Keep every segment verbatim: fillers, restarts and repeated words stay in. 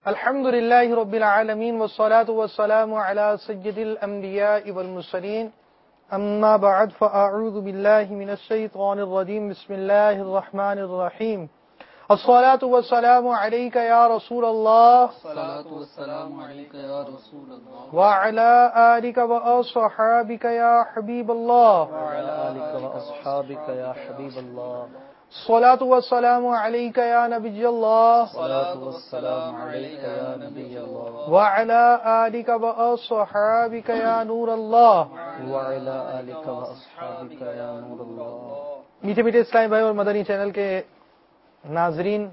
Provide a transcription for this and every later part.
الحمد لله رب العالمين والصلاة والسلام على سيد الأنبياء والمرسلين أما بعد فأعوذ بالله من الشيطان الرجيم بسم الله الرحمن الرحيم الصلاة والسلام عليك يا رسول الله الصلاة والسلام عليك يا رسول الله وعلى آلك وأصحابك يا حبيب الله وعلى آلك وأصحابك يا حبيب الله الصلاة والسلام عليك يا نبي الله الصلاة والسلام عليك يا نبي الله وعلى آلك وأصحابك يا نور الله وعلى آلك وأصحابك يا نور الله. میٹھے میٹھے اسلامی بھائی اور مدنی چینل کے ناظرین،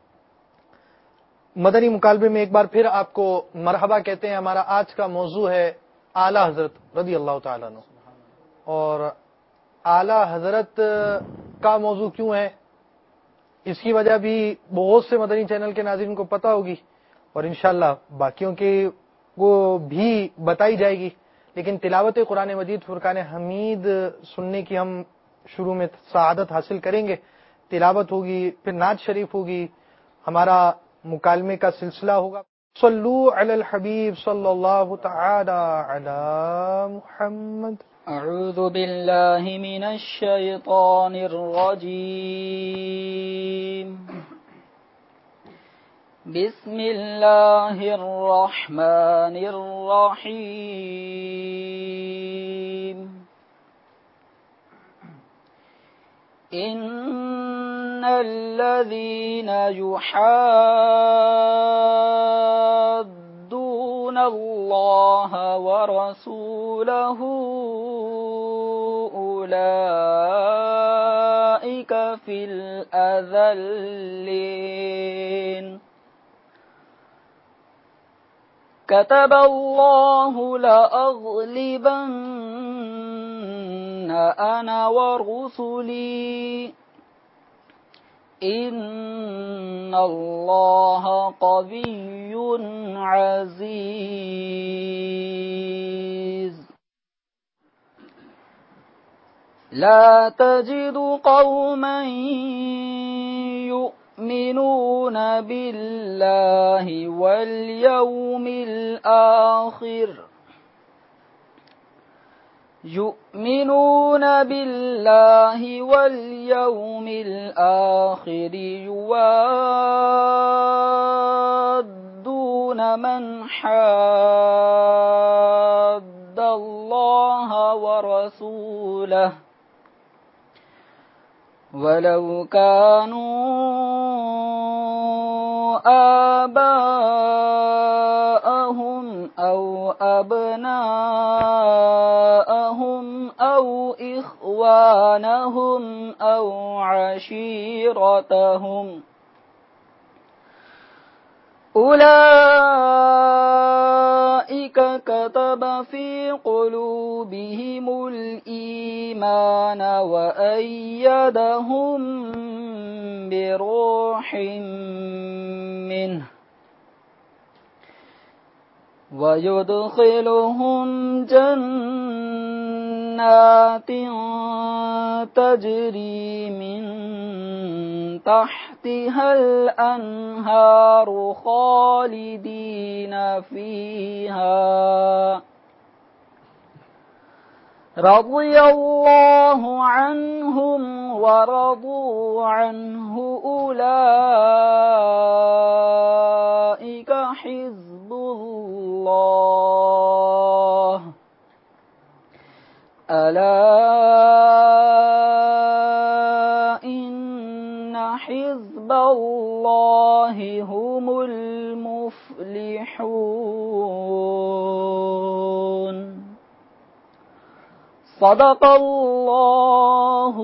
مدنی مکالمے میں ایک بار پھر آپ کو مرحبا کہتے ہیں. ہمارا آج کا موضوع ہے اعلی حضرت رضی اللہ تعالیٰ عنہ. اور اعلی حضرت کا موضوع کیوں ہے، اس کی وجہ بھی بہت سے مدنی چینل کے ناظرین کو پتہ ہوگی اور انشاءاللہ باقیوں کی وہ بھی بتائی جائے گی. لیکن تلاوت قرآن مجید فرقان حمید سننے کی ہم شروع میں سعادت حاصل کریں گے. تلاوت ہوگی، پھر نعت شریف ہوگی، ہمارا مکالمے کا سلسلہ ہوگا. صلو علی الحبیب صلی اللہ تعالی علی محمد. اعوذ باللہ من الشیطان الرجیم. بسم اللہ الرحمن الرحیم. ان الذین یحادون اللہ ورسولہ اولئک فی الاذلین. كتب الله لأغلبن أنا ورسلي إن الله قوي عزيز. لا تجد قوما يؤمنون بالله واليوم الآخر يؤمنون بالله واليوم الآخر يوادون من حاد الله ورسوله ولو كانوا آباءهم أو أبناءهم أو إخوانهم أو عشيرتهم أولئك كتب في قلوبهم الإيمان وأيدهم بروح منه ويدخلهم جنات تجري من تحتها الأنهار خالدين فيها رضي الله عنهم ورضوا عنه أولئك حزب الله ألا إن حزب الله هم المفلحون. صدق اللہ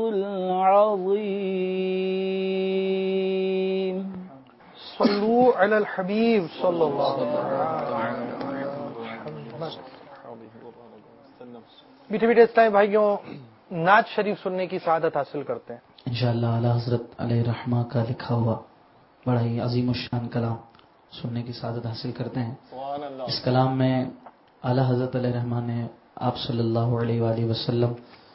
العظیم. صلو علی الحبیب صلی اللہ علیہ وسلم. میٹھے میٹھے اسلامی بھائیوں، نعت شریف سننے کی سعادت حاصل کرتے ہیں انشاءاللہ. اعلیٰ حضرت علیہ رحمہ کا لکھا ہوا بڑا ہی عظیم الشان کلام سننے کی سعادت حاصل کرتے ہیں. اس کلام میں اعلیٰ حضرت علیہ رحمہ نے آپ صلی اللہ علیہ وآلہ وسلم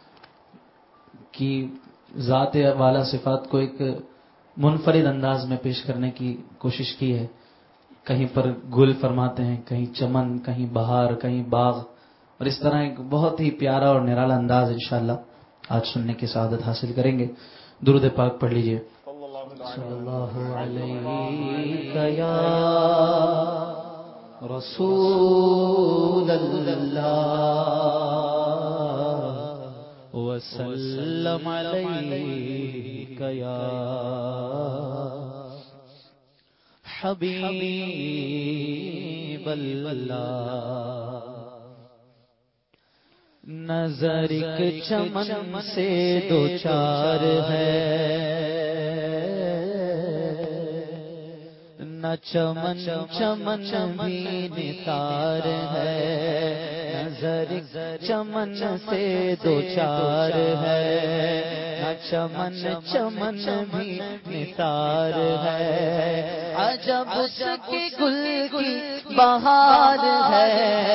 کی ذات والا صفات کو ایک منفرد انداز میں پیش کرنے کی کوشش کی ہے. کہیں پر گل فرماتے ہیں، کہیں چمن، کہیں بہار، کہیں باغ، اور اس طرح ایک بہت ہی پیارا اور نرالا انداز انشاءاللہ آج سننے کی سعادت حاصل کریں گے. درود پاک پڑھ لیجئے. صلی اللہ علیہ یا رسول اللہ وسلم علیک یا حبیب اللہ. نظر ایک چمن سے دو چار ہے، نہ چمن چمن بھی نثار ہے. نظر ایک چمن سے دو چار ہے، نہ چمن چمن بھی نثار ہے. عجب اس کے گل کی بہار ہے،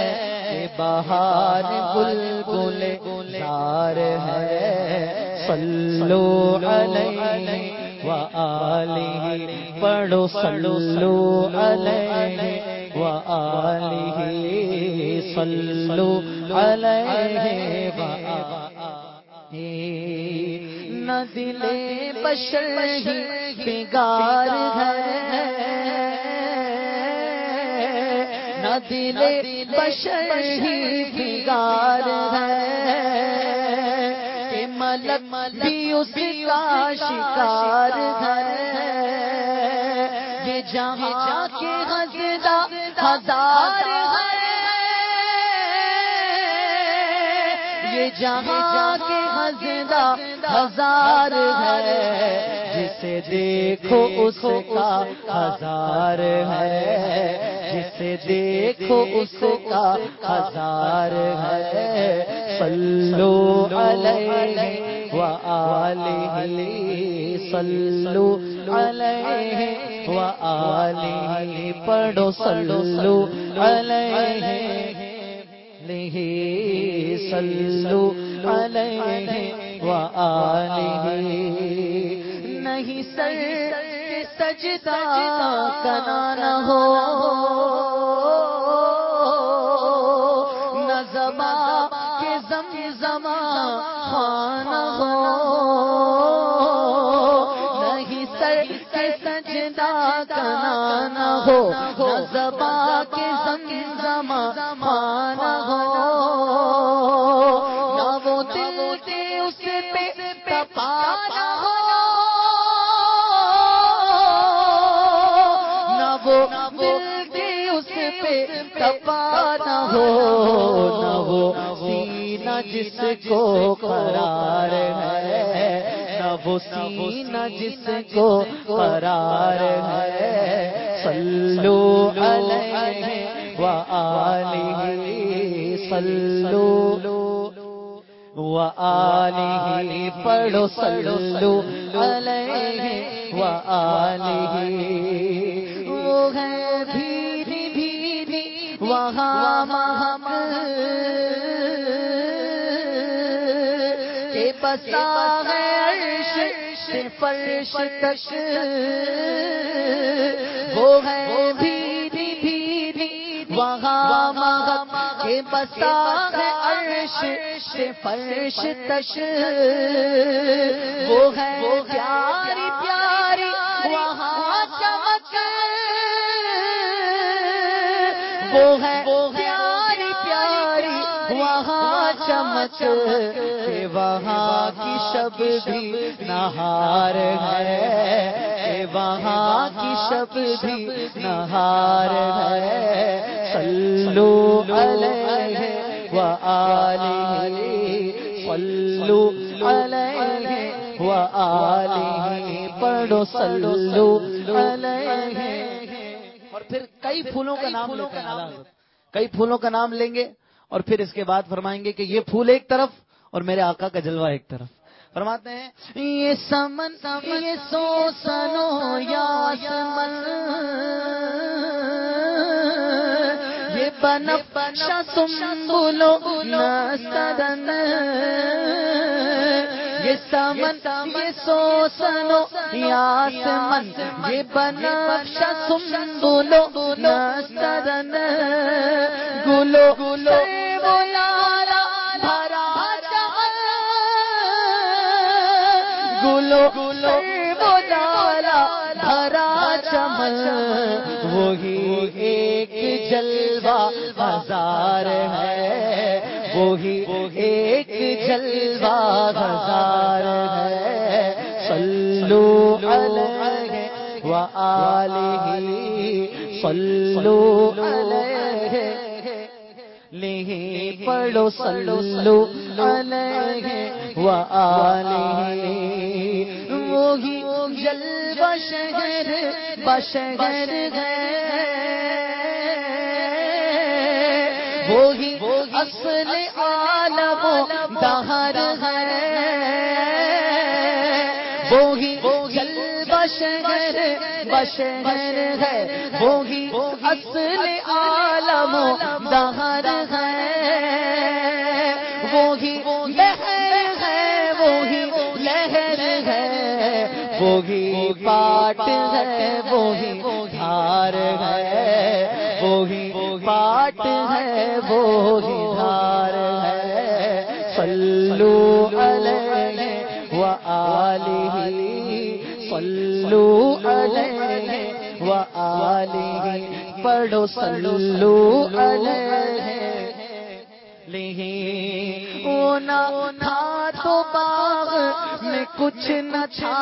بہار گل گل زار ہے. صلو علیہ وآلہ پڑھو، صلو علیہ وآلہ، صلو علیہ وآلہ. نہ دل بشر ہی بگار ہے، نہ دل بشر ہی بگار ہے. کہ ملک بھی اس کا شکار ہے. یہ جہاں کے غزدہ ہزار ہے، یہ جہاں کے غزدہ ہزار ہے. جسے دیکھو اس کا ہزار ہے، جسے دیکھو اس کا ہزار ہے. صلو علیہ وآلہ، صلو علیہ وآلہ پڑھو، صلو علیہ، صلو علیہ وآلہ. نہیں سر سجدہ کرانا ہو، نہ زباں کے زمزمہ خوانا ہو. نہیں سر کے سجدہ کرانا ہو، نہ زباں کے زمزمہ خوانا ہو. نہ وہ دل کے اس پہ تپانا ہو، تپانا ہو. نہ وہ سینہ جس کو قرار ہے، نہ وہ سینہ جس کو قرار ہے. صلو علیہ وآلہ، صلو وآلہ پڑھو، صلو علیہ وآلہ. وہ ہے وہاں مہک کے بسا ہے عرش سے فرش تک. وہ ہے بھیری بھیری وہاں مہک کے بسا ہے عرش سے فرش تک. وہ ہے پیاری پیاری وہاں چمک، وہ ہے پیاری پیاری وہاں چمک. کہ وہاں کی شب بھی نہار ہے، کہ وہاں کی شب بھی نہار ہے. صلو علیہ وآلہ، صلو علیہ وآلہ پڑھو، صلو علیہ. اور پھر کئی پھولوں کا نام لے کر کئی پھولوں کا نام لیں گے، اور پھر اس کے بعد فرمائیں گے کہ یہ پھول ایک طرف اور میرے آقا کا جلوہ ایک طرف. فرماتے ہیں یہ سمن یہ سو سنو یاسمن، یہ بنفشہ سنبلو نسترن، یہ سمن یہ سوسنو یاسمن یہ بنفش سنبلو نسترن گلو سیو لالا بھرا چمن گلو سیو لالا بھرا چمن وہی ایک جلوہ ہزار ہے وہی ایک جلوہ ہزار ہے صلو علیہ وآلہ صلو علیہ لہ پڑھو صلو علیہ وآلہ وہی جلوہ شہر بشہر ہے وہی اصل عالم و دہر ہے وہی جلوہ شہر بشہر ہے وہی اصل عالم و دہر ہے وہی لہر ہے وہی لہر ہے وہی پاٹ ہے وہی دھار ہے وہی پاٹ ہے وہی دھار ہے صلو علیہ وآلہ صلو علیہ وآلہ پڑھو صلو علیہ لہ وہ نہ تھا تو باغ میں کچھ نہ تھا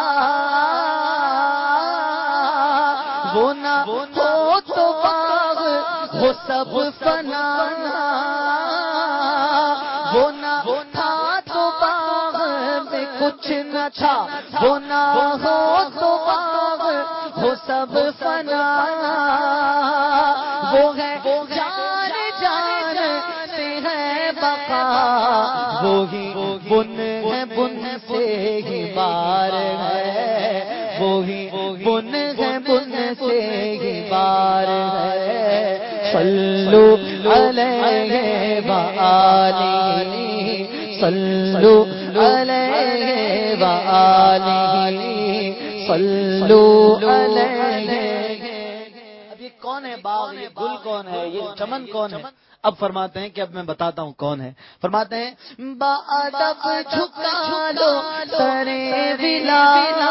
وہ نہ ہو تو باغ وہ سب فنا وہ نہ تھا تو باغ میں کچھ نہ تھا وہ نہ ہو تو باغ وہ سب فنا وہ ہے جان جان سے ہے بقا وہی بن ہے بن سے ہی بار ہے وہی بن ہے بن سے ہی بار ہے صلو علیہ وآلہ صلو علیہ وآلہ صلو علیہ. اب یہ کون ہے باغ یہ گل کون ہے یہ چمن کون ہے؟ اب فرماتے ہیں کہ اب میں بتاتا ہوں کون ہے. فرماتے ہیں بادب جھکا لو سرے ولانا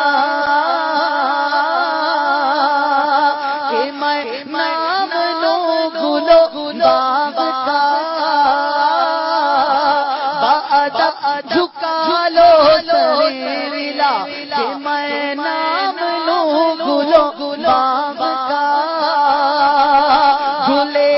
کہ میں نام لو گلو باغ کا بادب جھکا لو سرے ولا کہ میں نام لو گلو باغ کا گلے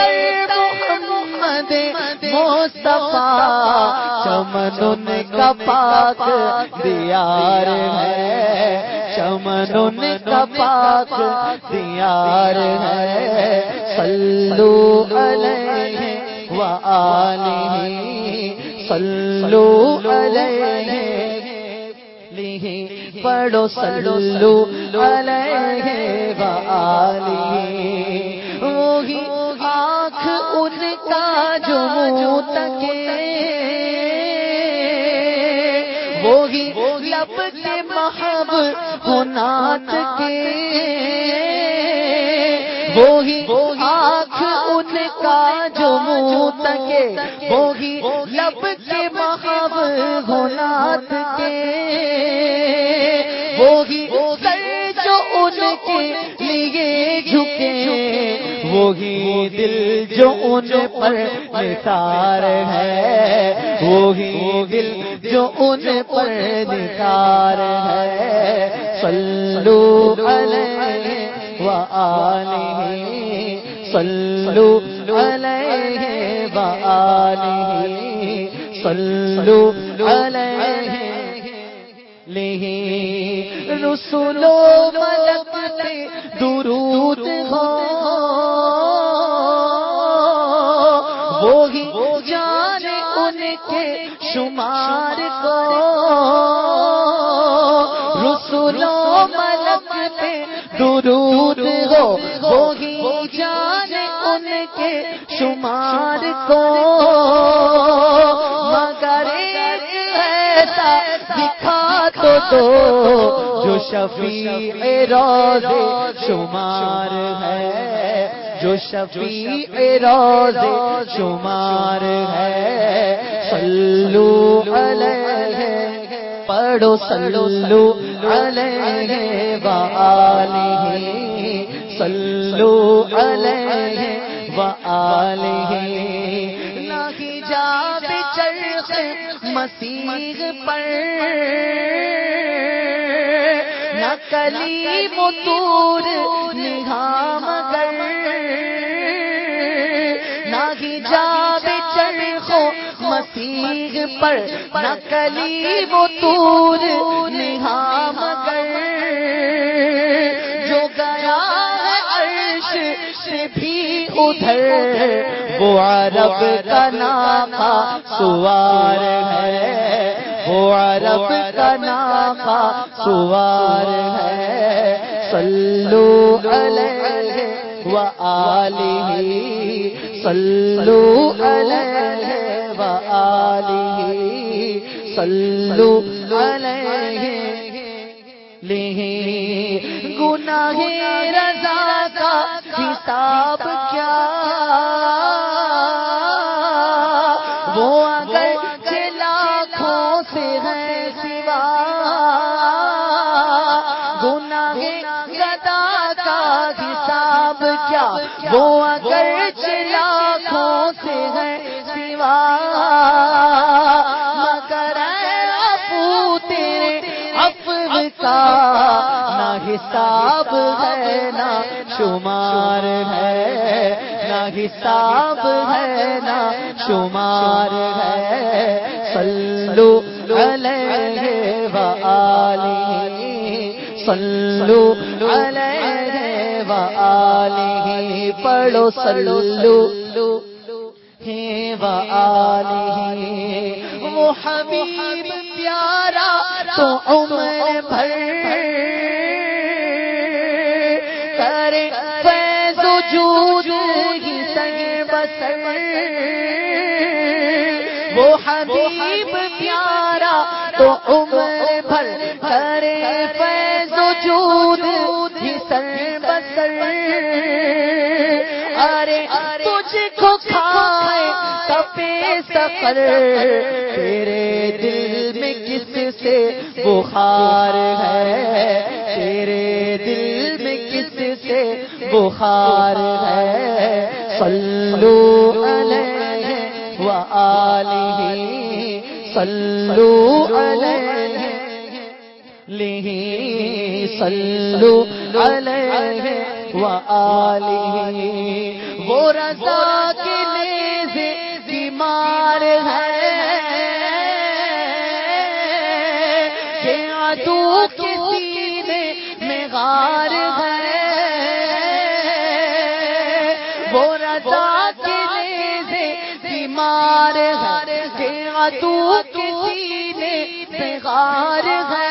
مصطفیٰ چمن ان کا پاک دیار ہے چمن ان کا پاک دیار ہے صلو علیہ وآلہ صلو علیہ لہ پڑھو صلو علیہ وآلہ وہی آنکھ ان کا جو منہ تکے وہی لب کے محب ہنات کے وہی آنکھ ان کا جو منہ تکے وہی لب کے محب ہنات کے وہی سر جو ان کے لیے جھکے وہی دل جو ان پر نثار ہے وہی دل جو ان پر نثار ہے صلو علیہ وآلہ صلو علیہ وآلہ صلو علیہ لہ رسول و ملک پہ درود ہو وہی جانے ان کے شمار کو رسول و ملک پہ درود ہو وہی جانے ان کے شمار کو مگر ایک ایسا دکھا تو دو جو شفیع روزے شمار ہے، جو شفیع روزے شمار ہے. صلو علیہ پڑھو، صلو علیہ وآلہ، صلو علیہ وآلہ. نہ حجاب چرخ مسیح پر، نہ کلیم و طور نگاہ مگر، نہ حجاب چرخ مسیح پر، نہ کلیم و طور نگاہ مگر. جو گیا ہے عرش سے بھی ادھر، وہ عرب کا ناقہ سوار ہے، وہ عرب کا ناقہ سوار ہے. صلو علیہ وآلہ، صلو علیہ وآلہ، صلو علیہ. گناہ رضا کا حساب کیا، وہ اگر لاکھوں سے ہے سوا. گناہ رضا کا حساب کیا، وہ اگر لاکھوں سے ہے سوا. مگر عفو تیرے عفو کا نہ حساب ہے نہ شمار ہے، نہ حساب ہے نہ شمار ہے. صلو علیہ وآلہ، صلو علیہ وآلہ. پڑھو صلو وآلہ. وہ حبیب پیارا تو عمر بھر کرے فیض و جود ہی سر بسر. وہ حبیب پیارا تو عمر بھر کرے فیض و جود ہی سر بسر. ارے تجھ کو کھائے تپے سفر، تیرے دل میں کس سے بخار ہے، تیرے دل میں کس سے بخار ہے. صلو علیہ وآلہ، صلو علیہ، صلو علیہ وآلہ. وہ رضا کے نیزے بیمار ہے کہ عدو کے سینے میں غار ہے. وہ رضا کے نیزے بیمار ہے کہ عدو کے سینے میں غار ہے.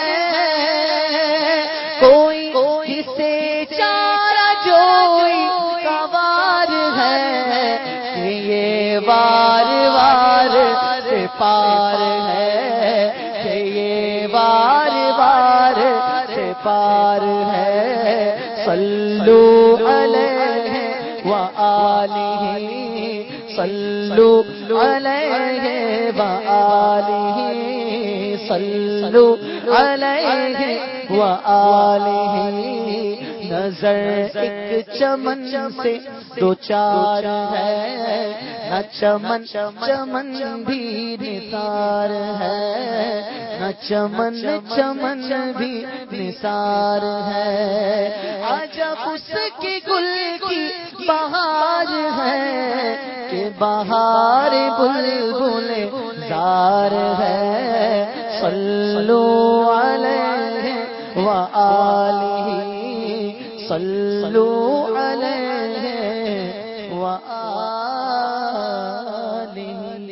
کوئی کسے چارہ جوئی سوار ہے کہ یہ وار وار سے پار ہے، کہ یہ وار وار سے پار ہے. صلو علیہ وآلہ، صلو علیہ وآلہ، صلو علیہ وآلہ. نظر ایک چمن سے دو چار ہے، نہ چمن چمن بھی نثار ہے، نہ چمن چمن بھی نثار ہے. عجب اس کے گل کی بہار ہے کہ بہار بلبل زار ہے. صلو علیہ وآلہ، صلو علیہ وآلہ.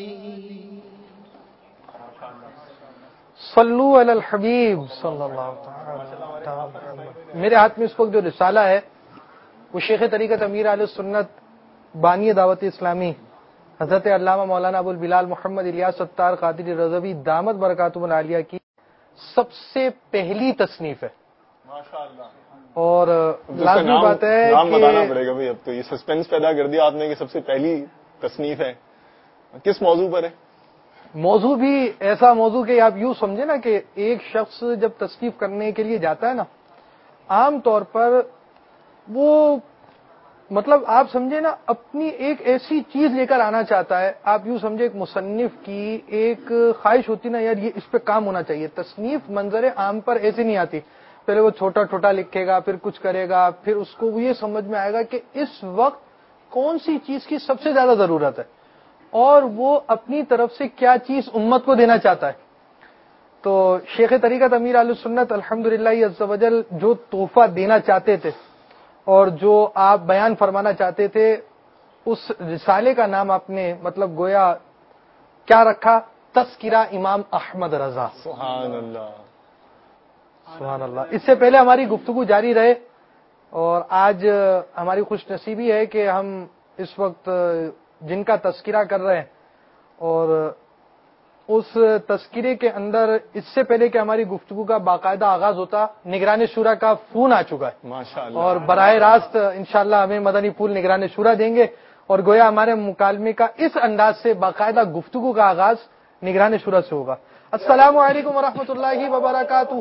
صلو علی الحبیب صلی اللہ تعالی. میرے ہاتھ میں اس وقت جو رسالہ ہے وہ شیخ طریقت امیر اہل سنت بانی دعوت اسلامی حضرت علامہ مولانا ابو البلال محمد الیاس ستار قادری رضوی دامت برکاتہم العالیہ کی سب سے پہلی تصنیف ہے ماشاءاللہ، اور لازمی بات ہے نام بتانا کہ پڑے گا بھائی، اب تو یہ سسپینس پیدا کر دیا آپ نے کہ سب سے پہلی تصنیف ہے، کس موضوع پر ہے؟ موضوع بھی ایسا موضوع کہ آپ یوں سمجھے نا کہ ایک شخص جب تصنیف کرنے کے لیے جاتا ہے نا، عام طور پر وہ مطلب آپ سمجھے نا اپنی ایک ایسی چیز لے کر آنا چاہتا ہے. آپ یوں سمجھے ایک مصنف کی ایک خواہش ہوتی نا، یار یہ اس پہ کام ہونا چاہیے. تصنیف منظر عام پر ایسے نہیں آتی. پہلے وہ چھوٹا چھوٹا لکھے گا، پھر کچھ کرے گا، پھر اس کو یہ سمجھ میں آئے گا کہ اس وقت کون سی چیز کی سب سے زیادہ ضرورت ہے اور وہ اپنی طرف سے کیا چیز امت کو دینا چاہتا ہے. تو شیخ طریقت امیر اہل سنت الحمدللہ عز و جل جو تحفہ دینا چاہتے تھے اور جو آپ بیان فرمانا چاہتے تھے، اس رسالے کا نام آپ نے مطلب گویا کیا رکھا؟ تذکرہ امام احمد رضا. سبحان اللہ، سبحان اللہ. اس سے پہلے ہماری گفتگو جاری رہے اور آج ہماری خوش نصیبی ہے کہ ہم اس وقت جن کا تذکرہ کر رہے ہیں اور اس تذکرے کے اندر اس سے پہلے کہ ہماری گفتگو کا باقاعدہ آغاز ہوتا، نگران شورا کا فون آ چکا ہے ماشاءاللہ، اور براہ راست انشاءاللہ ہمیں مدنی پھول نگران شورا دیں گے اور گویا ہمارے مکالمے کا اس انداز سے باقاعدہ گفتگو کا آغاز نگران شورا سے ہوگا. السلام علیکم ورحمۃ اللہ وبرکاتہ.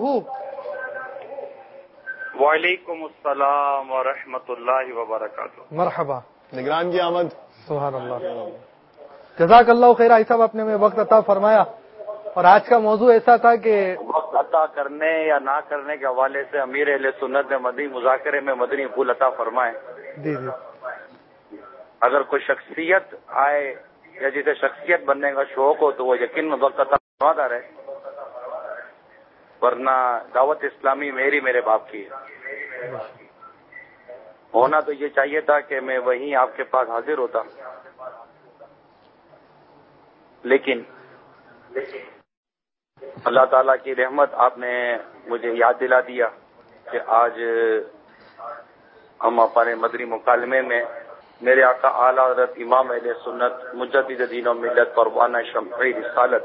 وعلیکم السلام ورحمۃ اللہ وبرکاتہ. مرحبا. نگران کی آمد. سبحان اللہ. جزاک اللہ خیر. آئی صاحب آپ نے ہمیں وقت عطا فرمایا اور آج کا موضوع ایسا تھا کہ وقت عطا کرنے یا نہ کرنے کے حوالے سے امیر اہل سنت نے مدنی مذاکرے میں مدنی پھول عطا فرمائے. جی جی اگر کوئی شخصیت آئے یا جسے شخصیت بننے کا شوق ہو تو وہ یقین میں وقت عطا فرماتا رہے، ورنہ دعوت اسلامی میری میرے باپ کی ہے. ہونا تو یہ چاہیے تھا کہ میں وہیں آپ کے پاس حاضر ہوتا، لیکن اللہ تعالیٰ کی رحمت، آپ نے مجھے یاد دلا دیا کہ آج ہم اپنے مدنی مکالمے میں میرے آقا اعلیٰ حضرت امام اہل سنت مجدد دین و ملت پروانہ شمعی رسالت،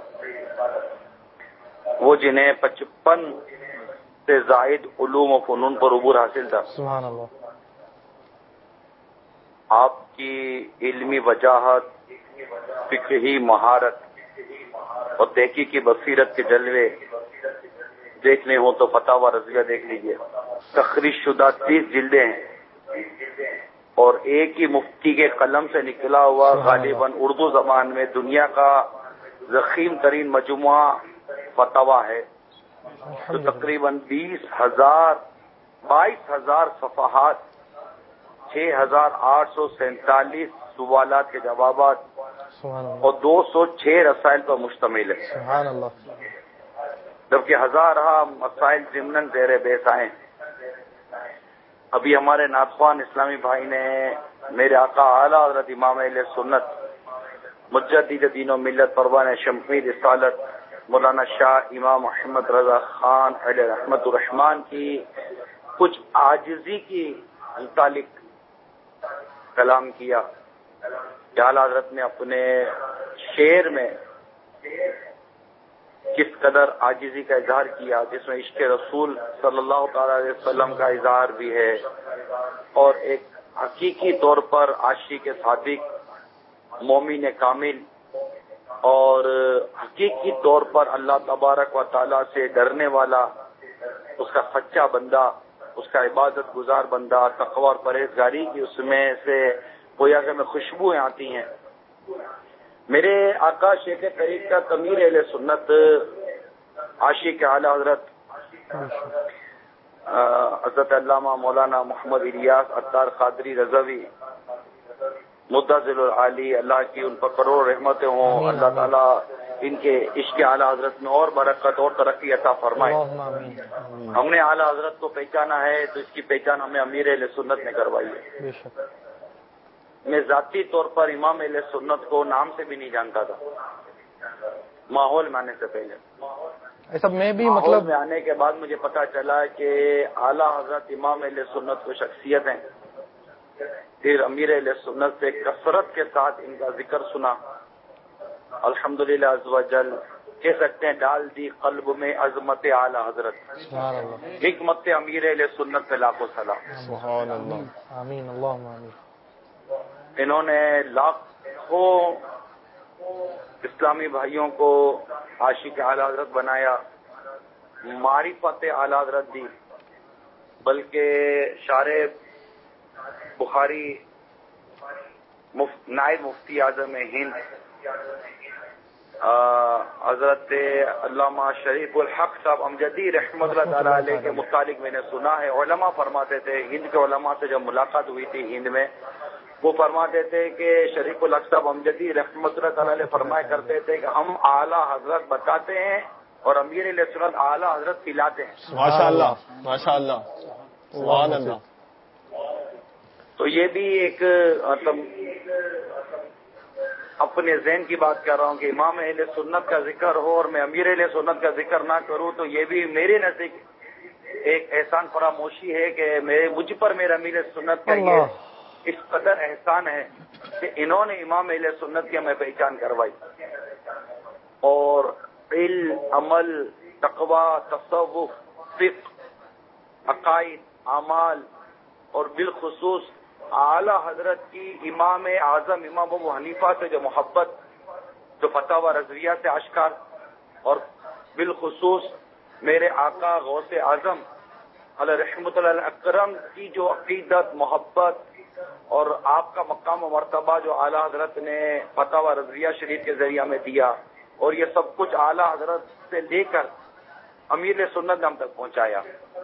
وہ جنہیں پچپن سے زائد علوم و فنون پر عبور حاصل تھا، سبحان اللہ. آپ کی علمی وجاہت، فقہی مہارت اور تحقیقی بصیرت کے جلوے دیکھنے ہوں تو فتاوی رضویہ دیکھ لیجیے. تخریج شدہ تیس جلدیں ہیں اور ایک ہی مفتی کے قلم سے نکلا ہوا غالباً اردو زبان میں دنیا کا ضخیم ترین مجموعہ فتاوی ہے، جو تقریباً بیس ہزار بائیس ہزار صفحات، چھ ہزار آٹھ سو سینتالیس سوالات کے جوابات اور دو سو چھ رسائل پر مشتمل ہے. سبحان اللہ. جبکہ ہزارہ مسائل ضمن زیر بحث آئے. ابھی ہمارے ناتخوان اسلامی بھائی نے میرے آقا اعلیٰ حضرت امام اہل سنت مجدد دین و ملت پروانہ شمعی رسالت مولانا شاہ امام محمد رضا خان علیہ رحمت الرحمان کی کچھ عاجزی کی متعلق کلام کیا کہ اعلیٰ حضرت نے اپنے شعر میں کس قدر عاجزی کا اظہار کیا، جس میں عشق رسول صلی اللہ تعالی علیہ وسلم کا اظہار بھی ہے اور ایک حقیقی طور پر عاشق صادق، مومن کامل اور حقیقی طور پر اللہ تبارک و تعالی سے ڈرنے والا، اس کا سچا بندہ، اس کا عبادت گزار بندہ، تقوی اور پرہیزگاری کی اس میں سے گویا کہ میں خوشبوئیں آتی ہیں. میرے آقا شیخ طریقت امیر اہل سنت عاشق اعلی حضرت حضرت علامہ مولانا محمد الیاس اتار قادری رضوی مدظل العالی، اللہ کی ان پر کروڑ رحمتیں ہوں. اللہ تعالیٰ ان کے عشق اعلی حضرت میں اور برکت اور ترقی عطا فرمائے. ہم نے اعلی حضرت کو پہچانا ہے تو اس کی پہچان ہمیں امیر اہل سنت نے کروائی ہے. میں ذاتی طور پر امام اہل سنت کو نام سے بھی نہیں جانتا تھا ماحول میں آنے سے پہلے. ایسا میں بھی ماحول مطلب میں آنے کے بعد مجھے پتا چلا کہ اعلیٰ حضرت امام اہل سنت کو شخصیت ہیں پھر امیر اہل سنت سے کثرت کے ساتھ ان کا ذکر سنا. الحمدللہ عز و جل کہہ سکتے ہیں ڈال دی قلب میں عظمت اعلی حضرت. سبحان اللہ. حکمت امیر اہل سنت پہ لاکھوں سلام. سبحان اللہ. آمین اللہم آمین. انہوں نے لاکھوں اسلامی بھائیوں کو عاشق اعلی حضرت بنایا، معرفت اعلی حضرت دی. بلکہ شارح بخاری نائب مفتی اعظم ہند حضرت علامہ شریف الحق صاحب امجدی رحمۃ اللہ تعالی علیہ کے متعلق میں نے سنا ہے، علماء فرماتے تھے، ہند کے علماء سے جب ملاقات ہوئی تھی ہند میں، وہ فرماتے تھے کہ شریف الحق صاحب امجدی رحمۃ اللہ تعالی علیہ فرمایا کرتے تھے کہ ہم اعلیٰ حضرت بتاتے ہیں اور امیر علیہ سنت اعلیٰ حضرت پلاتے ہیں. ماشاء اللہ ماشاء اللہ سبحان اللہ. تو یہ بھی ایک مطلب اپنے ذہن کی بات کر رہا ہوں کہ امام اہل سنت کا ذکر ہو اور میں امیر اہل سنت کا ذکر نہ کروں تو یہ بھی میرے نزدیک ایک احسان فراموشی ہے کہ میرے مجھ پر میرا امیر سنت کا یہ اس قدر احسان ہے کہ انہوں نے امام اہل سنت کی ہمیں پہچان کروائی. اور علم، عمل، تقوی، تصوف، فقہ، عقائد، اعمال اور بالخصوص اعلیٰ حضرت کی امام اعظم امام ابو حنیفہ سے جو محبت جو فتاوی رضویہ سے اشکار، اور بالخصوص میرے آقا غوث اعظم علیہ رحمۃ اللہ اکرم کی جو عقیدت، محبت اور آپ کا مقام و مرتبہ جو اعلیٰ حضرت نے فتاوی رضویہ شریف کے ذریعہ میں دیا، اور یہ سب کچھ اعلیٰ حضرت سے لے کر امیر سنت نے ہم تک پہنچایا.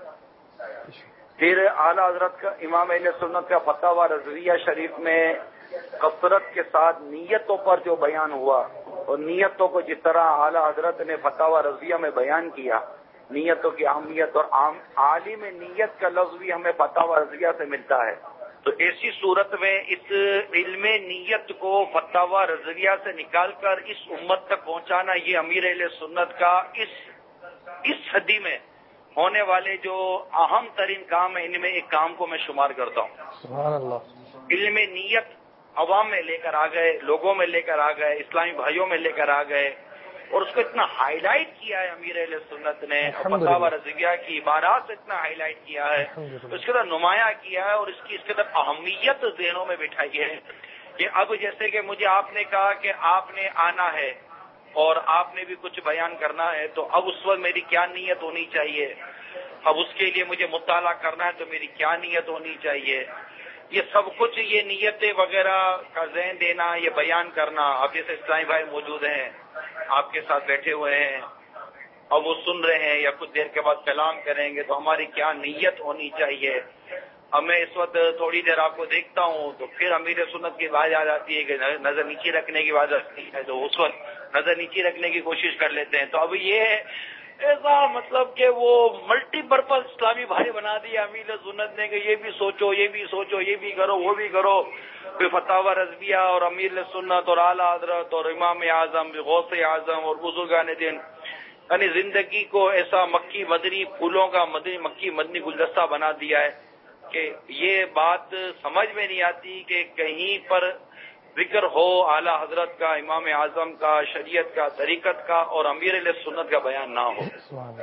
پھر اعلیٰ حضرت کا امام اہل سنت کا فتاوی رضویہ شریف میں کثرت کے ساتھ نیتوں پر جو بیان ہوا، اور نیتوں کو جس طرح اعلیٰ حضرت نے فتاوی رضویہ میں بیان کیا، نیتوں کی اہمیت، اور عالم نیت کا لفظ بھی ہمیں فتاوی رضویہ سے ملتا ہے. تو ایسی صورت میں اس علم نیت کو فتاوی رضویہ سے نکال کر اس امت تک پہنچانا، یہ امیر اہل سنت کا اس اس صدی میں ہونے والے جو اہم ترین کام ہے، ان میں ایک کام کو میں شمار کرتا ہوں. سبحان اللہ. علم نیت عوام میں لے کر آ گئے، لوگوں میں لے کر آ گئے، اسلامی بھائیوں میں لے کر آ گئے، اور اس کو اتنا ہائی لائٹ کیا ہے امیر اہل سنت نے، فتاوی رضویہ کی عبارات سے اتنا ہائی لائٹ کیا ہے، اس کے اندر نمایاں کیا ہے، اور اس کی اس کے اندر اہمیت ذہنوں میں بٹھائی ہے کہ اب جیسے کہ مجھے آپ نے کہا کہ آپ نے آنا ہے اور آپ نے بھی کچھ بیان کرنا ہے، تو اب اس وقت میری کیا نیت ہونی چاہیے، اب اس کے لیے مجھے مطالعہ کرنا ہے تو میری کیا نیت ہونی چاہیے، یہ سب کچھ یہ نیتیں وغیرہ کا ذہن دینا، یہ بیان کرنا. اب جیسے اسلامی بھائی موجود ہیں آپ کے ساتھ بیٹھے ہوئے ہیں، اب وہ سن رہے ہیں یا کچھ دیر کے بعد کلام کریں گے، تو ہماری کیا نیت ہونی چاہیے. اب میں اس وقت تھوڑی دیر آپ کو دیکھتا ہوں تو پھر امیر سنت کی بات آ جاتی ہے کہ نظر نیچی رکھنے کی بات آتی ہے، تو اس وقت نظر نیچی رکھنے کی کوشش کر لیتے ہیں. تو اب یہ ایسا مطلب کہ وہ ملٹی پرپز اسلامی بھائی بنا دیا امیر سنت نے کہ یہ بھی سوچو، یہ بھی سوچو، یہ بھی کرو، وہ بھی کرو. پھر فتاوی رضویہ اور امیر سنت اور اعلیٰ حضرت اور امام اعظم غوث اعظم اور بزرگان دین، یعنی زندگی کو ایسا مکی مدنی پھولوں کا مدنی مکی مدنی گلدستہ بنا دیا ہے کہ یہ بات سمجھ میں نہیں آتی کہ کہیں پر ذکر ہو اعلیٰ حضرت کا، امام اعظم کا، شریعت کا، طریقت کا، اور امیر علیہ سنت کا بیان نہ ہو.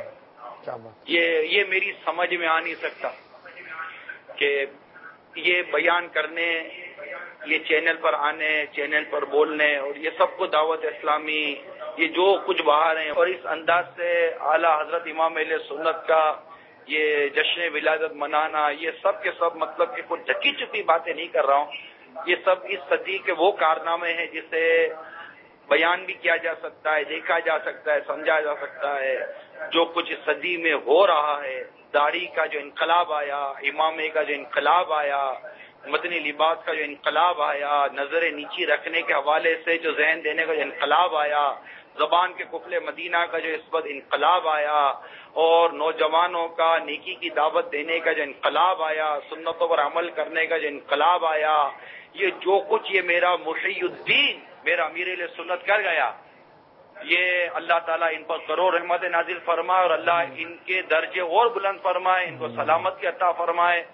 یہ یہ میری سمجھ میں آ نہیں سکتا کہ یہ بیان کرنے، یہ چینل پر آنے، چینل پر بولنے، اور یہ سب کو دعوت اسلامی، یہ جو کچھ باہر ہیں، اور اس انداز سے اعلیٰ حضرت امام اہل سنت کا یہ جشن ولادت منانا، یہ سب کے سب مطلب کہ کوئی ڈھکی چپی باتیں نہیں کر رہا ہوں. یہ سب اس صدی کے وہ کارنامے ہیں جسے بیان بھی کیا جا سکتا ہے، دیکھا جا سکتا ہے، سمجھا جا سکتا ہے. جو کچھ اس صدی میں ہو رہا ہے، داڑھی کا جو انقلاب آیا، امامے کا جو انقلاب آیا، مدنی لباس کا جو انقلاب آیا، نظر نیچی رکھنے کے حوالے سے جو ذہن دینے کا جو انقلاب آیا، زبان کے قفل مدینہ کا جو اس وقت انقلاب آیا، اور نوجوانوں کا نیکی کی دعوت دینے کا جو انقلاب آیا، سنتوں پر عمل کرنے کا جو انقلاب آیا، یہ جو کچھ یہ میرا محی الدین میرا امیر علیہ سنت کر گیا، یہ اللہ تعالیٰ ان پر کروڑ رحمت نازل فرمائے، اور اللہ ان کے درجے اور بلند فرمائے، ان کو سلامت کی عطا فرمائے.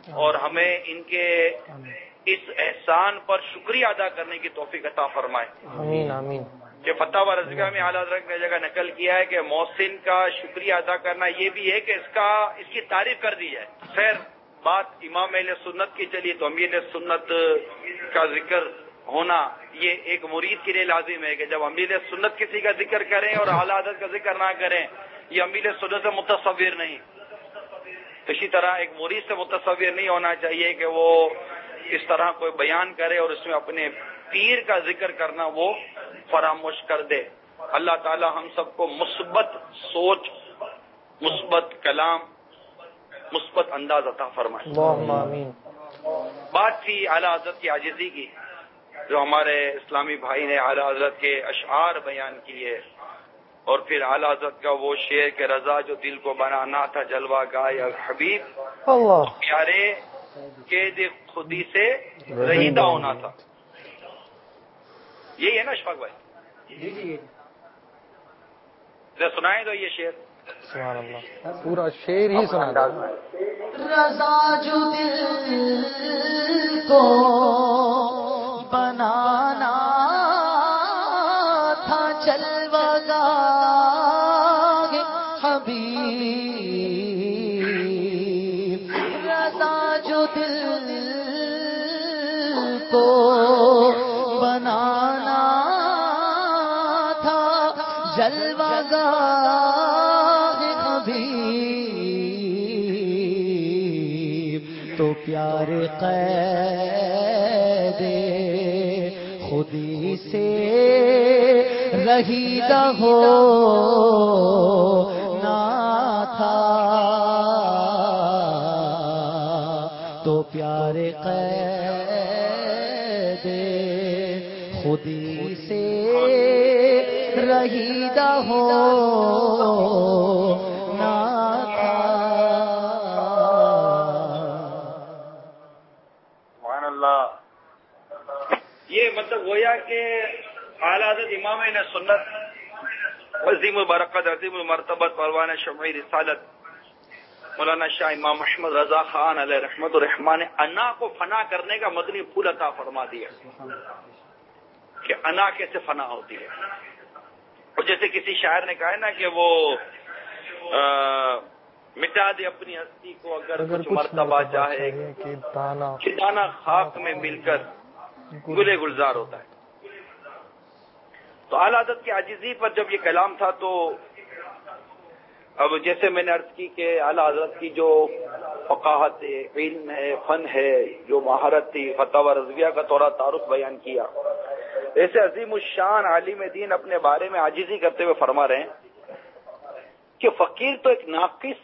اور ہمیں ان کے اس احسان پر شکریہ ادا کرنے کی توفیق عطا فرمائے. آمین آمین. کہ فتح و رضویہ میں اعلیٰ حضرت نے جگہ نقل کیا ہے کہ محسن کا شکریہ ادا کرنا یہ بھی ہے کہ اس کا اس کی تعریف کر دی جائے. خیر بات امام اہل سنت کی چلی تو امیر سنت کا ذکر ہونا یہ ایک مرید کے لیے لازم ہے کہ جب امیر سنت کسی کا ذکر کریں اور اعلیٰ حضرت کا ذکر نہ کریں یہ امیر سنت سے متصور نہیں. اسی طرح ایک مرید سے متصور نہیں ہونا چاہیے کہ وہ اس طرح کوئی بیان کرے اور اس میں اپنے پیر کا ذکر کرنا وہ فراموش کر دے. اللہ تعالی ہم سب کو مثبت سوچ، مثبت کلام، مثبت انداز عطا فرمائے. اللہم آمین. بات تھی اعلیٰ حضرت کی عاجزی کی، جو ہمارے اسلامی بھائی نے اعلیٰ حضرت کے اشعار بیان کیے اور پھر اعلیٰ حضرت کا وہ شعر کہ رضا جو دل کو بنانا تھا جلوہ گائے حبیب اللہ پیارے کے دل خودی سے رہیدہ ہونا تھا. یہی ہے نا اشفاق بھائی؟ سنائیں تو یہ شعر. سبحان اللہ، پورا شعر ہی سنا دو. رضا جو دل کو بنانا تھا جلوہ گاہ حبیب، رضا جو دل کو بنانا تھا جلوہ گاہ حبیب، تو پیارے قید خودی سے رہیدہ ہو نہ تھا، تو پیارے قید خودی سے رہیدہ ہو نہ تھا. سبحان اللہ. یہ مطلب گویا کہ اعلیٰ حضرت امام اہل سنت عظیم البرکت عظیم المرتبت پروان شمعی رسالت مولانا شاہ امام محمد رضا خان علیہ رحمت الرحمٰن نے انا کو فنا کرنے کا مدنی پھول عطا فرما دیا کہ انا کیسے فنا ہوتی ہے. اور جیسے کسی شاعر نے کہا ہے نا کہ وہ مٹا دے اپنی ہستی کو اگر کچھ مرتبہ چاہے کہ دانا خاک میں مل کر گلے گلزار ہوتا ہے. تو اعلیٰ حضرت کی عاجزی پر جب یہ کلام تھا تو اب جیسے میں نے عرض کی کہ اعلیٰ حضرت کی جو فقاہت ہے، علم ہے، فن ہے، جو مہارت تھی، فتح و رضویہ کا تھوڑا تعارف بیان کیا. ایسے عظیم الشان عالم دین اپنے بارے میں عاجزی کرتے ہوئے فرما رہے ہیں کہ فقیر تو ایک ناقص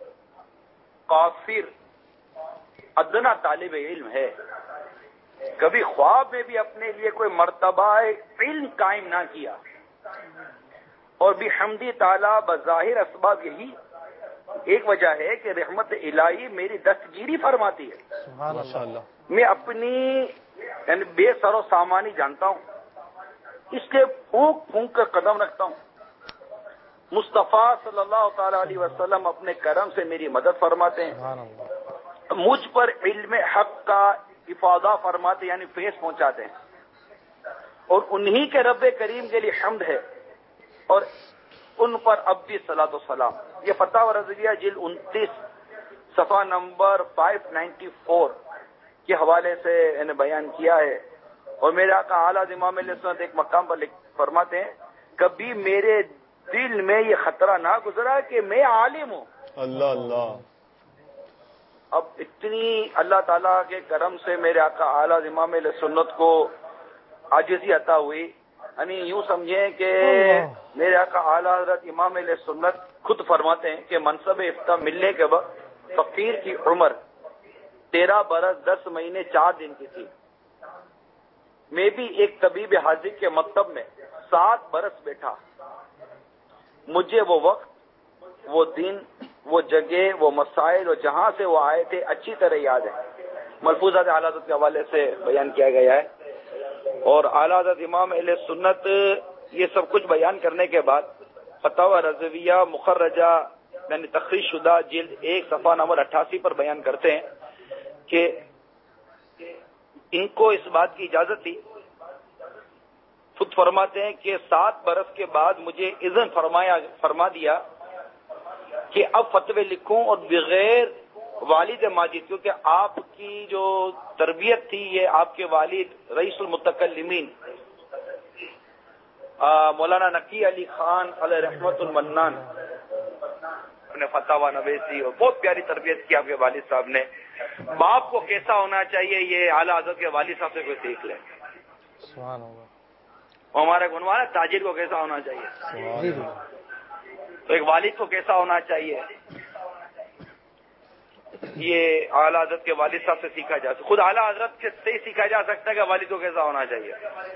کافر ادنا طالب علم ہے، کبھی خواب میں بھی اپنے لیے کوئی مرتبہ علم قائم نہ کیا، اور بھی حمدی تعالیٰ بظاہر اسباب یہی ایک وجہ ہے کہ رحمت الہی میری دستگیری فرماتی ہے. سبحان اللہ. میں اپنی یعنی بے سر و سامانی جانتا ہوں، اس لیے پھونک پھونک کر قدم رکھتا ہوں. مصطفیٰ صلی اللہ تعالی علیہ وسلم اپنے کرم سے میری مدد فرماتے ہیں، مجھ پر علم حق کا افادہ فرماتے یعنی فیض پہنچاتے ہیں، اور انہی کے رب کریم کے لیے حمد ہے اور ان پر اب بھی صلاۃ و سلام. یہ فتح و رضویہ جلد انتیس صفحہ نمبر پانچ سو چورانوے کے حوالے سے انہیں بیان کیا ہے. اور میرے آقا اعلیٰ امام علیہ السنت ایک مقام پر فرماتے ہیں کبھی میرے دل میں یہ خطرہ نہ گزرا کہ میں عالم ہوں. اللہ اللہ. اب اتنی اللہ تعالیٰ کے کرم سے میرے آقا اعلیٰ امام علیہ السنت کو عاجزی عطا ہوئی. یعنی یوں سمجھیں کہ میرے آقا اعلیٰ حضرت امام علیہ سنت خود فرماتے ہیں کہ منصب افتاح ملنے کے وقت فقیر کی عمر تیرہ برس دس مہینے چار دن کی تھی. میں بھی ایک طبیب حاضر کے مکتب میں سات برس بیٹھا. مجھے وہ وقت، وہ دن، وہ جگہ، وہ مسائل اور جہاں سے وہ آئے تھے اچھی طرح یاد ہے. ملفوظات اعلیٰ حضرت کے حوالے سے بیان کیا گیا ہے. اور اعلیٰ حضرت امام اہل سنت یہ سب کچھ بیان کرنے کے بعد فتح و رضویہ مخرجہ یعنی تخریج شدہ جلد ایک صفحہ نمبر اٹھاسی پر بیان کرتے ہیں کہ ان کو اس بات کی اجازت تھی. خود فرماتے ہیں کہ سات برس کے بعد مجھے اذن فرمایا فرما دیا کہ اب فتوے لکھوں اور بغیر والد ماجد، کیونکہ آپ کی جو تربیت تھی یہ آپ کے والد رئیس المتکلمین مولانا نقی علی خان علیہ رحمت المنان اپنے فتاوی نویسی اور بہت پیاری تربیت کی آپ کے والد صاحب نے. باپ کو کیسا ہونا چاہیے یہ اعلیٰ حضرت کے والد صاحب سے کوئی سیکھ لے. سبحان اللہ. اور ہمارا عنوان ہے تاجر کو کیسا ہونا چاہیے. تو ایک والد کو کیسا ہونا چاہیے یہ اعلیٰ حضرت کے والد صاحب سے سیکھا جا سکتا. خود اعلیٰ حضرت سے ہی سیکھا جا سکتا ہے کہ والد کو کیسا ہونا چاہیے،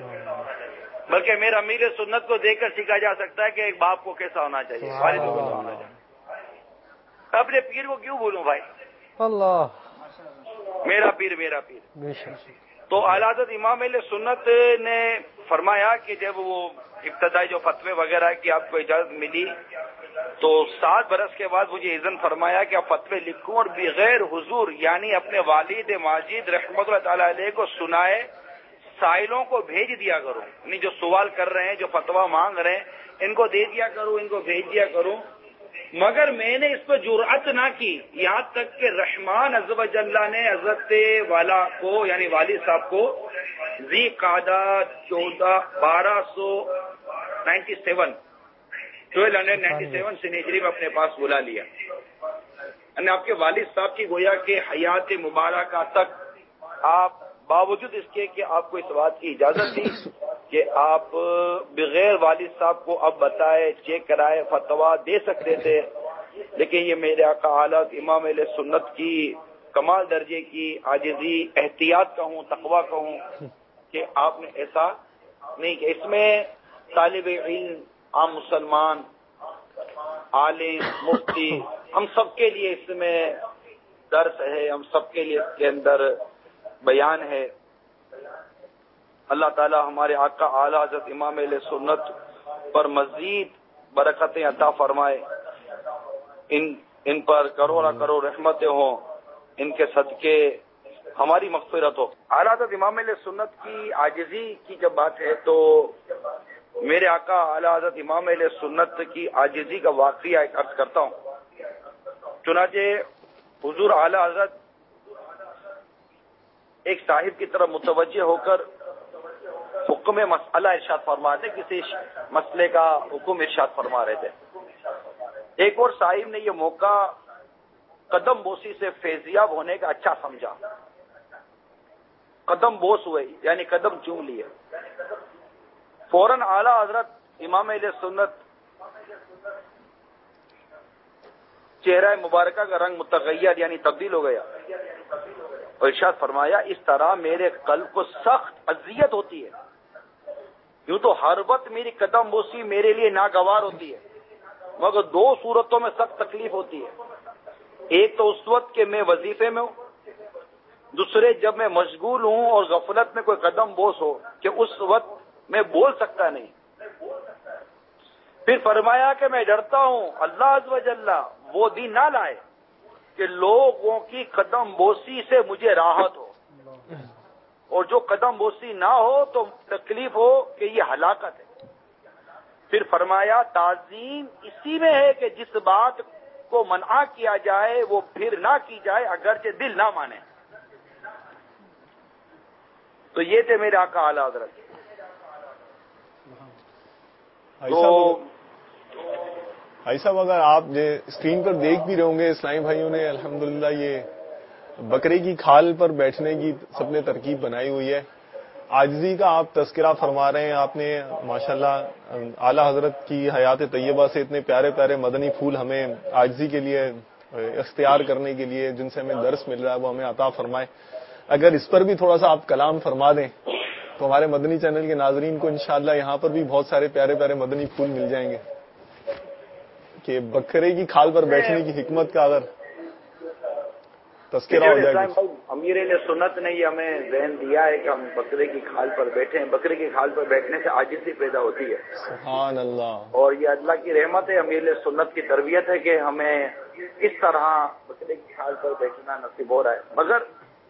بلکہ میرا امیر سنت کو دیکھ کر سیکھا جا سکتا ہے کہ ایک باپ کو کیسا ہونا چاہیے، والد کو کیسا ہونا چاہیے. اپنے پیر کو کیوں بولوں بھائی، اللہ میرا پیر میرا پیر. بے شک. تو اعلیٰ حضرت امام اہل سنت نے فرمایا کہ جب وہ ابتدائی جو فتوے وغیرہ کی آپ کو اجازت ملی تو سات برس کے بعد مجھے اذن فرمایا کہ آپ فتوے لکھوں اور بغیر حضور یعنی اپنے والد ماجد رحمت اللہ تعالی علیہ کو سنائے سائلوں کو بھیج دیا کروں. یعنی جو سوال کر رہے ہیں جو فتویٰ مانگ رہے ہیں ان کو دے دیا کروں، ان کو بھیج دیا کروں. مگر میں نے اس پہ جرأت نہ کی، یہاں تک کہ رحمان عز و جل نے حضرت والا کو یعنی والد صاحب کو ذی قعدہ چودہ بارہ سو ninety seven twelve hundred ninety seven سے ہجری میں اپنے پاس بلا لیا. یعنی آپ کے والد صاحب کی گویا کہ حیات مبارکہ تک آپ باوجود اس کے کہ آپ کو اس بات کی اجازت تھی کہ آپ بغیر والد صاحب کو اب بتائے چیک کرائے فتوا دے سکتے تھے، لیکن یہ میرے آقا اعلیٰ امام اہل سنت کی کمال درجے کی عاجزی احتیاط کا ہوں تقویٰ کا ہوں کہ آپ نے ایسا نہیں کہ اس میں طالب علم عام مسلمان عالم مفتی ہم سب کے لیے اس میں درس ہے، ہم سب کے لیے اس کے اندر بیان ہے. اللہ تعالی ہمارے آقا اعلیٰ حضرت امام اہل سنت پر مزید برکتیں عطا فرمائے، ان ان پر کروڑا کروڑ رحمتیں ہوں، ان کے صدقے ہماری مغفرت ہو. اعلیٰ حضرت امام اہل سنت کی عاجزی کی جب بات ہے تو میرے آقا اعلیٰ حضرت امام اہل سنت کی عاجزی کا واقعہ ایک عرض کرتا ہوں. چنانچہ حضور اعلیٰ حضرت ایک صاحب کی طرف متوجہ ہو کر حکم مسئلہ ارشاد فرما رہے تھے، کسی مسئلے کا حکم ارشاد فرما رہے تھے. ایک اور صاحب نے یہ موقع قدم بوسی سے فیضیاب ہونے کا اچھا سمجھا، قدم بوس ہوئے یعنی قدم چوم لیے. فوراً اعلیٰ حضرت امام اہل سنت چہرہ مبارکہ کا رنگ متغیر یعنی تبدیل ہو گیا اور ارشاد فرمایا اس طرح میرے قلب کو سخت اذیت ہوتی ہے. یوں تو ہر وقت میری قدم بوسی میرے لیے ناگوار ہوتی ہے، مگر دو صورتوں میں سخت تکلیف ہوتی ہے. ایک تو اس وقت کہ میں وظیفے میں ہوں، دوسرے جب میں مشغول ہوں اور غفلت میں کوئی قدم بوس ہو کہ اس وقت میں بول سکتا نہیں. پھر فرمایا کہ میں ڈرتا ہوں اللہ عز و جل وہ دن نہ لائے کہ لوگوں کی قدم بوسی سے مجھے راحت ہو، اور جو قدم بوسی نہ ہو تو تکلیف ہو کہ یہ ہلاکت ہے. پھر فرمایا تعظیم اسی میں ہے کہ جس بات کو منع کیا جائے وہ پھر نہ کی جائے اگرچہ دل نہ مانے. تو یہ تھے میرے آقا اعلیٰ حضرت. تو بھائی صاحب اگر آپ اسکرین پر دیکھ بھی رہے ہوں گے اسلامی بھائیوں نے الحمدللہ یہ بکرے کی کھال پر بیٹھنے کی سب نے ترکیب بنائی ہوئی ہے. عاجزی کا آپ تذکرہ فرما رہے ہیں، آپ نے ماشاءاللہ اعلیٰ حضرت کی حیات طیبہ سے اتنے پیارے پیارے مدنی پھول ہمیں عاجزی کے لیے اختیار کرنے کے لیے جن سے ہمیں درس مل رہا ہے وہ ہمیں عطا فرمائے. اگر اس پر بھی تھوڑا سا آپ کلام فرما دیں تو ہمارے مدنی چینل کے ناظرین کو انشاءاللہ یہاں پر بھی بہت سارے پیارے پیارے مدنی پھول مل جائیں گے کہ بکرے کی کھال پر بیٹھنے کی حکمت کا اگر تذکرہ ہو جائے. امیر اہل سنت نے یہ ہمیں ذہن دیا ہے کہ ہم بکرے کی کھال پر بیٹھیں. بکرے کی کھال پر بیٹھنے سے عاجزی پیدا ہوتی ہے. سبحان اللہ. اور یہ اللہ کی رحمت ہے، امیر اہل سنت کی تربیت ہے کہ ہمیں اس طرح بکرے کی کھال پر بیٹھنا نصیب ہو رہا ہے. مگر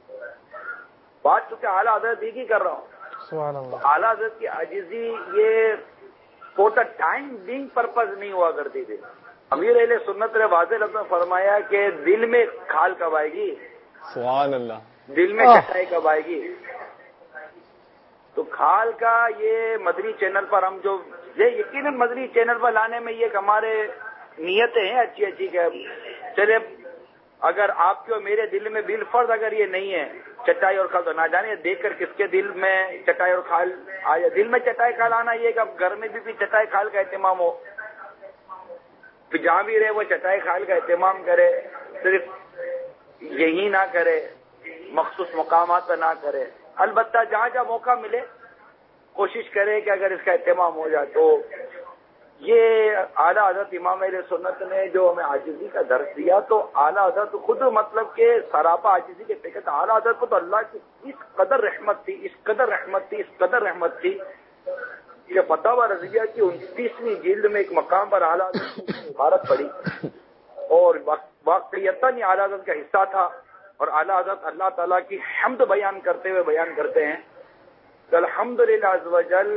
بات چونکہ اعلیٰ حضرت ہی کی کر رہا ہوں. سبحان اللہ. اعلیٰ حضرت کی عاجزی یہ for the time being purpose نہیں ہوا کرتی تھی. امیر اہل سنت نے واضح لفظوں میں فرمایا کہ دل میں کھال کب آئے گی, سبحان اللہ, دل میں کٹائی کب آئے گی. تو کھال کا یہ مدنی چینل پر ہم جو یہ یقیناً مدنی چینل پر لانے میں یہ ہمارے نیتیں ہیں اچھی اچھی کہ چلے اگر آپ کے اور میرے دل میں بالفرض اگر یہ نہیں ہے چٹائی اور کھال, تو نہ جانے دیکھ کر کس کے دل میں چٹائی اور کھال آیا. دل میں چٹائی کھال آنا یہ کہ اب گھر میں بھی, بھی چٹائی کھال کا اہتمام ہو, پھر جہاں بھی رہے وہ چٹائی کھال کا اہتمام کرے, صرف یہی نہ کرے, مخصوص مقامات پر نہ کرے. البتہ جہاں جہاں موقع ملے کوشش کرے کہ اگر اس کا اہتمام ہو جائے. تو یہ اعلیٰ حضرت امام اہل سنت نے جو ہمیں عاجزی کا درس دیا, تو اعلیٰ حضرت خود مطلب کہ سراپا عاجزی کے پیکر تھا. اعلیٰ حضرت کو تو اللہ کی اس قدر رحمت تھی, اس قدر رحمت تھی, اس قدر رحمت تھی کہ فتاوی رضویہ کی انتیسویں جلد میں ایک مقام پر اعلیٰ حضرت کی عبارت پڑی, اور واقعیتاً یہ اعلیٰ حضرت کا حصہ تھا. اور اعلیٰ حضرت اللہ تعالیٰ کی حمد بیان کرتے ہوئے بیان کرتے ہیں کہ الحمدللہ عز وجل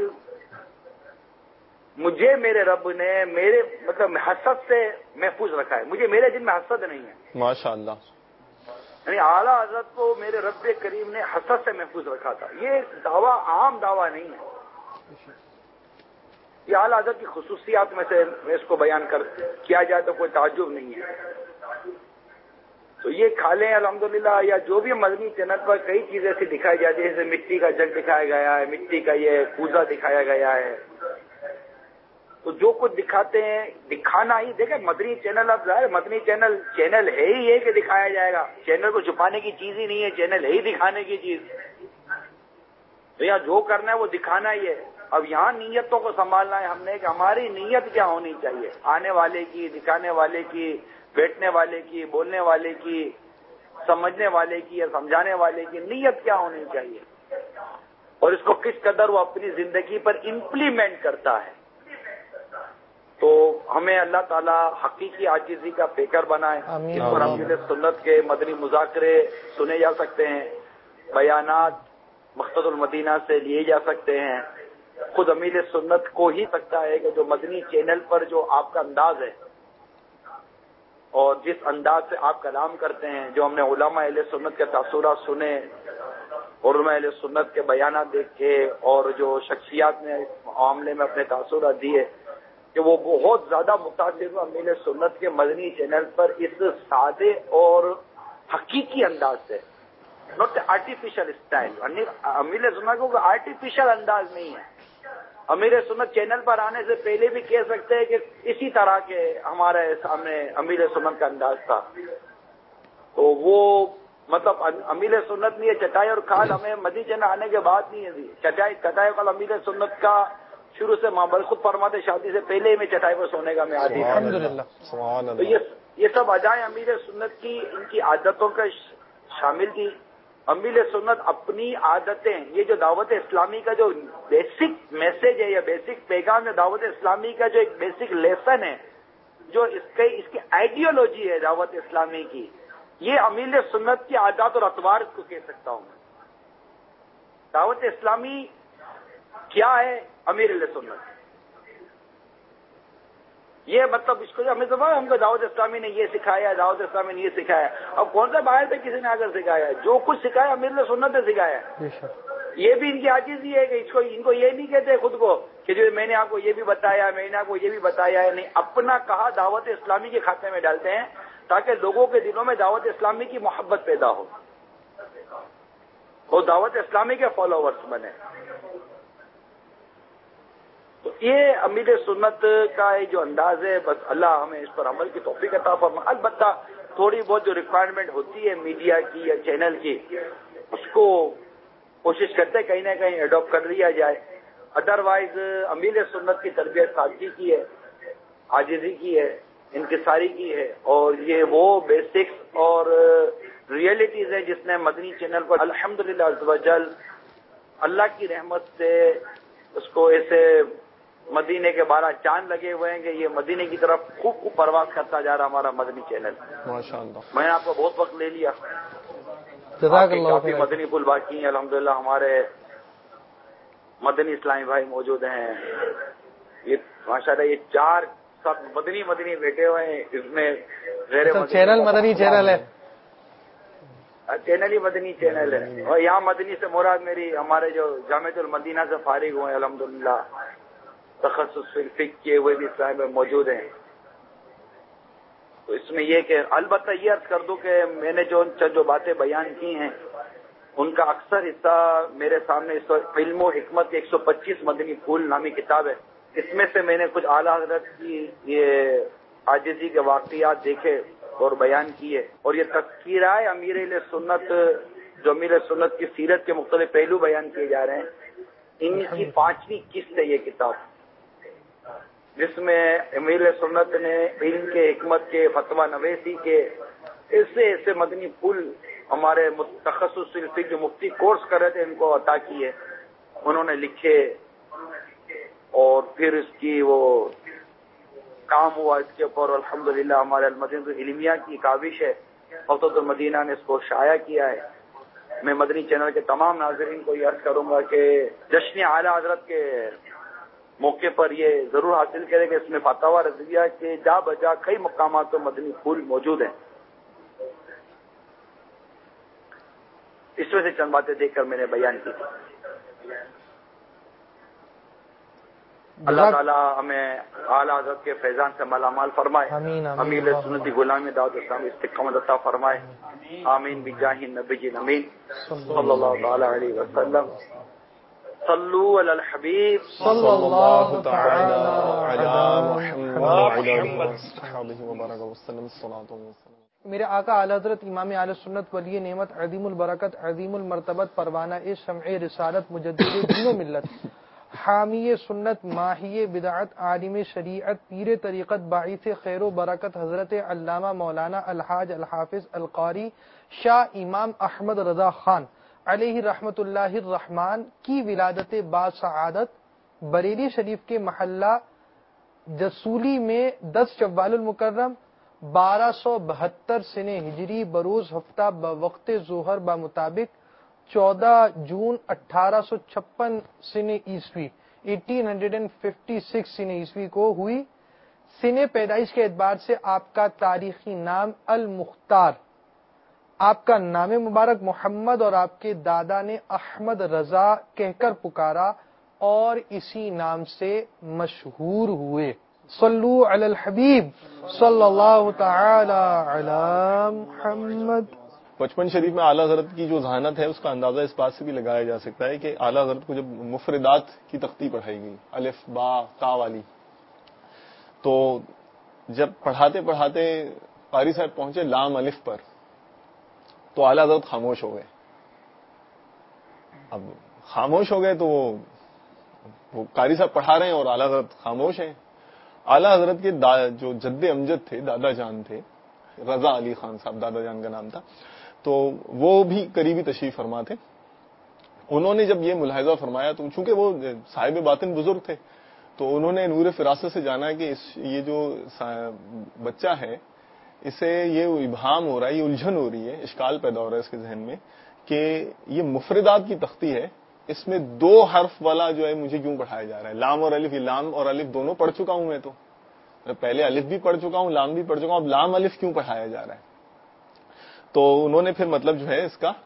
مجھے میرے رب نے میرے مطلب حسد سے محفوظ رکھا ہے, مجھے میرے دل میں حسد نہیں ہے. ماشاء اللہ. یعنی اعلیٰ حضرت کو میرے رب کریم نے حسد سے محفوظ رکھا تھا. یہ دعویٰ عام دعویٰ نہیں ہے, یہ اعلیٰ حضرت کی خصوصیات میں سے اس کو بیان کر کیا جائے تو کوئی تعجب نہیں ہے. تو یہ کھالیں الحمدللہ, یا جو بھی مدنی چینل پر کئی چیزیں ایسی دکھائی جاتی ہے, جیسے مٹی کا جگ دکھایا گیا ہے, مٹی کا یہ کوزہ دکھایا گیا ہے. تو جو کچھ دکھاتے ہیں دکھانا ہی, دیکھیں مدنی چینل اب ظاہر مدنی چینل چینل ہے ہی یہ کہ دکھایا جائے گا. چینل کو چھپانے کی چیز ہی نہیں ہے, چینل ہے ہی دکھانے کی چیز. تو یہاں جو کرنا ہے وہ دکھانا ہی ہے. اب یہاں نیتوں کو سنبھالنا ہے ہم نے کہ ہماری نیت کیا ہونی چاہیے, آنے والے کی, دکھانے والے کی, بیٹھنے والے کی, بولنے والے کی, سمجھنے والے کی یا سمجھانے والے کی نیت کیا ہونی چاہیے, اور اس کو کس قدر وہ اپنی زندگی پر امپلیمنٹ کرتا ہے. تو ہمیں اللہ تعالیٰ حقیقی عاجزی کا پیکر بنائے. اس پر اہل سنت کے مدنی مذاکرے سنے جا سکتے ہیں, بیانات مقصد المدینہ سے لیے جا سکتے ہیں. خود امیل سنت کو ہی سکتا ہے کہ جو مدنی چینل پر جو آپ کا انداز ہے اور جس انداز سے آپ کلام کرتے ہیں, جو ہم نے علماء اہل سنت کے تاثرات سنے, علماء اہل سنت کے بیانات دیکھے, اور جو شخصیات نے اس معاملے میں اپنے تاثرات دیے, کہ وہ بہت زیادہ متاثر ہوئے امیل سنت کے مدنی چینل پر اس سادے اور حقیقی انداز سے, ناٹ آرٹیفیشل اسٹائل. امیل سنت کو آرٹیفیشل انداز نہیں ہے. امیر سنت چینل پر آنے سے پہلے بھی کہہ سکتے ہیں کہ اسی طرح کے ہمارے سامنے امیر سنت کا انداز تھا. تو وہ مطلب امیر سنت نہیں ہے چٹائی اور کھال ہمیں مدنی چینل آنے کے بعد نہیں ہے دی. چٹائی چٹائی کھال امیر سنت کا شروع سے ماں بل خود فرماتے شادی سے پہلے ہی میں چٹائی پر سونے کا میں عادی تھا. تو یہ یہ سب اجائیں امیر سنت کی ان کی عادتوں کا شامل تھی. امیل سنت اپنی عادتیں, یہ جو دعوت اسلامی کا جو بیسک میسج ہے یا بیسک پیغام ہے, دعوت اسلامی کا جو ایک بیسک لیسن ہے, جو اس کے اس کی آئیڈیالوجی ہے دعوت اسلامی کی, یہ امیل سنت کی عادات اور اطوار کو کہہ سکتا ہوں میں. دعوت اسلامی کیا ہے, امیر سنت. یہ مطلب اس کو ہمیں تو ہم کو دعوت اسلامی نے یہ سکھایا ہے, دعوت اسلامی نے یہ سکھایا ہے. اب کون سا باہر سے کسی نے آ کر سکھایا ہے, جو کچھ سکھایا امیر سنت نے سکھایا ہے. یہ بھی ان کی عاجزی ہے کہ اس کو ان کو یہ نہیں کہتے خود کو کہ جو میں نے آپ کو یہ بھی بتایا, میں نے آپ کو یہ بھی بتایا ہے. نہیں, اپنا کہا دعوت اسلامی کے کھاتے میں ڈالتے ہیں تاکہ لوگوں کے دلوں میں دعوت اسلامی کی محبت پیدا ہو, وہ دعوت اسلامی کے فالوورز بنے. تو یہ امیر سنت کا جو انداز ہے, بس اللہ ہمیں اس پر عمل کی توفیق عطا فرمائے. البتہ تھوڑی بہت جو ریکوائرمنٹ ہوتی ہے میڈیا کی یا چینل کی, اس کو کوشش کرتے کہیں نہ کہیں ایڈاپٹ کر لیا جائے. ادروائز امیر سنت کی تربیت سادگی کی ہے, عاجزی کی ہے, انکساری کی ہے, اور یہ وہ بیسکس اور ریئلٹیز ہیں جس نے مدنی چینل پر الحمدللہ عز وجل اللہ کی رحمت سے اس کو ایسے مدینے کے بارہ چاند لگے ہوئے ہیں کہ یہ مدینے کی طرف خوب خوب پرواز کرتا جا رہا ہمارا مدنی چینل. ماشاء اللہ. میں نے آپ کو بہت وقت لے لیا. جزاک اللہ کافی خیر. مدنی پھول باقی ہیں. الحمدللہ ہمارے مدنی اسلامی بھائی موجود ہیں. یہ ماشاءاللہ یہ چار سب مدنی مدنی بیٹھے ہوئے ہیں. اس میں غیر مدنی چینل مدنی چینل ہے, چینل ہی مدنی چینل ہے. اور یہاں مدنی سے مراد میری ہمارے جو جامعۃ المدینہ سے فارغ ہوئے الحمدللہ تخصص فی الفقہ کے وہ بھی اسلام میں موجود ہیں. تو اس میں یہ کہ البتہ یہ عرض کر دوں کہ میں نے جو جو باتیں بیان کی ہیں ان کا اکثر حصہ میرے سامنے اس وقت علم و حکمت کے ایک سو پچیس مدنی پھول نامی کتاب ہے. اس میں سے میں نے کچھ اعلیٰ حضرت کی یہ عاجزی کے واقعات دیکھے اور بیان کیے, اور یہ تذکیرہ امیر اہل سنت جو امیر سنت کی سیرت کے مختلف پہلو بیان کیے جا رہے ہیں. ان کی پانچویں قسط ہے یہ کتاب, جس میں امیر سنت نے علم کے حکمت کے فتویٰ نویسی کے ایسے ایسے مدنی پھول ہمارے تخصص فقہ جو مفتی کورس کر رہے تھے ان کو عطا کیے, انہوں نے لکھے اور پھر اس کی وہ کام ہوا اس کے اوپر. الحمدللہ ہمارے المدینہ علمیہ کی کاوش ہے, مفتوحات المدینہ نے اس کو شائع کیا ہے. میں مدنی چینل کے تمام ناظرین کو یہ عرض کروں گا کہ جشن اعلیٰ حضرت کے موقع پر یہ ضرور حاصل کرے کہ اس میں فتاوی رضویہ کے جا بجا کئی مقامات پر مدنی پھول موجود ہیں. اس میں سے چند باتیں دیکھ کر میں نے بیان کی. اللہ تعالیٰ ہمیں اعلیٰ حضرت کے فیضان سے مالا مال فرمائے. امیر سنتی غلامی دعوت اسلام استقامت عطا فرمائے. آمین بجاہ نبی امین صلی اللہ تعالی علیہ وسلم. صلو علی الحبیب صلی اللہ تعالی علی محمد وبارک وسلم. میرے آقا اعلی حضرت امام اہل سنت ولی نعمت عظیم البرکت عظیم المرتبت پروانہ شمع رسالت مجدد دین و ملت حامی سنت ماہی بدعت عالم شریعت پیر طریقت باعث خیر و برکت حضرت علامہ مولانا الحاج الحافظ القاری شاہ امام احمد رضا خان علیہ رحمت اللہ الرحمن کی ولادت باسعادت بریلی شریف کے محلہ جسولی میں دس شوال المکرم بارہ سو بہتر سن ہجری بروز ہفتہ بوقت ظہر بمطابق چودہ جون اٹھارہ سو چھپن سن عیسوی eighteen hundred and fifty six سن عیسوی کو ہوئی. سن پیدائش کے اعتبار سے آپ کا تاریخی نام المختار, آپ کا نام مبارک محمد اور آپ کے دادا نے احمد رضا کہہ کر پکارا اور اسی نام سے مشہور ہوئے. صلو علی الحبیب صلی اللہ تعالی علی محمد. بچپن شریف میں اعلیٰ حضرت کی جو ذہانت ہے اس کا اندازہ اس بات سے بھی لگایا جا سکتا ہے کہ اعلیٰ حضرت کو جب مفردات کی تختی پڑھائی گئی الف با تا والی, تو جب پڑھاتے پڑھاتے قاری صاحب پہنچے لام الف پر تو اعلیٰ حضرت خاموش ہو گئے. اب خاموش ہو گئے تو وہ قاری صاحب پڑھا رہے ہیں اور اعلیٰ حضرت خاموش ہیں. اعلیٰ حضرت کے جو جد امجد تھے, دادا جان تھے, رضا علی خان صاحب دادا جان کا نام تھا, تو وہ بھی قریبی تشریف فرما تھے. انہوں نے جب یہ ملاحظہ فرمایا تو چونکہ وہ صاحب باطن بزرگ تھے تو انہوں نے نور فراست سے جانا کہ اس یہ جو بچہ ہے اسے یہ ابہام ہو رہا ہے, یہ الجھن ہو رہی ہے, اشکال پیدا ہو رہا ہے اس کے ذہن میں کہ یہ مفردات کی تختی ہے, اس میں دو حرف والا جو ہے مجھے کیوں پڑھایا جا رہا ہے. لام اور الف, یہ لام اور الف دونوں پڑھ چکا ہوں میں, تو پہلے الف بھی پڑھ چکا ہوں لام بھی پڑھ چکا ہوں, اب لام الف کیوں پڑھایا جا رہا ہے. تو انہوں نے پھر مطلب جو ہے اس کا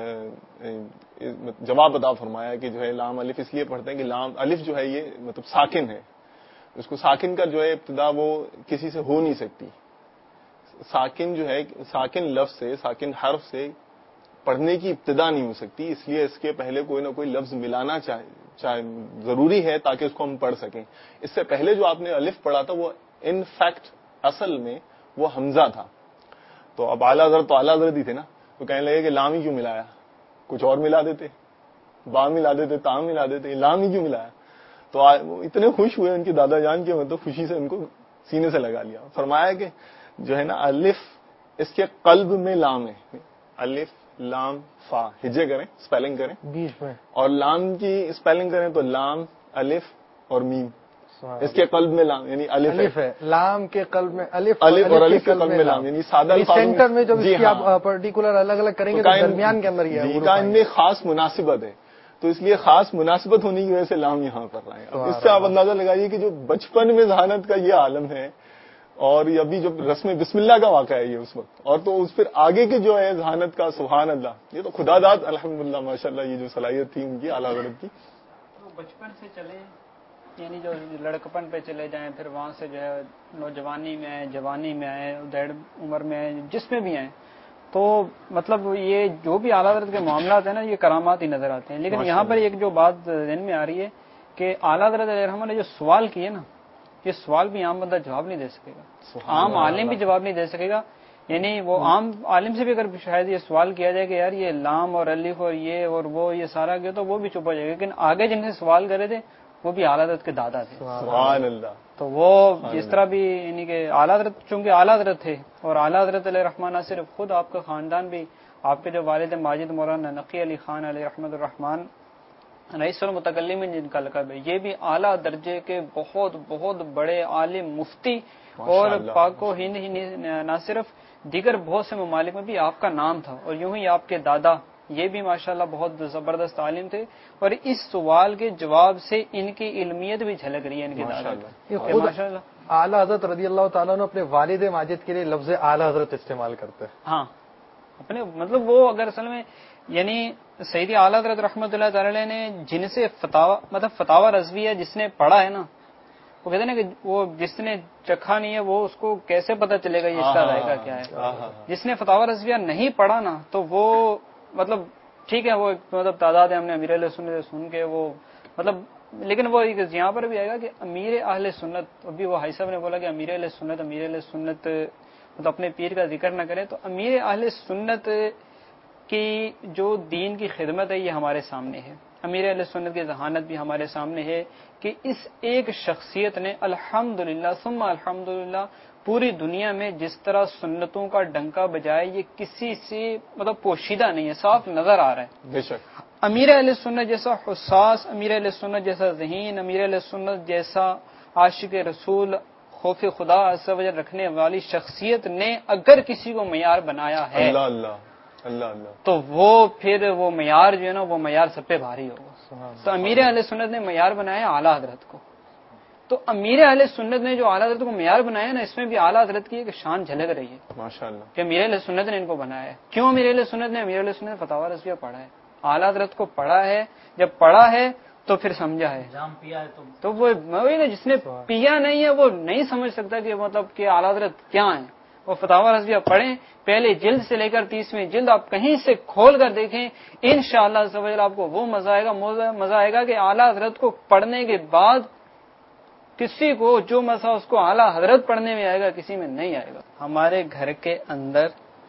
جواب عطا فرمایا کہ جو ہے لام الف اس لیے پڑھتے ہیں کہ لام الف جو ہے یہ مطلب ساکن ہے, اس کو ساکن کا جو ہے ابتدا وہ کسی سے ہو نہیں سکتی. ساکن جو ہے ساکن لفظ سے ساکن حرف سے پڑھنے کی ابتدا نہیں ہو سکتی, اس لیے اس کے پہلے کوئی نہ کوئی لفظ ملانا چاہے ضروری ہے تاکہ اس کو ہم پڑھ سکیں. اس سے پہلے جو آپ نے الف پڑھا تھا وہ ان فیکٹ اصل میں وہ حمزہ تھا. تو اب اعلیٰ حضرت تو اعلیٰ حضرت ہی تھے نا, تو کہنے لگے کہ لام ہی کیوں ملایا, کچھ اور ملا دیتے, با ملا دیتے, تا ملا دیتے, لام ہی کیوں ملایا. تو اتنے خوش ہوئے ان کے دادا جان کے, مطلب خوشی سے ان کو سینے سے لگا لیا. فرمایا کہ جو ہے نا الف اس کے قلب میں لام ہے, الف لام فا ہجے کریں اسپیلنگ کریں بیچ میں, اور لام کی اسپیلنگ کریں تو لام الف اور میم. اس کے قلب میں لام یعنی الف, الف ہے, لام کے قلب میں الف, الف اور الف کے قلب میں لام, یعنی سادہ سینٹر میں جب اس کی آپ پرٹیکولر الگ الگ کریں گے تو درمیان کے اندر یہ ہے, کا ان میں خاص مناسبت ہے, تو اس لیے خاص مناسبت ہونے کی وجہ سے لام یہاں پر رہا ہے. اس سے آپ اندازہ لگائیے کہ جو بچپن میں ذہانت کا یہ عالم ہے, اور ابھی جو رسم بسم اللہ کا واقعہ ہے یہ اس وقت, اور تو اس پھر آگے کے جو ہے ذہانت کا, سبحان اللہ, یہ تو خدا داد الحمدللہ ماشاء اللہ, یہ جو صلاحیت تھی ان کی اعلیٰ حضرت کی. بچپن سے چلے یعنی جو لڑکپن پہ چلے جائیں, پھر وہاں سے جو ہے نوجوانی میں آئے, جوانی میں آئے, ڈیڑھ عمر میں آئے, جس میں بھی آئے, تو مطلب یہ جو بھی اعلیٰ حضرت کے معاملات ہیں نا, یہ کرامات ہی نظر آتے ہیں. لیکن یہاں پر ایک جو بات ذہن میں آ رہی ہے کہ اعلیٰ حضرت علیہ الرحمہ نے جو سوال کیے نا, یہ سوال بھی عام بندہ جواب نہیں دے سکے گا, عام عالم بھی جواب نہیں دے سکے گا. یعنی وہ عام عالم سے بھی اگر شاید یہ سوال کیا جائے کہ یار یہ لام اور الف اور یہ اور وہ یہ سارا کیا, تو وہ بھی چپ ہو جائے گا. لیکن آگے جن سے سوال کرے تھے وہ بھی اعلیٰ حضرت کے دادا تھے, سبحان اللہ. تو وہ جس طرح بھی یعنی کہ اعلیٰ حضرت چونکہ اعلیٰ حضرت تھے, اور اعلیٰ حضرت علیہ الرحمٰن نہ صرف خود آپ کا خاندان بھی, آپ کے جو والد ماجد مولانا نقی علی خان علیہ رحمت الرحمان رئیس المتکلمین جن کا لقب ہے, یہ بھی اعلیٰ درجے کے بہت بہت بڑے عالم مفتی, اور پاک و ہند ہی نہ صرف دیگر بہت سے ممالک میں بھی آپ کا نام تھا. اور یوں ہی آپ کے دادا یہ بھی ماشاءاللہ بہت زبردست عالم تھے, اور اس سوال کے جواب سے ان کی علمیت بھی جھلک رہی ہے ان کے دادا. ماشاءاللہ اعلیٰ حضرت رضی اللہ تعالیٰ نے اپنے والد ماجد کے لیے لفظ اعلیٰ حضرت استعمال کرتے ہیں. ہاں اپنے مطلب وہ اگر اصل میں یعنی سیدی اعلیٰ حضرت رحمۃ اللہ تعالی نے جن سے فتاوا مطلب فتاوا رضویہ جس نے پڑھا ہے نا, وہ کہتے ہیں نا کہ وہ جس نے چکھا نہیں ہے وہ اس کو کیسے پتہ چلے گا یہ اس کا ذائقہ کیا ہے. جس نے فتاوا رضویہ نہیں پڑھا نا, تو وہ مطلب ٹھیک ہے وہ مطلب تعداد ہے, ہم نے امیر اہل سنت سن کے وہ مطلب, لیکن وہ یہاں پر بھی آئے گا کہ امیر اہل سنت, ابھی وہ حائی صاحب نے بولا کہ امیر اہل سنت امیر اہل سنت مطلب اپنے پیر کا ذکر نہ کرے, تو امیر اہل سنت کی جو دین کی خدمت ہے یہ ہمارے سامنے ہے. امیر اہل سنت کی ذہانت بھی ہمارے سامنے ہے کہ اس ایک شخصیت نے الحمدللہ ثم الحمدللہ پوری دنیا میں جس طرح سنتوں کا ڈنکا بجائے, یہ کسی سے مطلب پوشیدہ نہیں ہے, صاف نظر آ رہا ہے. بے شک امیر اہل سنت جیسا حساس, امیر اہل سنت جیسا ذہین, امیر اہل سنت جیسا عاشق رسول, خوف خدا عز و جل رکھنے والی شخصیت نے اگر کسی کو معیار بنایا ہے, اللہ اللہ اللہ اللہ, تو وہ پھر وہ معیار جو ہے نا وہ معیار سب پہ بھاری ہوگا. تو امیر اہل سنت نے معیار بنایا اعلیٰ حضرت کو, تو امیر اہل سنت نے جو اعلیٰ حضرت کو معیار بنایا نا, اس میں بھی اعلیٰ حضرت کی ایک شان جھلک رہی ہے ماشاءاللہ, کہ امیر اہل سنت نے ان کو بنایا ہے. کیوں امیر اہل سنت نے؟ امیر اہل سنت نے فتاوا رضویہ پڑھا ہے, اعلیٰ حضرت کو پڑھا ہے, جب پڑھا ہے تو پھر سمجھا ہے, جام پیا ہے تو وہ جس نے پیا نہیں ہے وہ نہیں سمجھ سکتا کہ مطلب کہ اعلیٰ حضرت کیا ہے. وہ فتاوا رضویہ پڑھیں, پہلے جلد سے لے کر تیسویں جلد آپ کہیں سے کھول کر دیکھیں, انشاءاللہ آپ کو وہ مزہ آئے گا مزہ آئے گا کہ اعلیٰ حضرت کو پڑھنے کے بعد کسی کو جو مزہ اس کو اعلیٰ حضرت پڑھنے میں آئے گا کسی میں نہیں آئے گا. ہمارے گھر کے اندر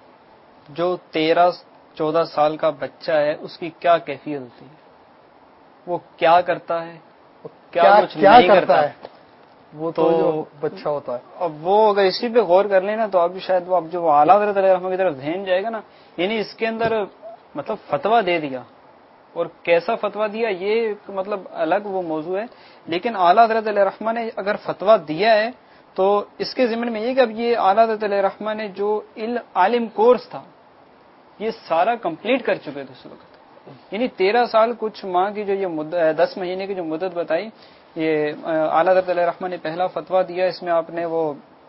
جو تیرہ چودہ سال کا بچہ ہے اس کی کیا کیفیت ہوتی ہے, وہ کیا کرتا ہے, کیا کچھ نہیں کرتا ہے, وہ تو جو بچہ ہوتا ہے. اب وہ اگر اسی پہ غور کر لینا تو آپ شاید وہ اب جو اعلیٰ حضرت علیہ الرحمہ کی طرف ذہن جائے گا نا, یعنی اس کے اندر مطلب فتویٰ دے دیا, اور کیسا فتویٰ دیا یہ مطلب الگ وہ موضوع ہے. لیکن اعلیٰ حضرت علیہ الرحمہ نے اگر فتویٰ دیا ہے تو اس کے ضمن میں یہ کہ اب یہ اعلیٰ حضرت علیہ الرحمہ نے جو عالم کورس تھا یہ سارا کمپلیٹ کر چکے تھے اس وقت. یعنی تیرہ سال کچھ ماہ کی جو یہ دس مہینے کی جو مدت بتائی, یہ اعلیٰ حضرت علیہ الرحمہ نے پہلا فتویٰ دیا, اس میں آپ نے وہ,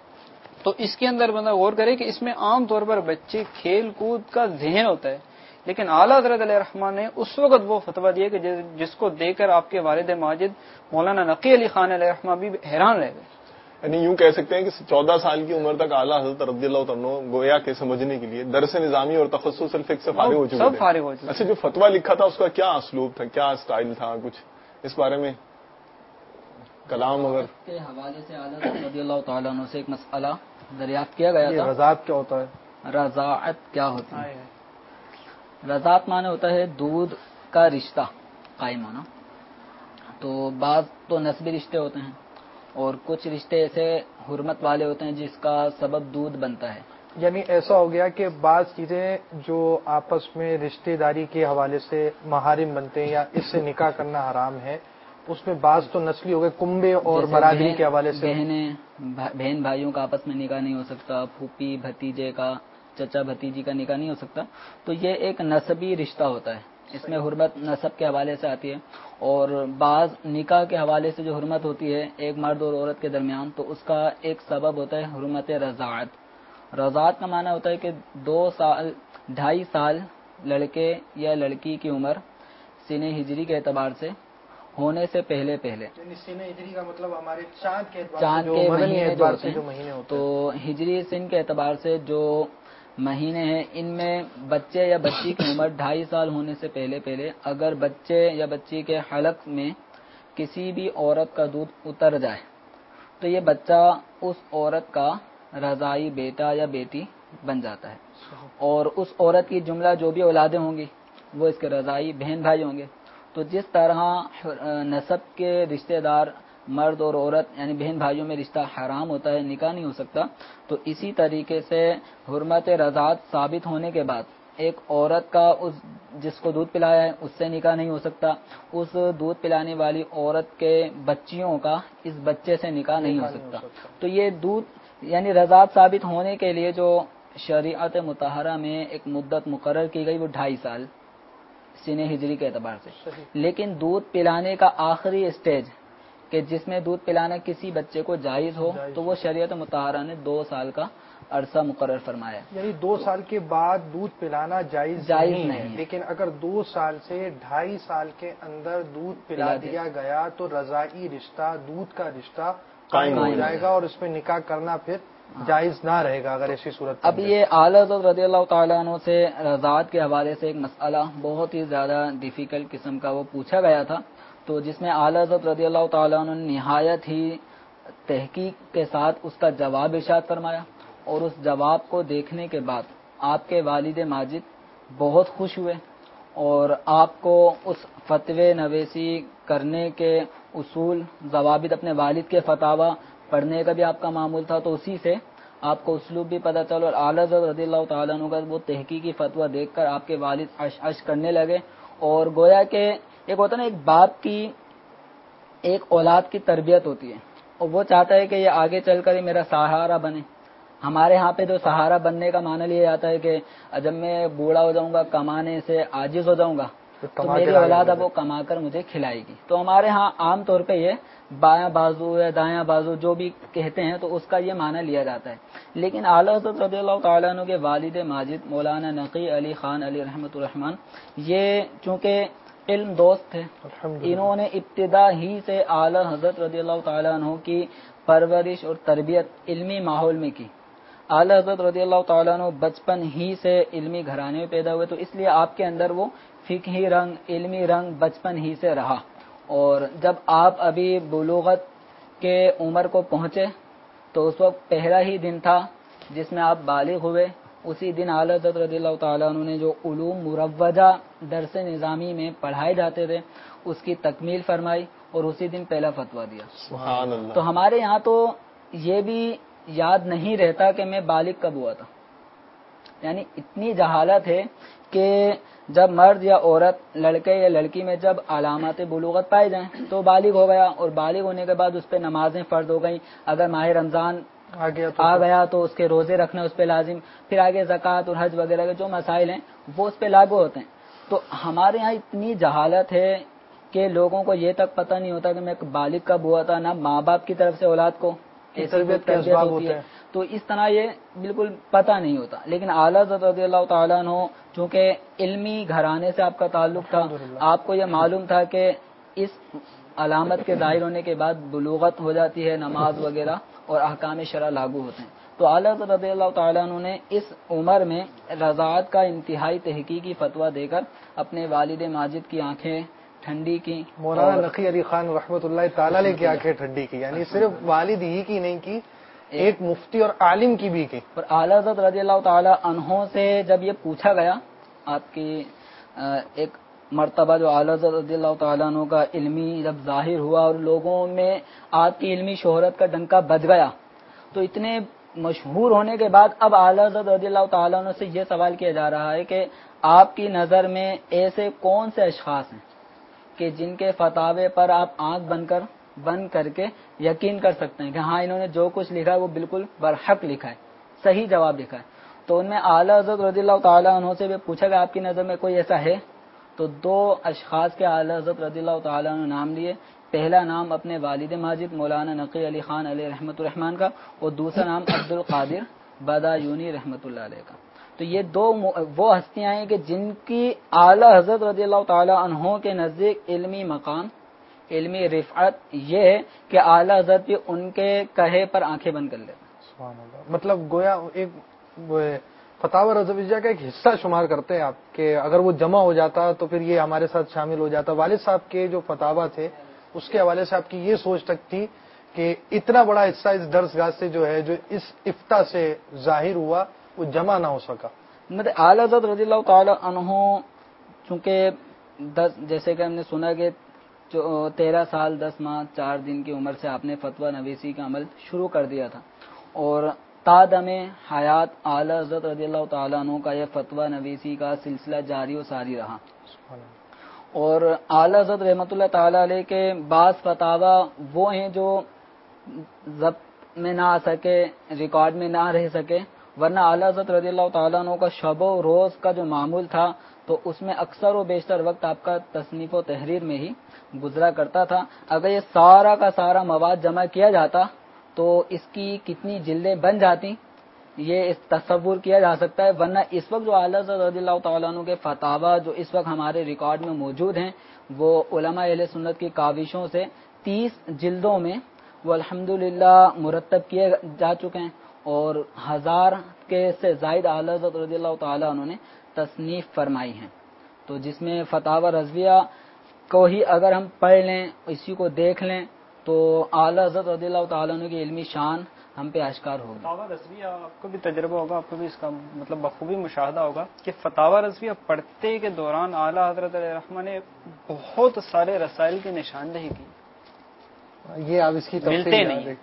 تو اس کے اندر بندہ غور کرے کہ اس میں عام طور پر بچے کھیل کود کا ذہن ہوتا ہے, لیکن اعلیٰ حضرت علیہ الرحمہ نے اس وقت وہ فتویٰ دیا کہ جس کو دیکھ کر آپ کے والد ماجد مولانا نقی علی خان علیہ الرحمہ بھی حیران رہ گئے. یعنی یوں کہہ سکتے ہیں کہ چودہ سال کی عمر تک اعلیٰ حضرت رضی اللہ عنہ گویا کے سمجھنے کے لیے درس نظامی اور تخصص الفقہ سے فارغ ہو چکے سب فارغ ہو چکے. اچھا, جو فتویٰ لکھا تھا اس کا کیا اسلوب تھا, کیا اسٹائل تھا, کچھ اس بارے میں کلام اگر کے حوالے سے اعلیٰ حضرت رضی اللہ تعالیٰ عنہ سے ایک مسئلہ دریافت کیا گیا تھا. رضاعت کیا ہوتا ہے؟ رضاعت کیا ہوتی ہے؟ رضاعت معنی ہوتا ہے دودھ کا رشتہ قائم ہونا. تو بعض تو نسبی رشتے ہوتے ہیں اور کچھ رشتے ایسے حرمت والے ہوتے ہیں جس کا سبب دودھ بنتا ہے. یعنی ایسا ہو گیا کہ بعض چیزیں جو آپس میں رشتہ داری کے حوالے سے محارم بنتے ہیں یا اس سے نکاح کرنا حرام ہے, اس میں بعض تو نسلی ہو گئے، کنبے اور برادری کے حوالے سے بہنیں بہن بھائیوں کا آپس میں نکاح نہیں ہو سکتا، پھوپھی بھتیجے کا، چچا بھتیجی کا نکاح نہیں ہو سکتا، تو یہ ایک نسبی رشتہ ہوتا ہے، اس میں حرمت نسب کے حوالے سے آتی ہے۔ اور بعض نکاح کے حوالے سے جو حرمت ہوتی ہے ایک مرد اور عورت کے درمیان، تو اس کا ایک سبب ہوتا ہے حرمت رضاعت۔ رضاعت کا معنی ہوتا ہے کہ دو سال ڈھائی سال لڑکے یا لڑکی کی عمر سنہ ہجری کے اعتبار سے ہونے سے پہلے پہلے، یعنی سنہ ہجری کا مطلب ہمارے چاند کے چاند کے مہینے جو ہوتے جو مہینے ہیں، ہوتے تو ہجری سن کے اعتبار سے جو مہینے ہیں ان میں بچے یا بچی کی عمر ڈھائی سال ہونے سے پہلے پہلے اگر بچے یا بچی کے حلق میں کسی بھی عورت کا دودھ اتر جائے تو یہ بچہ اس عورت کا رضاعی بیٹا یا بیٹی بن جاتا ہے، اور اس عورت کی جملہ جو بھی اولادیں ہوں گی وہ اس کے رضاعی بہن بھائی ہوں گے۔ تو جس طرح نسب کے رشتہ دار مرد اور عورت یعنی بہن بھائیوں میں رشتہ حرام ہوتا ہے، نکاح نہیں ہو سکتا، تو اسی طریقے سے حرمت رضاعت ثابت ہونے کے بعد ایک عورت کا اس جس کو دودھ پلایا ہے اس سے نکاح نہیں ہو سکتا، اس دودھ پلانے والی عورت کے بچیوں کا اس بچے سے نکاح نہیں ہو سکتا۔ تو یہ دودھ یعنی رضاعت ثابت ہونے کے لیے جو شریعت مطہرہ میں ایک مدت مقرر کی گئی وہ ڈھائی سال سنہ ہجری کے اعتبار سے، لیکن دودھ پلانے کا آخری اسٹیج کہ جس میں دودھ پلانا کسی بچے کو جائز ہو تو وہ شریعت مطہرہ نے دو سال کا عرصہ مقرر فرمایا، یعنی دو سال کے بعد دودھ پلانا جائز جائز نہیں, نہیں ہے، ہے، لیکن اگر دو سال سے ڈھائی سال کے اندر دودھ پلا پلا دیا گیا تو رضاعی رشتہ دودھ کا رشتہ قائم قائم ہو ہو جائے گا اور اس میں نکاح کرنا پھر جائز نہ رہے گا اگر ایسی صورت۔ اب یہ اعلی حضرت رضی اللہ تعالیٰ عنہ سے رضاعت کے حوالے سے ایک مسئلہ بہت ہی زیادہ ڈیفیکلٹ قسم کا وہ پوچھا گیا تھا، تو جس میں اعلی حضرت رضی اللہ تعالیٰ عنہ نے نہایت ہی تحقیق کے ساتھ اس کا جواب ارشاد فرمایا، اور اس جواب کو دیکھنے کے بعد آپ کے والد ماجد بہت خوش ہوئے، اور آپ کو اس فتوی نویسی کرنے کے اصول ضوابط اپنے والد کے فتاوی پڑھنے کا بھی آپ کا معمول تھا، تو اسی سے آپ کو اسلوب بھی پتہ چلا، اور اعلیٰ حضرت رضی اللہ تعالیٰ عنہ کا وہ تحقیقی فتویٰ دیکھ کر آپ کے والد عش عش کرنے لگے، اور گویا کہ ایک ہوتا نا ایک باپ کی ایک اولاد کی تربیت ہوتی ہے، اور وہ چاہتا ہے کہ یہ آگے چل کر میرا سہارا بنے۔ ہمارے ہاں پہ جو سہارا بننے کا معنی لیا جاتا ہے کہ جب میں بوڑھا ہو جاؤں گا، کمانے سے عاجز ہو جاؤں گا، تو میری اولاد اب وہ کما کر مجھے کھلائے گی۔ تو ہمارے ہاں عام طور پہ یہ بایاں بازو یا دایاں بازو جو بھی کہتے ہیں تو اس کا یہ معنی لیا جاتا ہے، لیکن اعلیٰ حضرت رضی اللہ تعالیٰ عنہ کے والد ماجد مولانا نقی علی خان علی رحمۃ الرحمان یہ چونکہ علم دوست تھے، انہوں نے ابتدا ہی سے اعلیٰ حضرت رضی اللہ تعالیٰ عنہ کی پرورش اور تربیت علمی ماحول میں کی۔ اعلیٰ حضرت رضی اللہ تعالیٰ عنہ بچپن ہی سے علمی گھرانے میں پیدا ہوئے، تو اس لیے آپ کے اندر وہ فقہی رنگ علمی رنگ بچپن ہی سے رہا، اور جب آپ ابھی بلوغت کے عمر کو پہنچے تو اس وقت پہلا ہی دن تھا جس میں آپ بالغ ہوئے، اسی دن اعلیٰ حضرت رضی اللہ تعالیٰ عنہ نے جو علوم مروجہ درس نظامی میں پڑھائے جاتے تھے اس کی تکمیل فرمائی، اور اسی دن پہلا فتویٰ دیا۔ سبحان اللہ۔ تو ہمارے یہاں تو یہ بھی یاد نہیں رہتا کہ میں بالغ کب ہوا تھا، یعنی اتنی جہالت ہے کہ جب مرد یا عورت لڑکے یا لڑکی میں جب علامات بلوغت پائے جائیں تو بالغ ہو گیا، اور بالغ ہونے کے بعد اس پہ نمازیں فرض ہو گئیں، اگر ماہ رمضان آ گیا تو آ گیا تو اس کے روزے رکھنا اس پہ لازم، پھر آگے زکوٰۃ اور حج وغیرہ کے جو مسائل ہیں وہ اس پہ لاگو ہوتے ہیں۔ تو ہمارے یہاں اتنی جہالت ہے کہ لوگوں کو یہ تک پتہ نہیں ہوتا کہ میں بالغ کب ہوا تھا، نہ ماں باپ کی طرف سے اولاد کو تربیت کے اسباب ہوتی ہوتے ہے، ہیں، تو اس طرح یہ بالکل پتہ نہیں ہوتا۔ لیکن اعلیٰ حضرت رضی اللہ تعالیٰ عنہ چونکہ علمی گھرانے سے آپ کا تعلق تھا، آپ کو یہ معلوم تھا کہ اس علامت کے ظاہر ہونے کے بعد بلوغت ہو جاتی ہے، نماز وغیرہ اور احکام شرع لاگو ہوتے ہیں، تو اعلیٰ حضرت رضی اللہ تعالیٰ عنہ نے اس عمر میں رضاعت کا انتہائی تحقیقی فتویٰ دے کر اپنے والد ماجد کی آنکھیں ٹھنڈی کی، مولانا نقی علی خان رحمۃ اللہ تعالی علیہ کی آنکھیں ٹھنڈی کی، یعنی صرف والد ہی کی نہیں کی، ایک مفتی اور عالم کی بھی کی۔ اور اعلیٰ حضرت رضی اللہ تعالیٰ عنہ سے جب یہ پوچھا گیا، آپ کی ایک مرتبہ جو اعلیٰ حضرت رضی اللہ تعالیٰ عنہ کا علمی جب ظاہر ہوا اور لوگوں میں آپ کی علمی شہرت کا ڈنکا بج گیا، تو اتنے مشہور ہونے کے بعد اب اعلیٰ حضرت رضی اللہ تعالیٰ عنہ سے یہ سوال کیا جا رہا ہے کہ آپ کی نظر میں ایسے کون سے اشخاص ہیں کہ جن کے فتاوے پر آپ آنکھ بند کر بند کر کے یقین کر سکتے ہیں کہ ہاں انہوں نے جو کچھ لکھا ہے وہ بالکل برحق لکھا ہے، صحیح جواب لکھا ہے. تو ان میں اعلیٰ حضرت رضی اللہ تعالیٰ عنہ سے بھی پوچھا گیا آپ کی نظر میں کوئی ایسا ہے؟ تو دو اشخاص کے اعلیٰ حضرت رضی اللہ تعالیٰ عنہ نام لیے. پہلا نام اپنے والد ماجد مولانا نقی علی خان علیہ رحمۃ الرحمان کا، اور دوسرا نام عبد القادر بدایونی رحمۃ اللہ علیہ کا. تو یہ دو وہ ہستیاں ہیں کہ جن کی اعلیٰ حضرت رضی اللہ تعالیٰ عنہ کے نزدیک علمی مقام، علمی رفعت یہ ہے کہ اعلیٰ حضرت بھی ان کے کہے پر آنکھیں بند کر لیتے. سبحان اللہ. مطلب گویا ایک فتاوی رضویہ کا ایک حصہ شمار کرتے ہیں آپ کہ اگر وہ جمع ہو جاتا تو پھر یہ ہمارے ساتھ شامل ہو جاتا. والد صاحب کے جو فتاوا تھے اس کے حوالے سے آپ کی یہ سوچ تک تھی کہ اتنا بڑا حصہ اس درس گاہ سے جو ہے جو اس افتاء سے ظاہر ہوا وہ جمع نہ ہو سکا. مطلب اعلیٰ حضرت رضی اللہ تعالی عنہ چونکہ جیسے کہ ہم نے سنا کہ تیرہ سال دس ماہ چار دن کی عمر سے آپ نے فتویٰ نویسی کا عمل شروع کر دیا تھا، اور تادم حیات اعلیٰ حضرت رضی اللہ تعالیٰ عنہ کا یہ فتویٰ نویسی کا سلسلہ جاری و ساری رہا. اور اعلیٰ حضرت رحمۃ اللہ تعالیٰ علیہ کے بعض فتاوا وہ ہیں جو ضبط میں نہ آ سکے، ریکارڈ میں نہ رہ سکے، ورنہ اعلیٰ حضرت رضی اللہ تعالیٰ عنہ کا شب و روز کا جو معمول تھا تو اس میں اکثر و بیشتر وقت آپ کا تصنیف و تحریر میں ہی گزرا کرتا تھا. اگر یہ سارا کا سارا مواد جمع کیا جاتا تو اس کی کتنی جلدیں بن جاتی یہ اس تصور کیا جا سکتا ہے. ورنہ اس وقت جو اعلیٰ حضرت رضی اللہ تعالیٰ عنہ کے فتاوا جو اس وقت ہمارے ریکارڈ میں موجود ہیں وہ علماء اہل سنت کی کاوشوں سے تیس جلدوں میں وہ الحمدللہ مرتب کیے جا چکے ہیں، اور ہزار کے سے زائد اعلیٰ حضرت رضی اللہ تعالیٰ عنہ نے تصنیف فرمائی ہیں. تو جس میں فتاوی رضویہ کو ہی اگر ہم پڑھ لیں، اسی کو دیکھ لیں تو اعلیٰ حضرت رضی اللہ تعالیٰ عنہ کی علمی شان ہم پہ اشکار ہوگی. فتاوی رضویہ آپ کو بھی تجربہ ہوگا، آپ کو بھی اس کا مطلب بخوبی مشاہدہ ہوگا کہ فتاوی رضویہ پڑھتے کے دوران اعلیٰ حضرت علیہ الرحمہ نے بہت سارے رسائل کی نشاندہی کی. یہ آپ اس کی ملتے نہیں.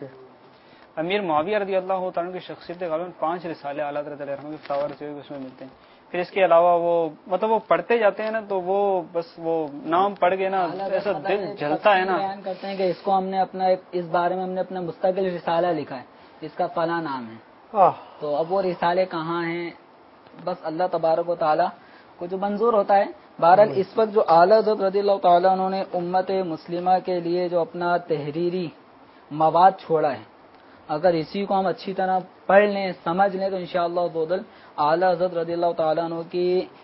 امیر معاویہ رضی اللہ تعالیٰ کی شخصیت غالباً پانچ رسالے اعلیٰ حضرت علیہ الرحمہ کے فتاوی رضویہ اس میں ملتے ہیں. پھر اس کے علاوہ وہ مطلب وہ پڑھتے جاتے ہیں نا تو وہ بس وہ نام پڑھ کے نا ایسا دل جلتا ہے نا. بیان کرتے ہیں کہ اس کو ہم نے اپنا اس بارے میں ہم نے اپنا مستقل رسالہ لکھا ہے جس کا فلاں نام ہے. تو اب وہ رسالے کہاں ہیں بس اللہ تبارک و تعالیٰ کو جو منظور ہوتا ہے. بہرحال اس وقت جو اعلیٰ حضرت رضی اللہ تعالیٰ انہوں نے امت مسلمہ کے لیے جو اپنا تحریری مواد چھوڑا ہے، اگر اسی کو ہم اچھی طرح پڑھ لیں سمجھ لیں تو انشاءاللہ تعالی اعلیٰ حضرت رضی اللہ تعالیٰ عنہ کی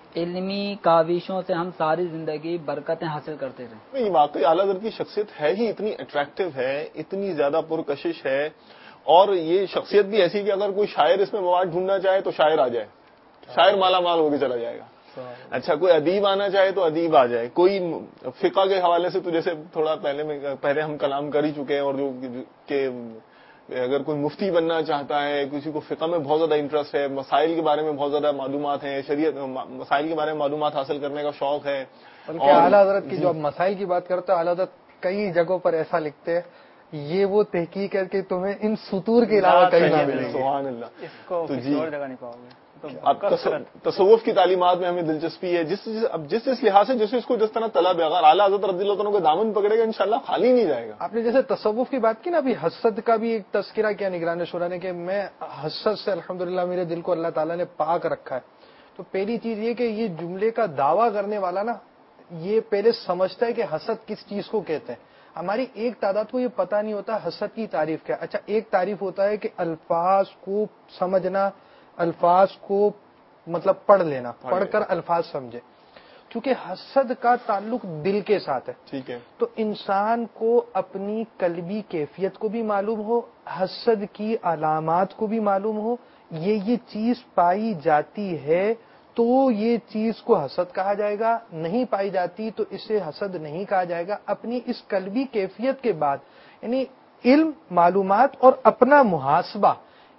علمی کاوشوں سے ہم ساری زندگی برکتیں حاصل کرتے رہے. یہ واقعی اعلیٰ حضرت کی شخصیت ہے ہی اتنی اٹریکٹیو ہے، اتنی زیادہ پرکشش ہے، اور یہ شخصیت بھی ایسی کہ اگر کوئی شاعر اس میں مواد ڈھونڈنا چاہے تو شاعر آ جائے، شاعر مالا مال ہو کے چلا جائے گا. اچھا کوئی ادیب آنا چاہے تو ادیب آ جائے. کوئی فقہ کے حوالے سے تو جیسے تھوڑا پہلے میں پہلے ہم کلام کر ہی چکے ہیں، اور جو کہ اگر کوئی مفتی بننا چاہتا ہے، کسی کو فقہ میں بہت زیادہ انٹرسٹ ہے، مسائل کے بارے میں بہت زیادہ معلومات ہیں، شریعت مسائل کے بارے میں معلومات حاصل کرنے کا شوق ہے. بلکہ اعلیٰ حضرت کی جو اب مسائل کی بات کرتے ہیں اعلیٰ حضرت کئی جگہوں پر ایسا لکھتے ہیں یہ وہ تحقیق ہے کہ تمہیں ان سطور کے علاوہ کہیں نہ ملے. سبحان اللہ. اس کو کسی اور جگہ نہیں پاؤ گے. اب تصوف کی تعلیمات میں ہمیں دلچسپی ہے، جس اب جس جس لحاظ سے جیسے اس کو جس طرح طلب ہے، اگر اعلیٰ حضرت رضی اللہ عنہ کو دامن پکڑے گا انشاءاللہ خالی نہیں جائے گا. آپ نے جیسے تصوف کی بات کی نا، ابھی حسد کا بھی ایک تذکرہ کیا نگران شورا نے کہ میں حسد سے الحمدللہ میرے دل کو اللہ تعالیٰ نے پاک رکھا ہے. تو پہلی چیز یہ کہ یہ جملے کا دعویٰ کرنے والا نا یہ پہلے سمجھتا ہے کہ حسد کس چیز کو کہتے ہیں. ہماری ایک تعداد کو یہ پتہ نہیں ہوتا حسد کی تعریف کیا. اچھا ایک تعریف ہوتا ہے کہ الفاظ کو سمجھنا، الفاظ کو مطلب پڑھ لینا، پڑھ کر الفاظ سمجھے. کیونکہ حسد کا تعلق دل کے ساتھ ہے، ٹھیک ہے، تو انسان کو اپنی قلبی کیفیت کو بھی معلوم ہو، حسد کی علامات کو بھی معلوم ہو. یہ یہ چیز پائی جاتی ہے تو یہ چیز کو حسد کہا جائے گا، نہیں پائی جاتی تو اسے حسد نہیں کہا جائے گا. اپنی اس قلبی کیفیت کے بعد یعنی علم، معلومات اور اپنا محاسبہ،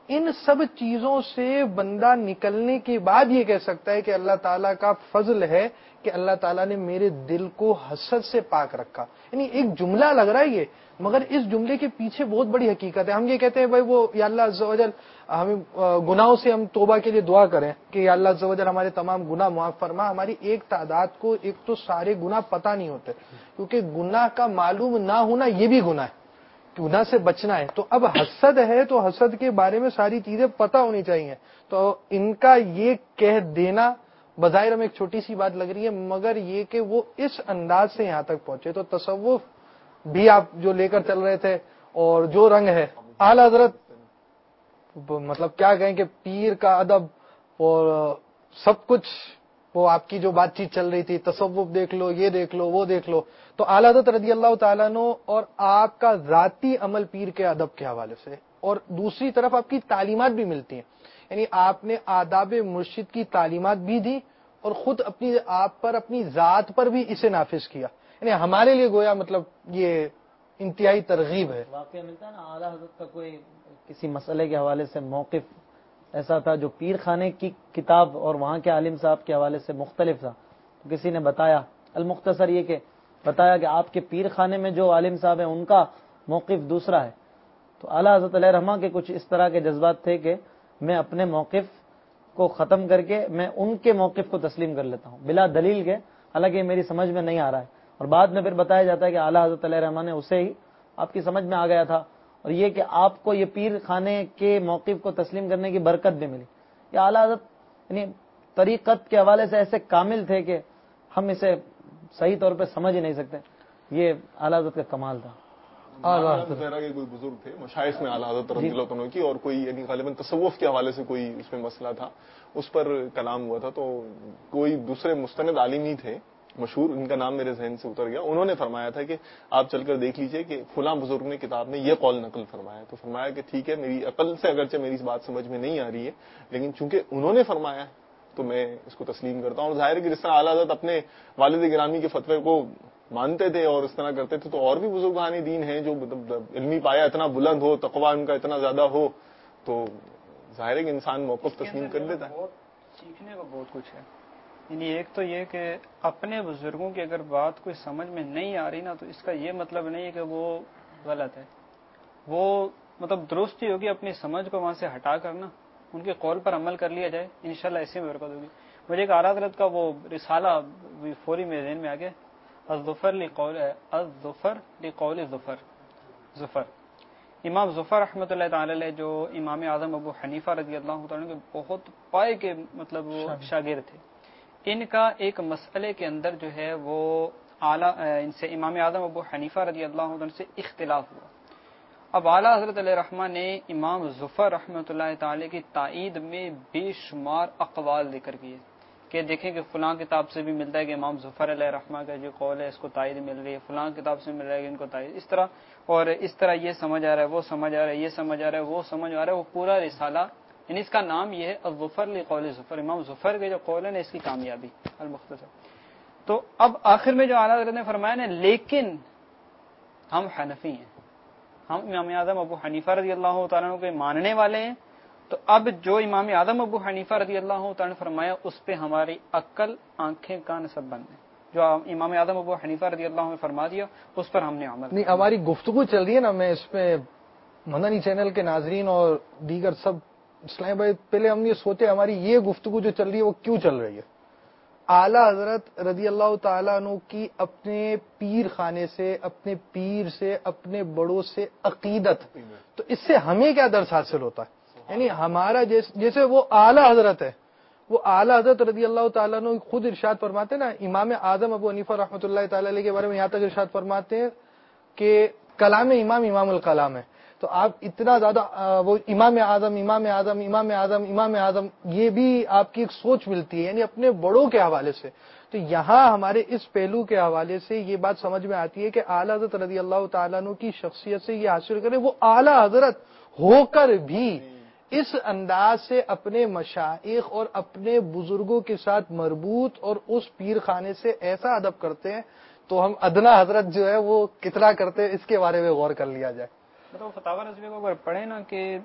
ان سب چیزوں سے بندہ نکلنے کے بعد یہ کہہ سکتا ہے کہ اللہ تعالیٰ کا فضل ہے کہ اللہ تعالیٰ نے میرے دل کو حسد سے پاک رکھا. یعنی ایک جملہ لگ رہا ہے یہ، مگر اس جملے کے پیچھے بہت بڑی حقیقت ہے. ہم یہ کہتے ہیں بھائی وہ یا اللہ عز و جل ہمیں گناہوں سے ہم توبہ کے لیے دعا کریں کہ یا اللہ عز و جل ہمارے تمام گناہ معاف فرما. ہماری ایک تعداد کو ایک تو سارے گناہ پتہ نہیں ہوتے، کیونکہ گناہ کا معلوم نہ ہونا یہ بھی گناہ ہے، گناہ سے بچنا ہے. تو اب حسد ہے تو حسد کے بارے میں ساری چیزیں پتہ ہونی چاہیے. تو ان کا یہ کہہ دینا بظاہر ہمیں ایک چھوٹی سی بات لگ رہی ہے، مگر یہ کہ وہ اس انداز سے یہاں تک پہنچے. تو تصوف بھی آپ جو لے کر چل رہے تھے اور جو رنگ ہے اعلی حضرت، مطلب کیا کہیں کہ پیر کا ادب اور سب کچھ، وہ آپ کی جو بات چیت چل رہی تھی تصوف دیکھ لو، یہ دیکھ لو، وہ دیکھ لو. تو اعلی حضرت رضی اللہ تعالیٰ عنہ اور آپ کا ذاتی عمل پیر کے ادب کے حوالے سے، اور دوسری طرف آپ کی تعلیمات بھی ملتی ہیں. یعنی آپ نے آداب مرشد کی تعلیمات بھی دی اور خود اپنی آپ پر اپنی ذات پر بھی اسے نافذ کیا. یعنی ہمارے لیے گویا مطلب یہ انتہائی ترغیب ہے. واقعہ ملتا ہے نا اعلیٰ حضرت کا کوئی کسی مسئلے کے حوالے سے موقف ایسا تھا جو پیر خانے کی کتاب اور وہاں کے عالم صاحب کے حوالے سے مختلف تھا. کسی نے بتایا، المختصر یہ کہ بتایا کہ آپ کے پیر خانے میں جو عالم صاحب ہیں ان کا موقف دوسرا ہے. تو اعلیٰ حضرت علیہ رحمہ کے کچھ اس طرح کے جذبات تھے کہ میں اپنے موقف کو ختم کر کے میں ان کے موقف کو تسلیم کر لیتا ہوں بلا دلیل کے، حالانکہ یہ میری سمجھ میں نہیں آ رہا ہے. اور بعد میں پھر بتایا جاتا ہے کہ اعلیٰ حضرت علیہ رحمہ نے اسے ہی آپ کی سمجھ میں آ گیا تھا، اور یہ کہ آپ کو یہ پیر خانے کے موقف کو تسلیم کرنے کی برکت بھی ملی. یہ اعلیٰ حضرت یعنی طریقت کے حوالے سے ایسے کامل تھے کہ ہم اسے صحیح طور پہ سمجھ ہی نہیں سکتے. یہ اعلیٰ حضرت کا کمال تھا. اعلیٰ حضرت کے کوئی بزرگ تھے مشائخ میں اعلیٰ حضرت رضی اللہ عنہ کی، اور کوئی یعنی غالباً تصوف کے حوالے سے کوئی اس میں مسئلہ تھا، اس پر کلام ہوا تھا. تو کوئی دوسرے مستند عالم ہی تھے مشہور، ان کا نام میرے ذہن سے اتر گیا، انہوں نے فرمایا تھا کہ آپ چل کر دیکھ لیجئے کہ فلاں بزرگ نے کتاب میں یہ قول نقل فرمایا. تو فرمایا کہ ٹھیک ہے، میری عقل سے اگرچہ میری اس بات سمجھ میں نہیں آ رہی ہے، لیکن چونکہ انہوں نے فرمایا تو میں اس کو تسلیم کرتا ہوں. اور ظاہر ہے کہ جس طرح اعلیٰ حضرت اپنے والد گرامی کے فتوے کو مانتے تھے اور اس طرح کرتے تھے، تو اور بھی بزرگان دین ہیں جو علمی پایا اتنا بلند ہو، تقویٰ ان کا اتنا زیادہ ہو، تو ظاہر ہے کہ انسان موقف تسلیم کر لیتا ہے. سیکھنے کو بہت کچھ ہے. یعنی ایک تو یہ کہ اپنے بزرگوں کی اگر بات کوئی سمجھ میں نہیں آ رہی نا، تو اس کا یہ مطلب نہیں ہے کہ وہ غلط ہے، وہ مطلب درست ہی ہوگی. اپنی سمجھ کو وہاں سے ہٹا کر نا ان کے قول پر عمل کر لیا جائے، انشاءاللہ ایسے میں برکت ہوگی. مجھے ایک اعلیٰ حضرت کا وہ رسالہ فوری میرے ذہن میں آ گیا، الظفر لقول الظفر لقول ظفر ظفر امام ظفر رحمۃ اللہ تعالی علیہ جو امام اعظم ابو حنیفہ رضی اللہ تعالیٰ کے بہت پائے کے مطلب وہ شاگرد تھے. ان کا ایک مسئلے کے اندر جو ہے وہ اعلیٰ ان سے امام اعظم ابو حنیفہ رضی اللہ عنہ سے اختلاف ہوا. اب اعلیٰ حضرت علیہ رحمہ نے امام ظفر رحمۃ اللہ تعالی کی تائید میں بے شمار اقوال ذکر کیے کہ دیکھیں کہ فلاں کتاب سے بھی ملتا ہے کہ امام ظفر علیہ رحمہ کا جو قول ہے اس کو تائید مل رہی ہے، فلاں کتاب سے مل رہا ہے کہ ان کو تائید، اس طرح اور اس طرح یہ سمجھ آ رہا ہے، وہ سمجھ آ رہا ہے، یہ سمجھ آ رہا ہے، وہ سمجھ آ رہا ہے. وہ پورا رسالہ یعنی اس کا نام یہ ہے الظفر لقول ظفر، امام ظفر کے جو قول ہے اس کی کامیابی المختصر. تو اب آخر میں جو اعلیٰ حضرت نے فرمایا نا، لیکن ہم حنفی ہیں، ہم امام اعظم ابو حنیفہ رضی اللہ تعالیٰ عنہ کے ماننے والے ہیں. تو اب جو امام اعظم ابو حنیفہ رضی اللہ تعالیٰ نے فرمایا اس پہ ہماری عقل، آنکھیں، کان سب بند ہیں. جو امام اعظم ابو حنیفہ رضی اللہ عنہ نے فرما دیا اس پر ہم نے عمل نہیں. ہماری گفتگو چل رہی ہے نا، میں اس میں مدنی چینل کے ناظرین اور دیگر سب اسلام بھائی، پہلے ہم یہ سوچے ہماری یہ گفتگو جو چل رہی ہے وہ کیوں چل رہی ہے. اعلیٰ حضرت رضی اللہ تعالیٰ عنہ کی اپنے پیر خانے سے، اپنے پیر سے، اپنے بڑوں سے عقیدت، تو اس سے ہمیں کیا درس حاصل ہوتا ہے؟ یعنی ہمارا جیسے وہ اعلیٰ حضرت ہے، وہ اعلیٰ حضرت رضی اللہ تعالیٰ عنہ خود ارشاد فرماتے نا، امام اعظم ابو حنیفہ رحمۃ اللہ تعالی علیہ کے بارے میں یہاں تک ارشاد فرماتے ہیں کہ کلام امام امام الکلام ہے. تو آپ اتنا زیادہ وہ امام اعظم امام اعظم امام اعظم امام اعظم یہ بھی آپ کی ایک سوچ ملتی ہے، یعنی اپنے بڑوں کے حوالے سے. تو یہاں ہمارے اس پہلو کے حوالے سے یہ بات سمجھ میں آتی ہے کہ اعلیٰ حضرت رضی اللہ تعالیٰ عنہ کی شخصیت سے یہ حاصل کریں، وہ اعلیٰ حضرت ہو کر بھی اس انداز سے اپنے مشائخ اور اپنے بزرگوں کے ساتھ مربوط اور اس پیر خانے سے ایسا ادب کرتے ہیں. تو ہم ادنا حضرت جو ہے وہ کتنا کرتے ہیں، اس کے بارے میں غور کر لیا جائے. مطلب فتاوی رضویہ کو اگر پڑھیں نا کہ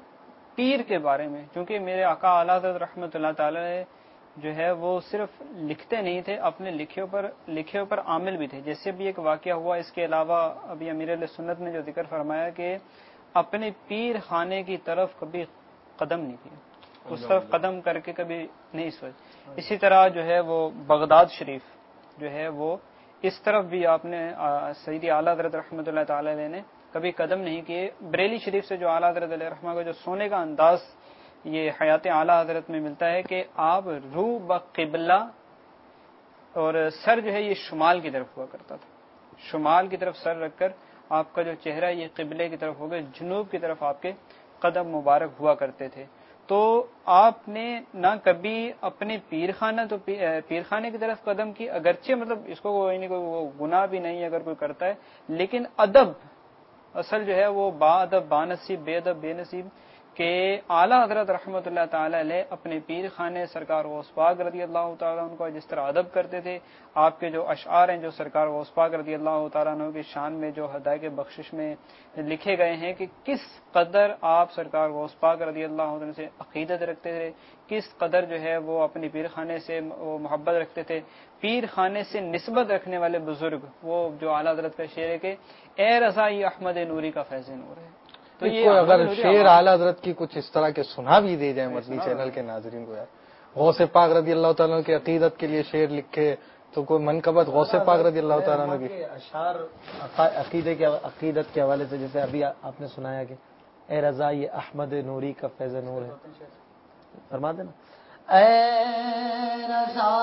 پیر کے بارے میں، چونکہ میرے آقا اعلیٰ حضرت رحمۃ اللہ تعالی جو ہے وہ صرف لکھتے نہیں تھے، اپنے لکھے پر لکھے پر عامل بھی تھے. جیسے بھی ایک واقعہ ہوا، اس کے علاوہ ابھی امیر علیہ سنت نے جو ذکر فرمایا کہ اپنے پیر خانے کی طرف کبھی قدم نہیں کیا، اس طرف قدم کر کے کبھی نہیں سوچ. اسی طرح جو ہے وہ بغداد شریف جو ہے وہ اس طرف بھی آپ نے سیدی اعلیٰ حضرت رحمۃ اللہ تعالی علیہ نے کبھی قدم نہیں کیے. بریلی شریف سے جو اعلیٰ حضرت علیہ رحمہ کا جو سونے کا انداز یہ حیات اعلیٰ حضرت میں ملتا ہے کہ آپ روح بقبلہ اور سر جو ہے یہ شمال کی طرف ہوا کرتا تھا، شمال کی طرف سر رکھ کر آپ کا جو چہرہ یہ قبلے کی طرف ہو گیا، جنوب کی طرف آپ کے قدم مبارک ہوا کرتے تھے. تو آپ نے نہ کبھی اپنے پیر خانہ تو پیر خانے کی طرف قدم کی، اگرچہ مطلب اس کو کوئی نہیں کوئی وہ گناہ بھی نہیں اگر کوئی کرتا ہے، لیکن ادب اصل جو ہے وہ با ادب با نصیب بے ادب بے نصیب کہ اعلیٰ حضرت رحمۃ اللہ تعالی علیہ اپنے پیر خانے سرکار غوث پاک رضی اللہ تعالیٰ عنہ کو جس طرح ادب کرتے تھے، آپ کے جو اشعار ہیں جو سرکار غوث پاک رضی اللہ تعالیٰ عنہ کی شان میں جو ہدایت بخشش میں لکھے گئے ہیں کہ کس قدر آپ سرکار غوث پاک رضی اللہ عنہ سے عقیدت رکھتے تھے، کس قدر جو ہے وہ اپنے پیر خانے سے وہ محبت رکھتے تھے. پیر خانے سے نسبت رکھنے والے بزرگ وہ جو اعلیٰ حضرت کا شعر ہے کہ اے رضا یہ احمد نوری کا فیض نور ہے. تو یہ اگر شعر اعلیٰ حضرت کی کچھ اس طرح کے سنا بھی دے جائیں مدنی چینل کے ناظرین کو، یار غوث پاک رضی اللہ تعالیٰ کی عقیدت کے لیے شعر لکھے تو کوئی منقبت غوث پاک رضی اللہ تعالیٰ نے بھی اشعار عقیدے کے عقیدت کے حوالے سے جیسے ابھی آپ نے سنایا کہ اے رضا یہ احمد نوری کا فیض نور ہے، فرما دینا اے رضا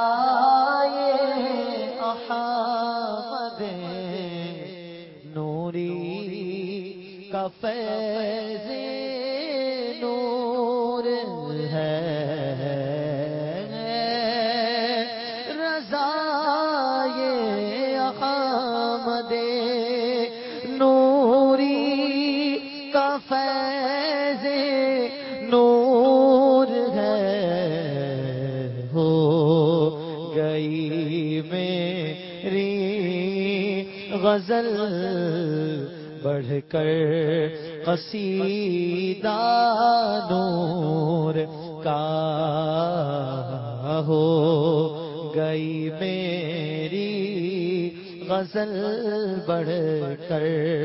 یہ احمد نوری کا فیض نور ہے، رضا یہ احمد نوری کا فیض نور ہے. ہو گئی میری غزل بڑھ کر قصیدہ نور کا، ہو گئی میری غزل بڑھ کر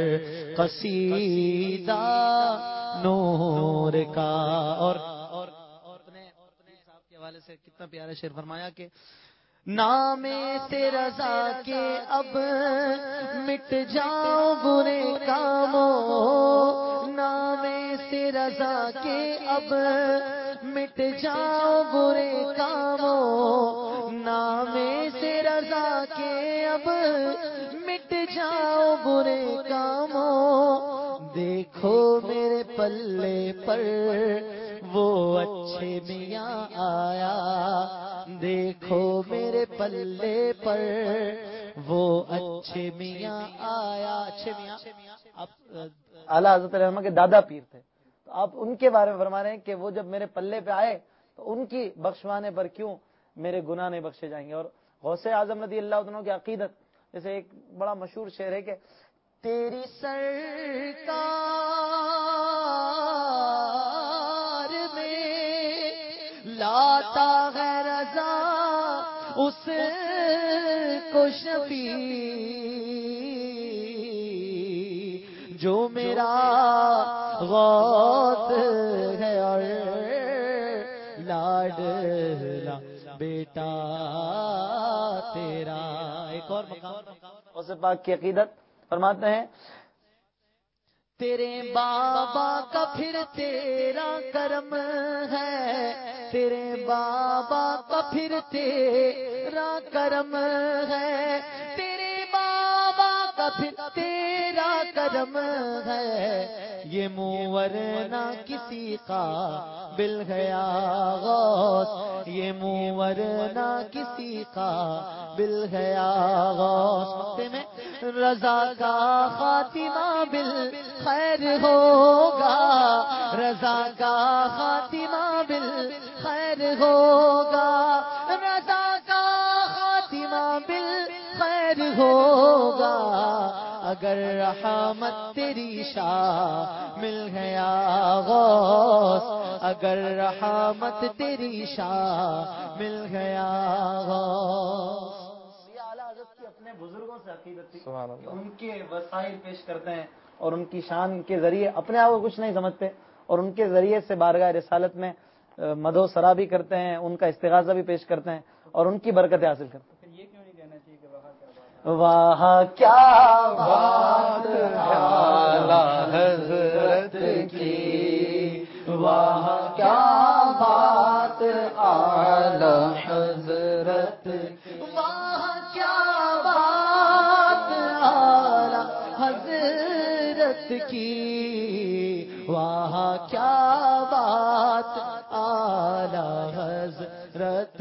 قصیدہ نور کا. اور صاحب کے حوالے سے کتنا پیارا شعر فرمایا کہ نام سے رضا کے اب مٹ جاؤ برے کاموں، نام سے رضا کے اب مٹ جاؤ برے کاموں، نام سے رضا کے اب مٹ جاؤ برے کاموں. دیکھو میرے پلے پر وہ اچھے میاں آیا، دیکھو میرے پلے پر وہ اچھے میاں آیا. اچھے میاں آپ اعلیٰ حضرت رحمہ کے دادا پیر تھے، تو آپ ان کے بارے میں فرما رہے ہیں کہ وہ جب میرے پلے پہ آئے تو ان کی بخشوانے پر کیوں میرے گناہ نہیں بخشے جائیں گے. اور غوث اعظم رضی اللہ عنہ کی عقیدت، جیسے ایک بڑا مشہور شعر ہے کہ تیری سرکار میں لاتا ہے رضا اس کو شفیع جو میرا غوث ہے اور لاڈلا بیٹا تیرا. ایک اور مقام غوث پاک کی عقیدت فرماتے ہیں تیرے بابا کا پھر تیرا کرم ہے، تیرے بابا کا پھر تیرا کرم ہے، تیرے بابا کا پھر تیرا کرم ہے، یہ منور نہ کسی قابل گیا غوث، یہ منور نہ کسی قابل گیا غوث. میں رضا کا خاتمہ بالخیر ہوگا، رضا کا خاتمہ بالخیر ہوگا، رضا کا خاتمہ بالخیر ہوگا، اگر رحمت تیری شامل ہے یا غوث، اگر رحمت تیری شامل ہے یا غوث. یہ اعلیٰ حضرت کی اپنے بزرگوں سے عقیدت تھی کہ ان کے وسائل پیش کرتے ہیں اور ان کی شان کے ذریعے اپنے آپ کو کچھ نہیں سمجھتے، اور ان کے ذریعے سے بارگاہ رسالت میں مدح و ثنا بھی کرتے ہیں، ان کا استغاثہ بھی پیش کرتے ہیں اور ان کی برکتیں حاصل کرتے ہیں. یہ کیوں نہیں کہنا چاہیے کہ وہاں کیا بات اعلیٰ حضرت کی، وہاں کیا بات اعلیٰ حضرت کی، وہاں کیا بات اعلیٰ حضرت کی، وہاں کیا بات اعلیٰ حضرت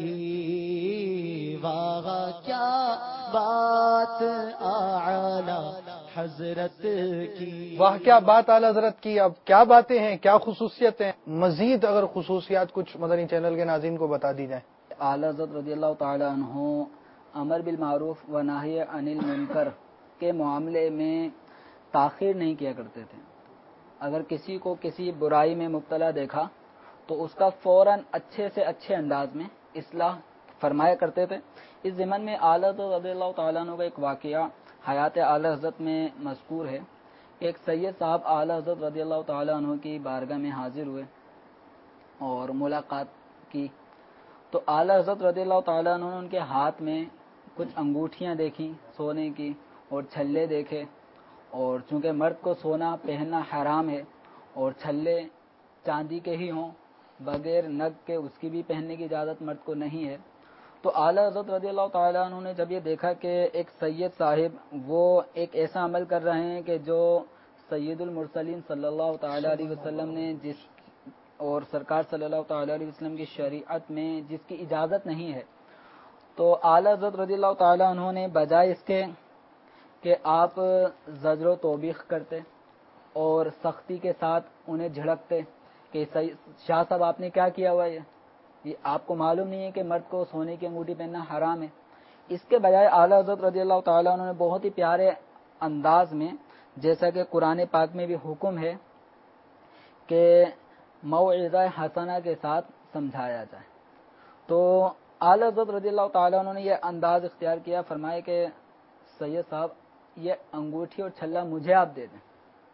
کی، وہاں کیا بات اعلیٰ حضرت کی. واہ کیا بات اعلیٰ حضرت کی. اب کیا باتیں ہیں، کیا خصوصیت ہیں، مزید اگر خصوصیات کچھ مدنی چینل کے ناظرین کو بتا دی جائیں. اعلیٰ حضرت رضی اللہ تعالی عنہ امر بالمعروف و نہی عن المنکر کے معاملے میں تاخیر نہیں کیا کرتے تھے. اگر کسی کو کسی برائی میں مبتلا دیکھا تو اس کا فوراً اچھے سے اچھے انداز میں اصلاح فرمایا کرتے تھے. اس ضمن میں اعلیٰ حضرت رضی اللہ تعالیٰ عنہ کا ایک واقعہ حیات اعلیٰ حضرت میں مذکور ہے. ایک سید صاحب اعلیٰ حضرت رضی اللہ تعالیٰ عنہ کی بارگاہ میں حاضر ہوئے اور ملاقات کی تو اعلیٰ حضرت رضی اللہ تعالیٰ عنہ نے ان کے ہاتھ میں کچھ انگوٹھیاں دیکھی سونے کی اور چھلے دیکھے، اور چونکہ مرد کو سونا پہننا حرام ہے اور چھلے چاندی کے ہی ہوں بغیر نگ کے اس کی بھی پہننے کی اجازت مرد کو نہیں ہے. تو اعلیٰ حضرت رضی اللہ تعالیٰ عنہ نے جب یہ دیکھا کہ ایک سید صاحب وہ ایک ایسا عمل کر رہے ہیں کہ جو سید المرسلین صلی اللہ تعالیٰ علیہ وسلم نے جس اور سرکار صلی اللہ تعالیٰ علیہ وسلم کی شریعت میں جس کی اجازت نہیں ہے، تو اعلیٰ حضرت رضی اللہ تعالیٰ عنہ نے بجائے اس کے کہ آپ زجر و توبیخ کرتے اور سختی کے ساتھ انہیں جھڑکتے کہ شاہ صاحب آپ نے کیا کیا ہوا ہے، یہ آپ کو معلوم نہیں ہے کہ مرد کو سونے کی انگوٹھی پہننا حرام ہے. اس کے بجائے اعلیٰ حضرت رضی اللہ تعالیٰ عنہ نے بہت ہی پیارے انداز میں، جیسا کہ قرآن پاک میں بھی حکم ہے کہ موعظہ حسنہ کے ساتھ سمجھایا جائے، تو اعلیٰ حضرت رضی اللہ تعالیٰ عنہ نے یہ انداز اختیار کیا، فرمایا کہ سید صاحب یہ انگوٹھی اور چھلا مجھے آپ دے دیں.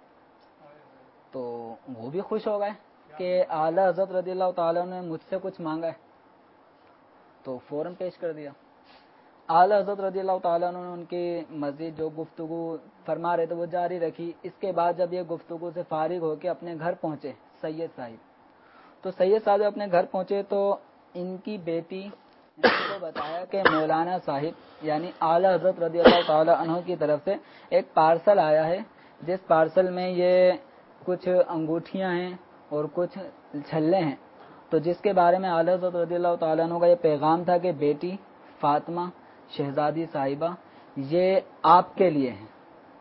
تو وہ بھی خوش ہو گئے کہ اعلیٰ حضرت رضی اللہ تعالیٰ نے مجھ سے کچھ مانگا ہے، تو فوراً پیش کر دیا. اعلیٰ حضرت رضی اللہ تعالیٰ نے ان کی مزید جو گفتگو فرما رہے تھے وہ جاری رکھی. اس کے بعد جب یہ گفتگو سے فارغ ہو کے اپنے گھر پہنچے سید صاحب، تو سید صاحب اپنے گھر پہنچے تو ان کی بیٹی نے ان کو بتایا کہ مولانا صاحب یعنی اعلیٰ حضرت رضی اللہ تعالیٰ عنہ کی طرف سے ایک پارسل آیا ہے، جس پارسل میں یہ کچھ انگوٹھیاں ہیں اور کچھ چھلے ہیں، تو جس کے بارے میں اعلیٰ حضرت رضی اللہ تعالیٰ عنہ کا یہ پیغام تھا کہ بیٹی فاطمہ شہزادی صاحبہ یہ آپ کے لیے ہیں.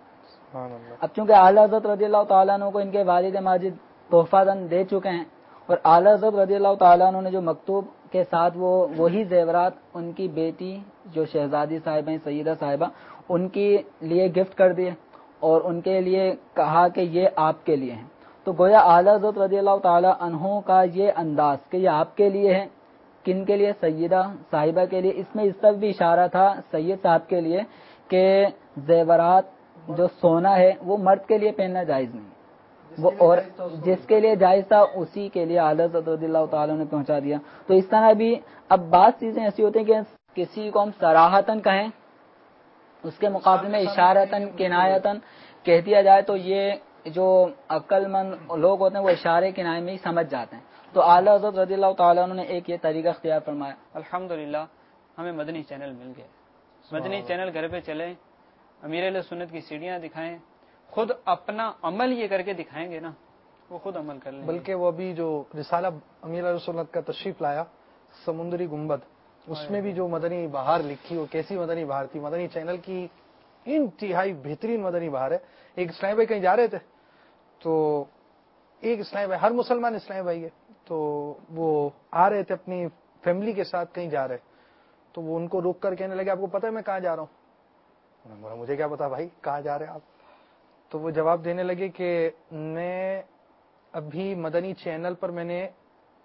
اب چونکہ اعلیٰ حضرت رضی اللہ تعالیٰ عنہ کو ان کے والد ماجد تحفہ دن دے چکے ہیں اور اعلیٰ حضرت رضی اللہ تعالیٰ عنہ نے جو مکتوب کے ساتھ وہ وہی زیورات ان کی بیٹی جو شہزادی صاحبہ ہیں سیدہ صاحبہ ان کے لیے گفٹ کر دیے اور ان کے لیے کہا کہ یہ آپ کے لیے ہیں، تو گویا اعلیٰ حضرت رضی اللہ تعالیٰ عنہ کا یہ انداز کہ یہ آپ کے لیے ہے، کن کے لیے؟ سیدہ صاحبہ کے لیے. اس میں اس طرف بھی اشارہ تھا سید صاحب کے لیے کہ زیورات جو سونا ہے وہ مرد کے لیے پہننا جائز نہیں، وہ اور جس کے لیے جائز تھا اسی کے لیے اعلیٰ حضرت رضی اللہ تعالیٰ نے پہنچا دیا. تو اس طرح بھی اب بعض چیزیں ایسی ہوتی ہیں کہ کسی کو ہم صراحتاً کہیں اس کے مقابلے میں اشارتاً کنایتاً کہہ دیا جائے تو یہ جو عقل مند لوگ ہوتے ہیں وہ اشارے کنائے میں ہی سمجھ جاتے ہیں. تو اعلیٰ حضرت رضی اللہ تعالیٰ عنہ نے ایک یہ طریقہ اختیار فرمایا. الحمدللہ ہمیں مدنی چینل مل گئے. مدنی چینل گھر پہ چلیں، امیر اہل سنت کی سیڑھیاں دکھائیں، خود اپنا عمل یہ کر کے دکھائیں گے نا وہ خود عمل کر لیں. بلکہ وہ ابھی جو رسالہ امیر اہل سنت کا تشریف لایا سمندری گنبد، اس میں بھی جو مدنی بہار لکھی وہ کیسی مدنی بہار تھی. مدنی چینل کی انتہائی بہترین مدنی بہار ہے. ایک اسلام بھائی کہیں جا رہے تھے تو ایک اسلام بھائی، ہر مسلمان اسلام بھائی ہے، تو وہ آ رہے تھے اپنی فیملی کے ساتھ کہیں جا رہے، تو وہ ان کو روک کر کہنے لگے آپ کو پتہ ہے میں کہاں جا رہا ہوں؟ بولا مجھے کیا پتا بھائی کہاں جا رہے آپ. تو وہ جواب دینے لگے کہ میں ابھی مدنی چینل پر میں نے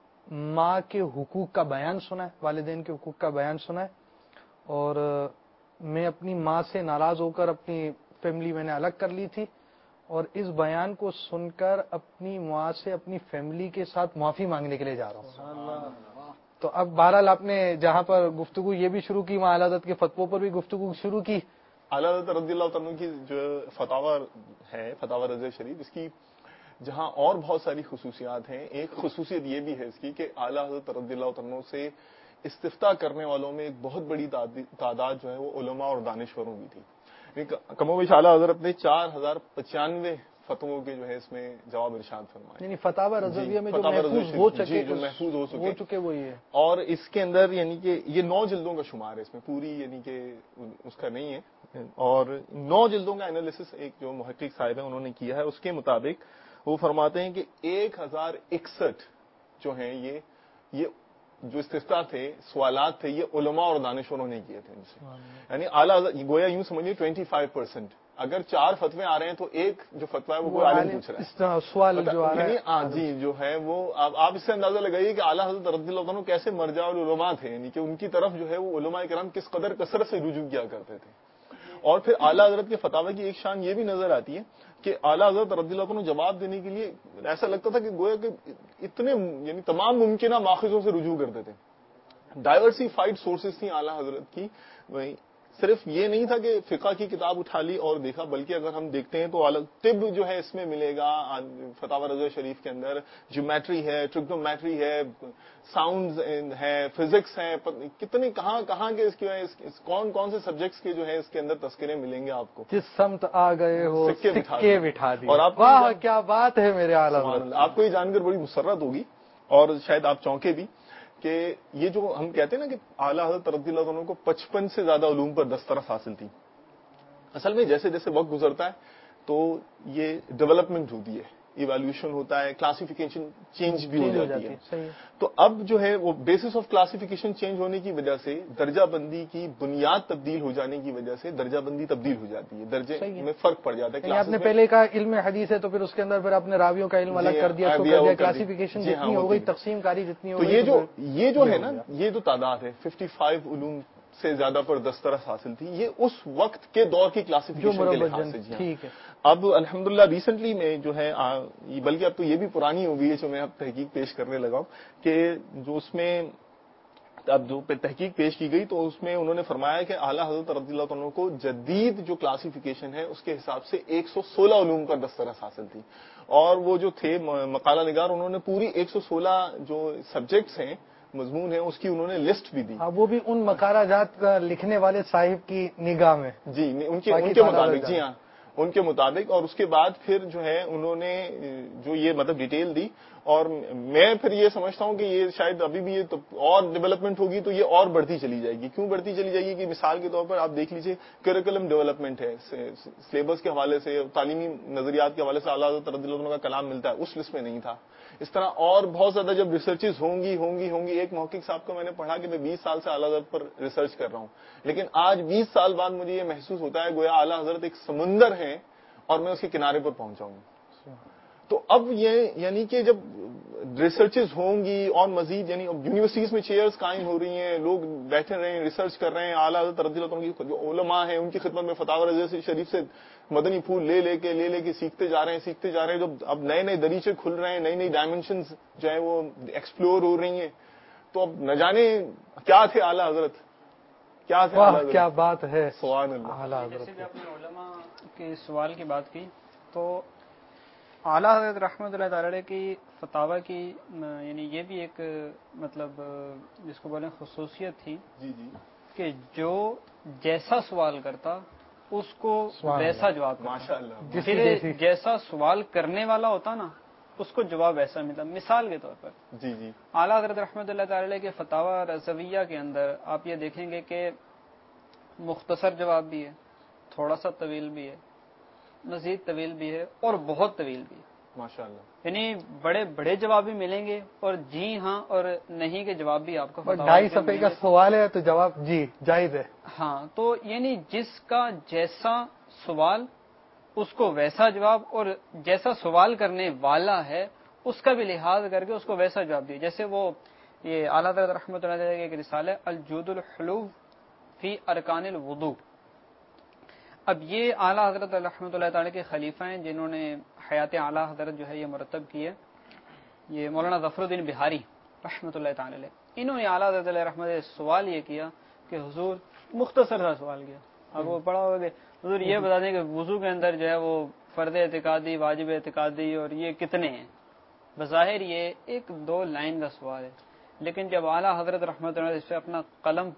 ماں کے حقوق کا بیان سنا ہے, والدین کے حقوق کا بیان سنا ہے, اور میں اپنی ماں سے ناراض ہو کر اپنی فیملی میں نے الگ کر لی تھی, اور اس بیان کو سن کر اپنی ماں سے اپنی فیملی کے ساتھ معافی مانگنے کے لیے جا رہا ہوں. تو اب بہرحال آپ نے جہاں پر گفتگو یہ بھی شروع کی, وہاں اعلیٰ حضرت کے فتووں پر بھی گفتگو شروع کی. اعلیٰ حضرت رضی اللہ عنہ کی جو فتاوی ہے, فتاوی رضویہ شریف, اس کی جہاں اور بہت ساری خصوصیات ہیں, ایک خصوصیت یہ بھی ہے اس کی کہ اعلیٰ حضرت رضی اللہ عنہ سے استفتاء کرنے والوں میں ایک بہت بڑی تعداد جو ہے وہ علماء اور دانشوروں کی تھی. کم و بیش اعلیٰ حضرت نے چار ہزار پچانوے فتووں کے جو ہے اس میں جواب ارشاد فرمائے, یعنی فتاوی رضویہ میں جو محفوظ ہو چکے وہ یہ, اور اس کے اندر یعنی کہ یہ نو جلدوں کا شمار ہے, اس میں پوری یعنی کہ اس کا نہیں ہے, اور نو جلدوں کا انالیسس ایک جو محقق صاحب ہیں انہوں نے کیا ہے. اس کے مطابق وہ فرماتے ہیں کہ ایک ہزار اکسٹھ جو ہیں یہ یہ جو استفتاء تھے, سوالات تھے, یہ علماء اور دانشوروں نے کیے تھے ان سے. یعنی اعلیٰ گویا یوں سمجھیے ٹوینٹی فائیو پرسینٹ, اگر چار فتوے آ رہے ہیں تو ایک جو فتویٰ ہے وہ کوئی عالم پوچھ رہا ہے, سوال جو آ رہا ہے جی جو ہے وہ آپ اس سے اندازہ لگائیے کہ اعلیٰ حضرت رضی اللہ عنہ کیسے مرجع العلماء تھے, یعنی کہ ان کی طرف جو ہے وہ علماء کرام کس قدر کثرت سے رجوع کیا کرتے تھے. اور پھر اعلیٰ حضرت کے فتاوی کی ایک شان یہ بھی نظر آتی ہے کہ اعلیٰ حضرت رضی اللہ عنہ جواب دینے کے لیے ایسا لگتا تھا کہ گویا کہ اتنے یعنی تمام ممکنہ ماخذوں سے رجوع کرتے تھے. ڈائیورسیفائڈ سورسز تھیں اعلیٰ حضرت کی, صرف یہ نہیں تھا کہ فقہ کی کتاب اٹھا لی اور دیکھا, بلکہ اگر ہم دیکھتے ہیں تو طب جو ہے اس میں ملے گا فتاوی رضویہ شریف کے اندر, جیومیٹری ہے, ٹریگنومیٹری ہے, ساؤنڈز ہے, فزکس ہے, کتنے کہاں کہاں کے اس کی کون کون سے سبجیکٹس کے جو ہے اس کے اندر تذکرے ملیں گے آپ کو. جس سمت آ گئے ہو سکے بٹھا دیے, اور آپ واہ کیا بات ہے میرے اعلیٰ حضرت. آپ کو یہ جان کر بڑی مسرت ہوگی اور شاید آپ چونکے بھی کہ یہ جو ہم کہتے ہیں نا کہ اعلیٰ حضرت رضی اللہ عنہ کو پچپن سے زیادہ علوم پر دسترس حاصل تھی. اصل میں جیسے جیسے وقت گزرتا ہے تو یہ ڈیولپمنٹ ہوتی ہے, ایویلویشن ہوتا ہے, کلاسیفیکیشن چینج بھی ہو جاتی ہے. تو اب جو ہے وہ بیسس آف کلاسیفیکیشن چینج ہونے کی وجہ سے درجہ بندی کی بنیاد تبدیل ہو جانے کی وجہ سے درجہ بندی تبدیل ہو جاتی ہے, درجے میں فرق پڑ جاتا ہے. آپ نے پہلے کہا علم حدیث ہے تو پھر اس کے اندر پھر آپ نے راویوں کا علم الگ کر دیا, کلاسیفیکیشن جتنی ہو گئی, تقسیم کاری جتنی ہو گئی. تو یہ جو یہ جو ہے نا یہ جو تعداد ہے ففٹی فائیو علوم سے زیادہ پر دسترس حاصل تھی, یہ اس وقت کے دور کی کلاسیفیکیشن کے لحاظ سے. ٹھیک ہے. اب الحمدللہ ریسنٹلی میں جو ہے بلکہ اب تو یہ بھی پرانی ہو گئی ہے جو میں اب تحقیق پیش کرنے لگا ہوں کہ جو اس میں اب جو تحقیق پیش کی گئی تو اس میں انہوں نے فرمایا کہ اعلیٰ حضرت رضی اللہ عنہ کو جدید جو کلاسیفیکیشن ہے اس کے حساب سے ایک سو سولہ علوم پر دسترس حاصل تھی, اور وہ جو تھے مقالہ نگار انہوں نے پوری ایک سو سولہ جو سبجیکٹس ہیں مضمون ہے اس کی انہوں نے لسٹ بھی دی. وہ بھی ان مقالہ جات لکھنے والے صاحب کی نگاہ میں, جی ان کے ان کے مطابق, جی ہاں ان کے مطابق. اور اس کے بعد پھر جو ہے انہوں نے جو یہ مطلب ڈیٹیل دی, اور میں پھر یہ سمجھتا ہوں کہ یہ شاید ابھی بھی یہ اور ڈیولپمنٹ ہوگی تو یہ اور بڑھتی چلی جائے گی. کیوں بڑھتی چلی جائے گی کہ مثال کے طور پر آپ دیکھ لیجئے کریکولم ڈیولپمنٹ ہے, سلیبس کے حوالے سے, تعلیمی نظریات کے حوالے سے اعلیٰ حضرت رضی اللہ عنہ کا کلام ملتا ہے, اس لسٹ میں نہیں تھا. اس طرح اور بہت زیادہ جب ریسرچز ہوں گی ہوں گی ہوں گی ایک محقق صاحب کو میں نے پڑھا کہ میں بیس سال سے اعلیٰ حضرت پر ریسرچ کر رہا ہوں, لیکن آج بیس سال بعد مجھے یہ محسوس ہوتا ہے گویا اعلیٰ حضرت ایک سمندر ہے اور میں اس کے کنارے پر پہنچا ہوں. تو اب یہ یعنی کہ جب ریسرچز ہوں گی اور مزید یعنی یونیورسٹیز میں چیئرز قائم ہو رہی ہیں, لوگ بیٹھے رہے ہیں, ریسرچ کر رہے ہیں, اعلیٰ حضرت رضی اللہ عنہ کی جو علماء ہیں ان کی خدمت میں فتاوی رضویہ شریف سے مدنی پھول لے لے کے لے لے کے سیکھتے جا رہے ہیں سیکھتے جا رہے ہیں. جو اب نئے نئے دریچے کھل رہے ہیں, نئی نئی ڈائمینشنز جو ہیں وہ ایکسپلور ہو رہی ہیں, تو اب نہ جانے کیا تھے اعلیٰ حضرت, کیا تھے اعلیٰ حضرت. کیا بات ہے, سبحان اللہ. اعلیٰ حضرت جیسے آپ نے علماء کے سوال کی بات کی تو اعلیٰ حضرت رحمۃ اللہ تعالی کی فتاوی کی یعنی یہ بھی ایک مطلب جس کو بولیں خصوصیت تھی جی جی کہ جو جیسا سوال کرتا اس کو ویسا جواب, ماشاء اللہ. پھر جیسا سوال کرنے والا ہوتا نا اس کو جواب ایسا ملتا. مثال کے طور پر جی جی اعلیٰ حضرت رحمۃ اللہ تعالی کے فتاوی رضویہ کے اندر آپ یہ دیکھیں گے کہ مختصر جواب بھی ہے, تھوڑا سا طویل بھی ہے, مزید طویل بھی ہے اور بہت طویل بھی ہے. ماشاءاللہ. یعنی بڑے بڑے جواب بھی ملیں گے اور جی ہاں اور نہیں کے جواب بھی آپ کو. ڈھائی صفحے کا سوال ہے تو جواب جی جائز ہے. ہاں تو یعنی جس کا جیسا سوال اس کو ویسا جواب، اور جیسا سوال کرنے والا ہے اس کا بھی لحاظ کر کے اس کو ویسا جواب دیا. جیسے وہ یہ اعلیٰ حضرت رحمۃ اللہ علیہ ایک رسالہ ہے الجود الحلو فی ارکان الوضو. اب یہ اعلیٰ حضرت رحمۃ اللہ تعالی کے خلیفہ ہیں جنہوں نے حیات اعلیٰ حضرت جو ہے یہ مرتب کی ہے. یہ مولانا ظفر الدین بہاری رحمۃ اللہ تعالی علیہ، انہوں نے اعلیٰ حضرت علیہ رحمۃ اللہ سوال یہ کیا کہ حضور، مختصر سا سوال کیا، اب وہ پڑھا ہوگا کہ حضور یہ بتا دیں کہ وضو کے اندر جو ہے وہ فرض اعتقادی، واجب اعتقادی اور یہ کتنے ہیں. بظاہر یہ ایک دو لائن کا سوال ہے، لیکن جب اعلیٰ حضرت رحمۃ اللہ اس پہ اپنا قلم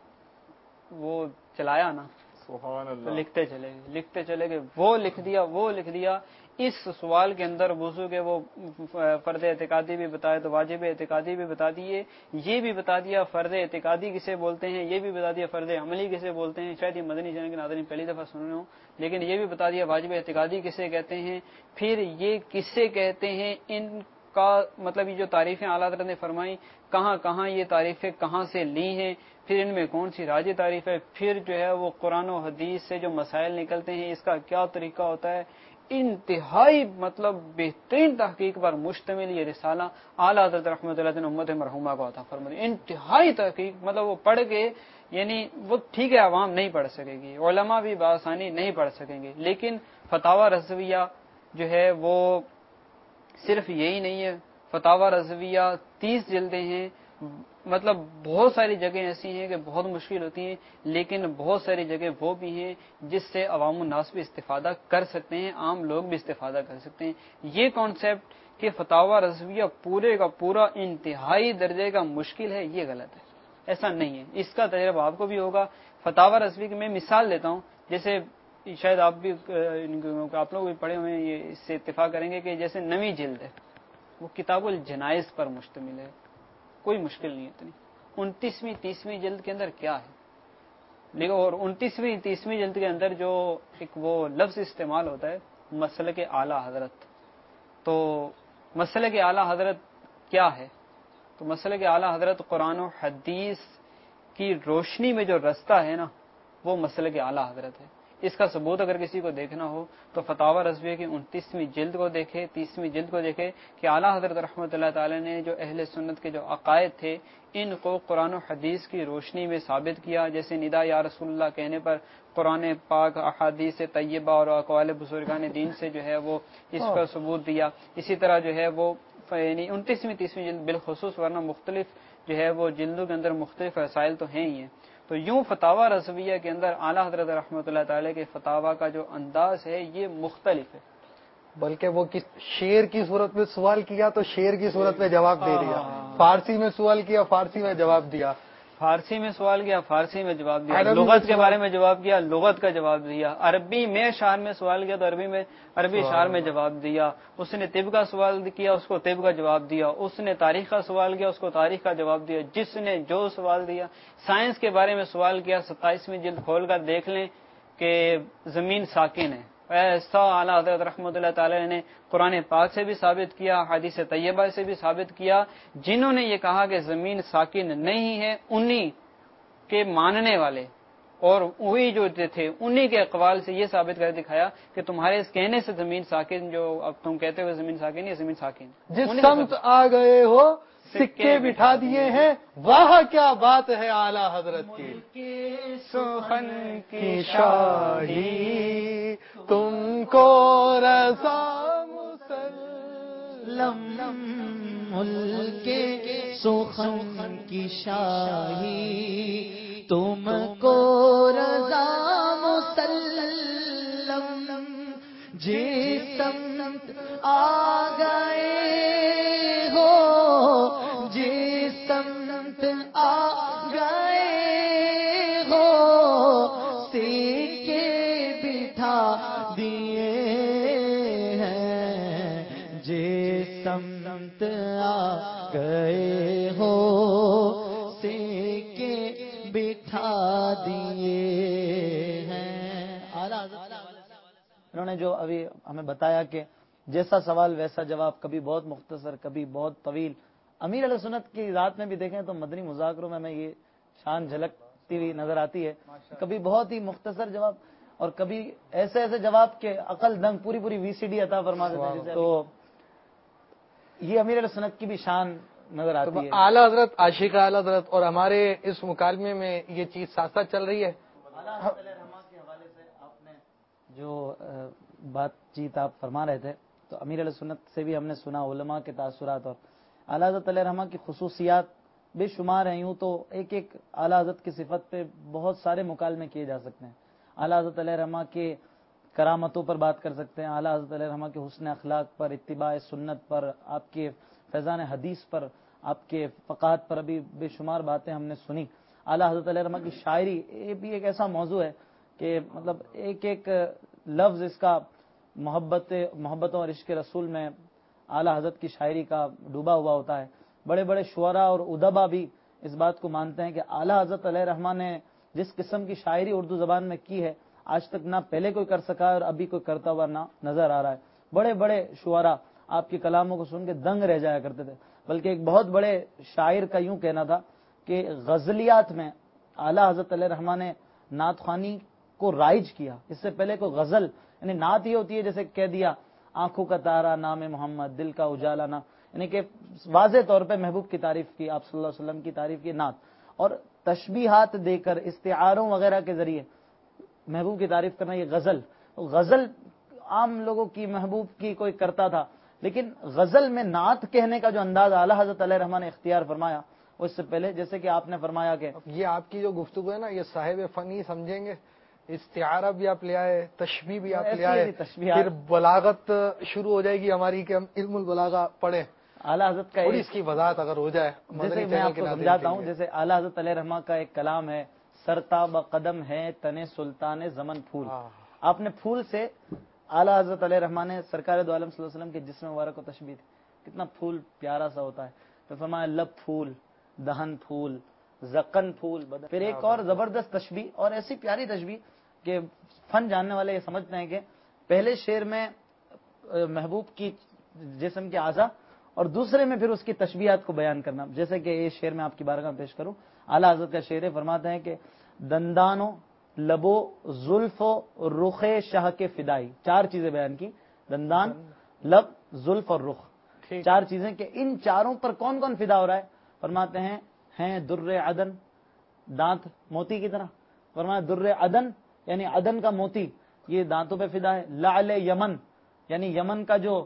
وہ چلایا نا سبحان اللہ، تو لکھتے چلے گئے لکھتے چلے گئے وہ لکھ دیا وہ لکھ دیا اس سوال کے اندر وضو کے وہ فرض اعتقادی بھی بتائے تو واجب اعتقادی بھی بتا دیے، یہ بھی بتا دیا فرض اعتقادی کسے بولتے ہیں، یہ بھی بتا دیا فرض عملی کسے بولتے ہیں. شاید یہ مدنی چینل کے ناظرین پہلی دفعہ سن رہے ہوں، لیکن یہ بھی بتا دیا واجب اعتقادی کسے کہتے ہیں، پھر یہ کسے کہتے ہیں، ان کا مطلب یہ جو تعریفیں اعلیٰ حضرت نے فرمائی کہاں کہاں یہ تعریفیں کہاں سے لی ہیں، پھر ان میں کون سی راجی تعریف ہے، پھر جو ہے وہ قرآن و حدیث سے جو مسائل نکلتے ہیں اس کا کیا طریقہ ہوتا ہے. انتہائی مطلب بہترین تحقیق پر مشتمل یہ رسالہ اعلیٰ حضرت رحمۃ اللہ نے امت مرحومہ کو عطا فرمائی. انتہائی تحقیق، مطلب وہ پڑھ کے یعنی وہ ٹھیک ہے عوام نہیں پڑھ سکے گی، علماء بھی بآسانی نہیں پڑھ سکیں گے، لیکن فتاوی رضویہ جو ہے وہ صرف یہی نہیں ہے. فتاوی رضویہ تیس جلدیں ہیں، مطلب بہت ساری جگہیں ایسی ہیں کہ بہت مشکل ہوتی ہیں، لیکن بہت ساری جگہ وہ بھی ہیں جس سے عوام الناس بھی استفادہ کر سکتے ہیں، عام لوگ بھی استفادہ کر سکتے ہیں. یہ کانسیپٹ کہ فتاوی رضویہ پورے کا پورا انتہائی درجے کا مشکل ہے، یہ غلط ہے. ایسا نہیں ہے، اس کا تجربہ آپ کو بھی ہوگا. فتاوی رضویہ کی میں مثال دیتا ہوں، جیسے شاید آپ بھی آپ لوگ بھی پڑھے ہوئے ہیں، یہ اس سے اتفاق کریں گے کہ جیسے نویں جلد ہے وہ کتاب الجنائز پر مشتمل ہے، کوئی مشکل نہیں اتنی. انتیسویں تیسویں جلد کے اندر کیا ہے، لیکن اور انتیسویں تیسویں جلد کے اندر جو ایک وہ لفظ استعمال ہوتا ہے مسلک اعلیٰ حضرت، تو مسلک اعلیٰ حضرت کیا ہے؟ تو مسلک اعلیٰ حضرت قرآن و حدیث کی روشنی میں جو رستہ ہے نا وہ مسلک اعلیٰ حضرت ہے. اس کا ثبوت اگر کسی کو دیکھنا ہو تو فتاوی رضویہ کی انتیسویں جلد کو دیکھے، تیسویں جلد کو دیکھے کہ اعلیٰ حضرت رحمۃ اللہ تعالی نے جو اہل سنت کے جو عقائد تھے ان کو قرآن و حدیث کی روشنی میں ثابت کیا. جیسے ندا یا رسول اللہ کہنے پر قرآن پاک، احادیث طیبہ اور اقوال بزرگان دین سے جو ہے وہ اس کا ثبوت دیا. اسی طرح جو ہے وہ یعنی انتیسویں تیسویں جلد بالخصوص، ورنہ مختلف جو ہے وہ جلدوں کے اندر مختلف رسائل تو ہیں ہی ہیں. تو یوں فتاوی رضویہ کے اندر اعلیٰ حضرت رحمۃ اللہ تعالی کے فتاوی کا جو انداز ہے یہ مختلف ہے. بلکہ وہ کس شعر کی صورت میں سوال کیا تو شعر کی صورت میں جواب دے دیا، فارسی میں سوال کیا فارسی میں جواب دیا، فارسی میں سوال کیا فارسی میں جواب دیا، لغت کے بارے میں جواب کیا لغت کا جواب دیا، عربی میں شعر میں سوال کیا تو عربی میں عربی شعر میں جواب دیا، اس نے طب کا سوال کیا اس کو طب کا جواب دیا، اس نے تاریخ کا سوال کیا اس کو تاریخ کا جواب دیا. جس نے جو سوال دیا، سائنس کے بارے میں سوال کیا ستائیسویں جلد کھول کر دیکھ لیں کہ زمین ساکن ہے، ایسا اعلیٰ حضرت رحمۃ اللہ تعالی نے قرآن پاک سے بھی ثابت کیا، حدیث طیبہ سے بھی ثابت کیا. جنہوں نے یہ کہا کہ زمین ساکن نہیں ہے انہی کے ماننے والے اور وہی جو تھے انہی کے اقوال سے یہ ثابت کر دکھایا کہ تمہارے اس کہنے سے زمین ساکن، جو اب تم کہتے ہو زمین ساکن، یہ زمین ساکن جس سمت آ گئے ہو سکے بٹھا دیے ہیں، واہ کیا بات ہے اعلیٰ حضرت کی. سخن کی شاہی تم کو رضا مسلم، ملک سخن کی شاہی تم کو رضا مسلم، جس سمت آ گئے ہو جس سمت آ گئے ہو سکے بٹھا دیے ہیں، جس سمت آ گئے ہو سکے بٹھا دیے ہیں. انہوں نے جو ابھی ہمیں بتایا کہ جیسا سوال ویسا جواب، کبھی بہت مختصر کبھی بہت طویل. امیر علیہ سنت کی ذات میں بھی دیکھیں تو مدنی مذاکروں میں ہمیں یہ شان جھلکتی ہوئی نظر آتی ہے. کبھی بہت ہی مختصر جواب اور کبھی ایسے ایسے جواب کہ عقل دنگ پوری پوری وی سی ڈی عطا فرما دیتے ہیں. تو یہ امیر علیہ سنت کی بھی شان نظر آتی ہے. اعلیٰ حضرت، عاشق اعلیٰ حضرت، اور ہمارے اس مکالمے میں یہ چیز ساتھ ساتھ چل رہی ہے. اعلیٰ حضرت علیہ رحمہ کے حوالے سے آپ نے جو بات چیت آپ فرما رہے تھے تو امیر علیہ سنت سے بھی ہم نے سنا علماء کے تاثرات، اور اعلیٰ حضرت علیہ رحمہ کی خصوصیات بے شمار ہیں. یوں تو ایک ایک اعلیٰ حضرت کی صفت پہ بہت سارے مکالمے کیے جا سکتے ہیں. اعلیٰ حضرت علیہ رحمہ کے کرامتوں پر بات کر سکتے ہیں، اعلیٰ حضرت علیہ رحمہ کے حسن اخلاق پر، اتباع سنت پر، آپ کے فیضان حدیث پر، آپ کے فقاہت پر ابھی بے شمار باتیں ہم نے سنی. اعلیٰ حضرت علیہ رحمہ کی شاعری یہ بھی ایک ایسا موضوع ہے کہ مطلب ایک ایک لفظ اس کا محبت محبتوں اور عشق رسول میں اعلیٰ حضرت کی شاعری کا ڈوبا ہوا ہوتا ہے. بڑے بڑے شعراء اور ادبا بھی اس بات کو مانتے ہیں کہ اعلیٰ حضرت علیہ رحمہ نے جس قسم کی شاعری اردو زبان میں کی ہے آج تک نہ پہلے کوئی کر سکا ہے اور ابھی کوئی کرتا ہوا نہ نظر آ رہا ہے. بڑے بڑے شعراء آپ کے کلاموں کو سن کے دنگ رہ جایا کرتے تھے. بلکہ ایک بہت بڑے شاعر کا یوں کہنا تھا کہ غزلیات میں اعلیٰ حضرت علیہ رحمہ نے نعت خوانی کو رائج کیا. اس سے پہلے کوئی غزل یعنی نعت یہ ہوتی ہے جیسے کہہ دیا آنکھوں کا تارا نام محمد دل کا اجالا نہ، یعنی کہ واضح طور پہ محبوب کی تعریف کی، آپ صلی اللہ علیہ وسلم کی تعریف کی نعت، اور تشبیہات دے کر استعاروں وغیرہ کے ذریعے محبوب کی تعریف کرنا یہ غزل. غزل عام لوگوں کی محبوب کی کوئی کرتا تھا، لیکن غزل میں نعت کہنے کا جو انداز اعلیٰ حضرت علیہ رحمہ نے اختیار فرمایا وہ اس سے پہلے جیسے کہ آپ نے فرمایا کہ یہ آپ کی جو گفتگو ہے نا یہ صاحب فن ہی سمجھیں گے. استعارہ بھی آپ لے آئے، تشبیہ بھی آپ لے آئے، پھر بلاغت شروع ہو جائے گی ہماری کہ ہم علم البلاغہ پڑھیں. اعلیٰ حضرت کا اس کی وضاحت اگر ہو جائے جیسے میں آپ کو سمجھاتا ہوں. جیسے اعلیٰ حضرت علیہ رحمہ کا ایک کلام ہے سرتاب قدم ہے تنے سلطان زمن پھول. آپ نے پھول سے اعلیٰ حضرت علیہ رحمہ نے سرکار دو عالم صلی اللہ علیہ وسلم کے جسم مبارک کو تشبیہ تھی. کتنا پھول پیارا سا ہوتا ہے. پھر فرمایا لب پھول، دہن پھول، زقن پھول. پھر ایک اور زبردست تشبیہ اور ایسی پیاری تشبیہ کہ فن جاننے والے یہ سمجھتے ہیں کہ پہلے شعر میں محبوب کی جسم کے اعضاء اور دوسرے میں پھر اس کی تشبیہات کو بیان کرنا. جیسے کہ یہ شعر میں آپ کی بارگاہ میں پیش کروں. اعلیٰ حضرت کا شعر فرماتے ہیں کہ دندانو لبو زلف و رخ شاہ کے فدائی. چار چیزیں بیان کی، دندان، لب، زلف اور رخ. چار چیزیں کہ ان چاروں پر کون کون فدا ہو رہا ہے؟ فرماتے ہیں ہیں در عدن، دانت موتی کی طرح. فرمایا در عدن یعنی عدن کا موتی یہ دانتوں پہ فدا ہے. لعل یمن یعنی یمن کا جو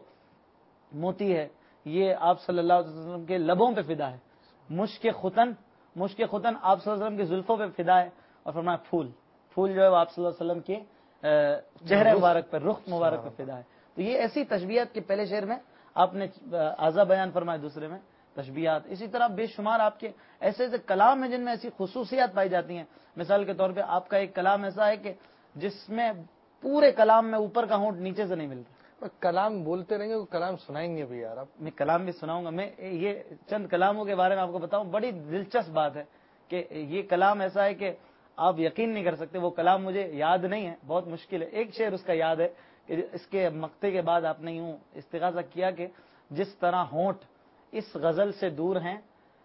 موتی ہے یہ آپ صلی اللہ علیہ وسلم کے لبوں پہ فدا ہے. مشک ختن، مشک ختن آپ صلی اللہ علیہ وسلم کی زلفوں پہ فدا ہے. اور فرمایا پھول، پھول جو ہے وہ آپ صلی اللہ علیہ وسلم کے چہرے مبارک پہ، رخ مبارک پہ فدا ہے. تو یہ ایسی تشبیہات کے پہلے شعر میں آپ نے اعضاء بیان فرمائے، دوسرے میں تشبیہات. اسی طرح بے شمار آپ کے ایسے ایسے کلام ہیں جن میں ایسی خصوصیات پائی جاتی ہیں. مثال کے طور پہ آپ کا ایک کلام ایسا ہے کہ جس میں پورے کلام میں اوپر کا ہونٹ نیچے سے نہیں ملتا. کلام بولتے رہیں گے، کلام سنائیں گے بھی یار آپ. میں کلام بھی سناؤں گا. میں یہ چند کلاموں کے بارے میں آپ کو بتاؤں. بڑی دلچسپ بات ہے کہ یہ کلام ایسا ہے کہ آپ یقین نہیں کر سکتے. وہ کلام مجھے یاد نہیں ہے، بہت مشکل ہے. ایک شعر اس کا یاد ہے کہ اس کے مقطع کے بعد آپ نے یوں استغاثہ کیا کہ جس طرح ہونٹ اس غزل سے دور ہیں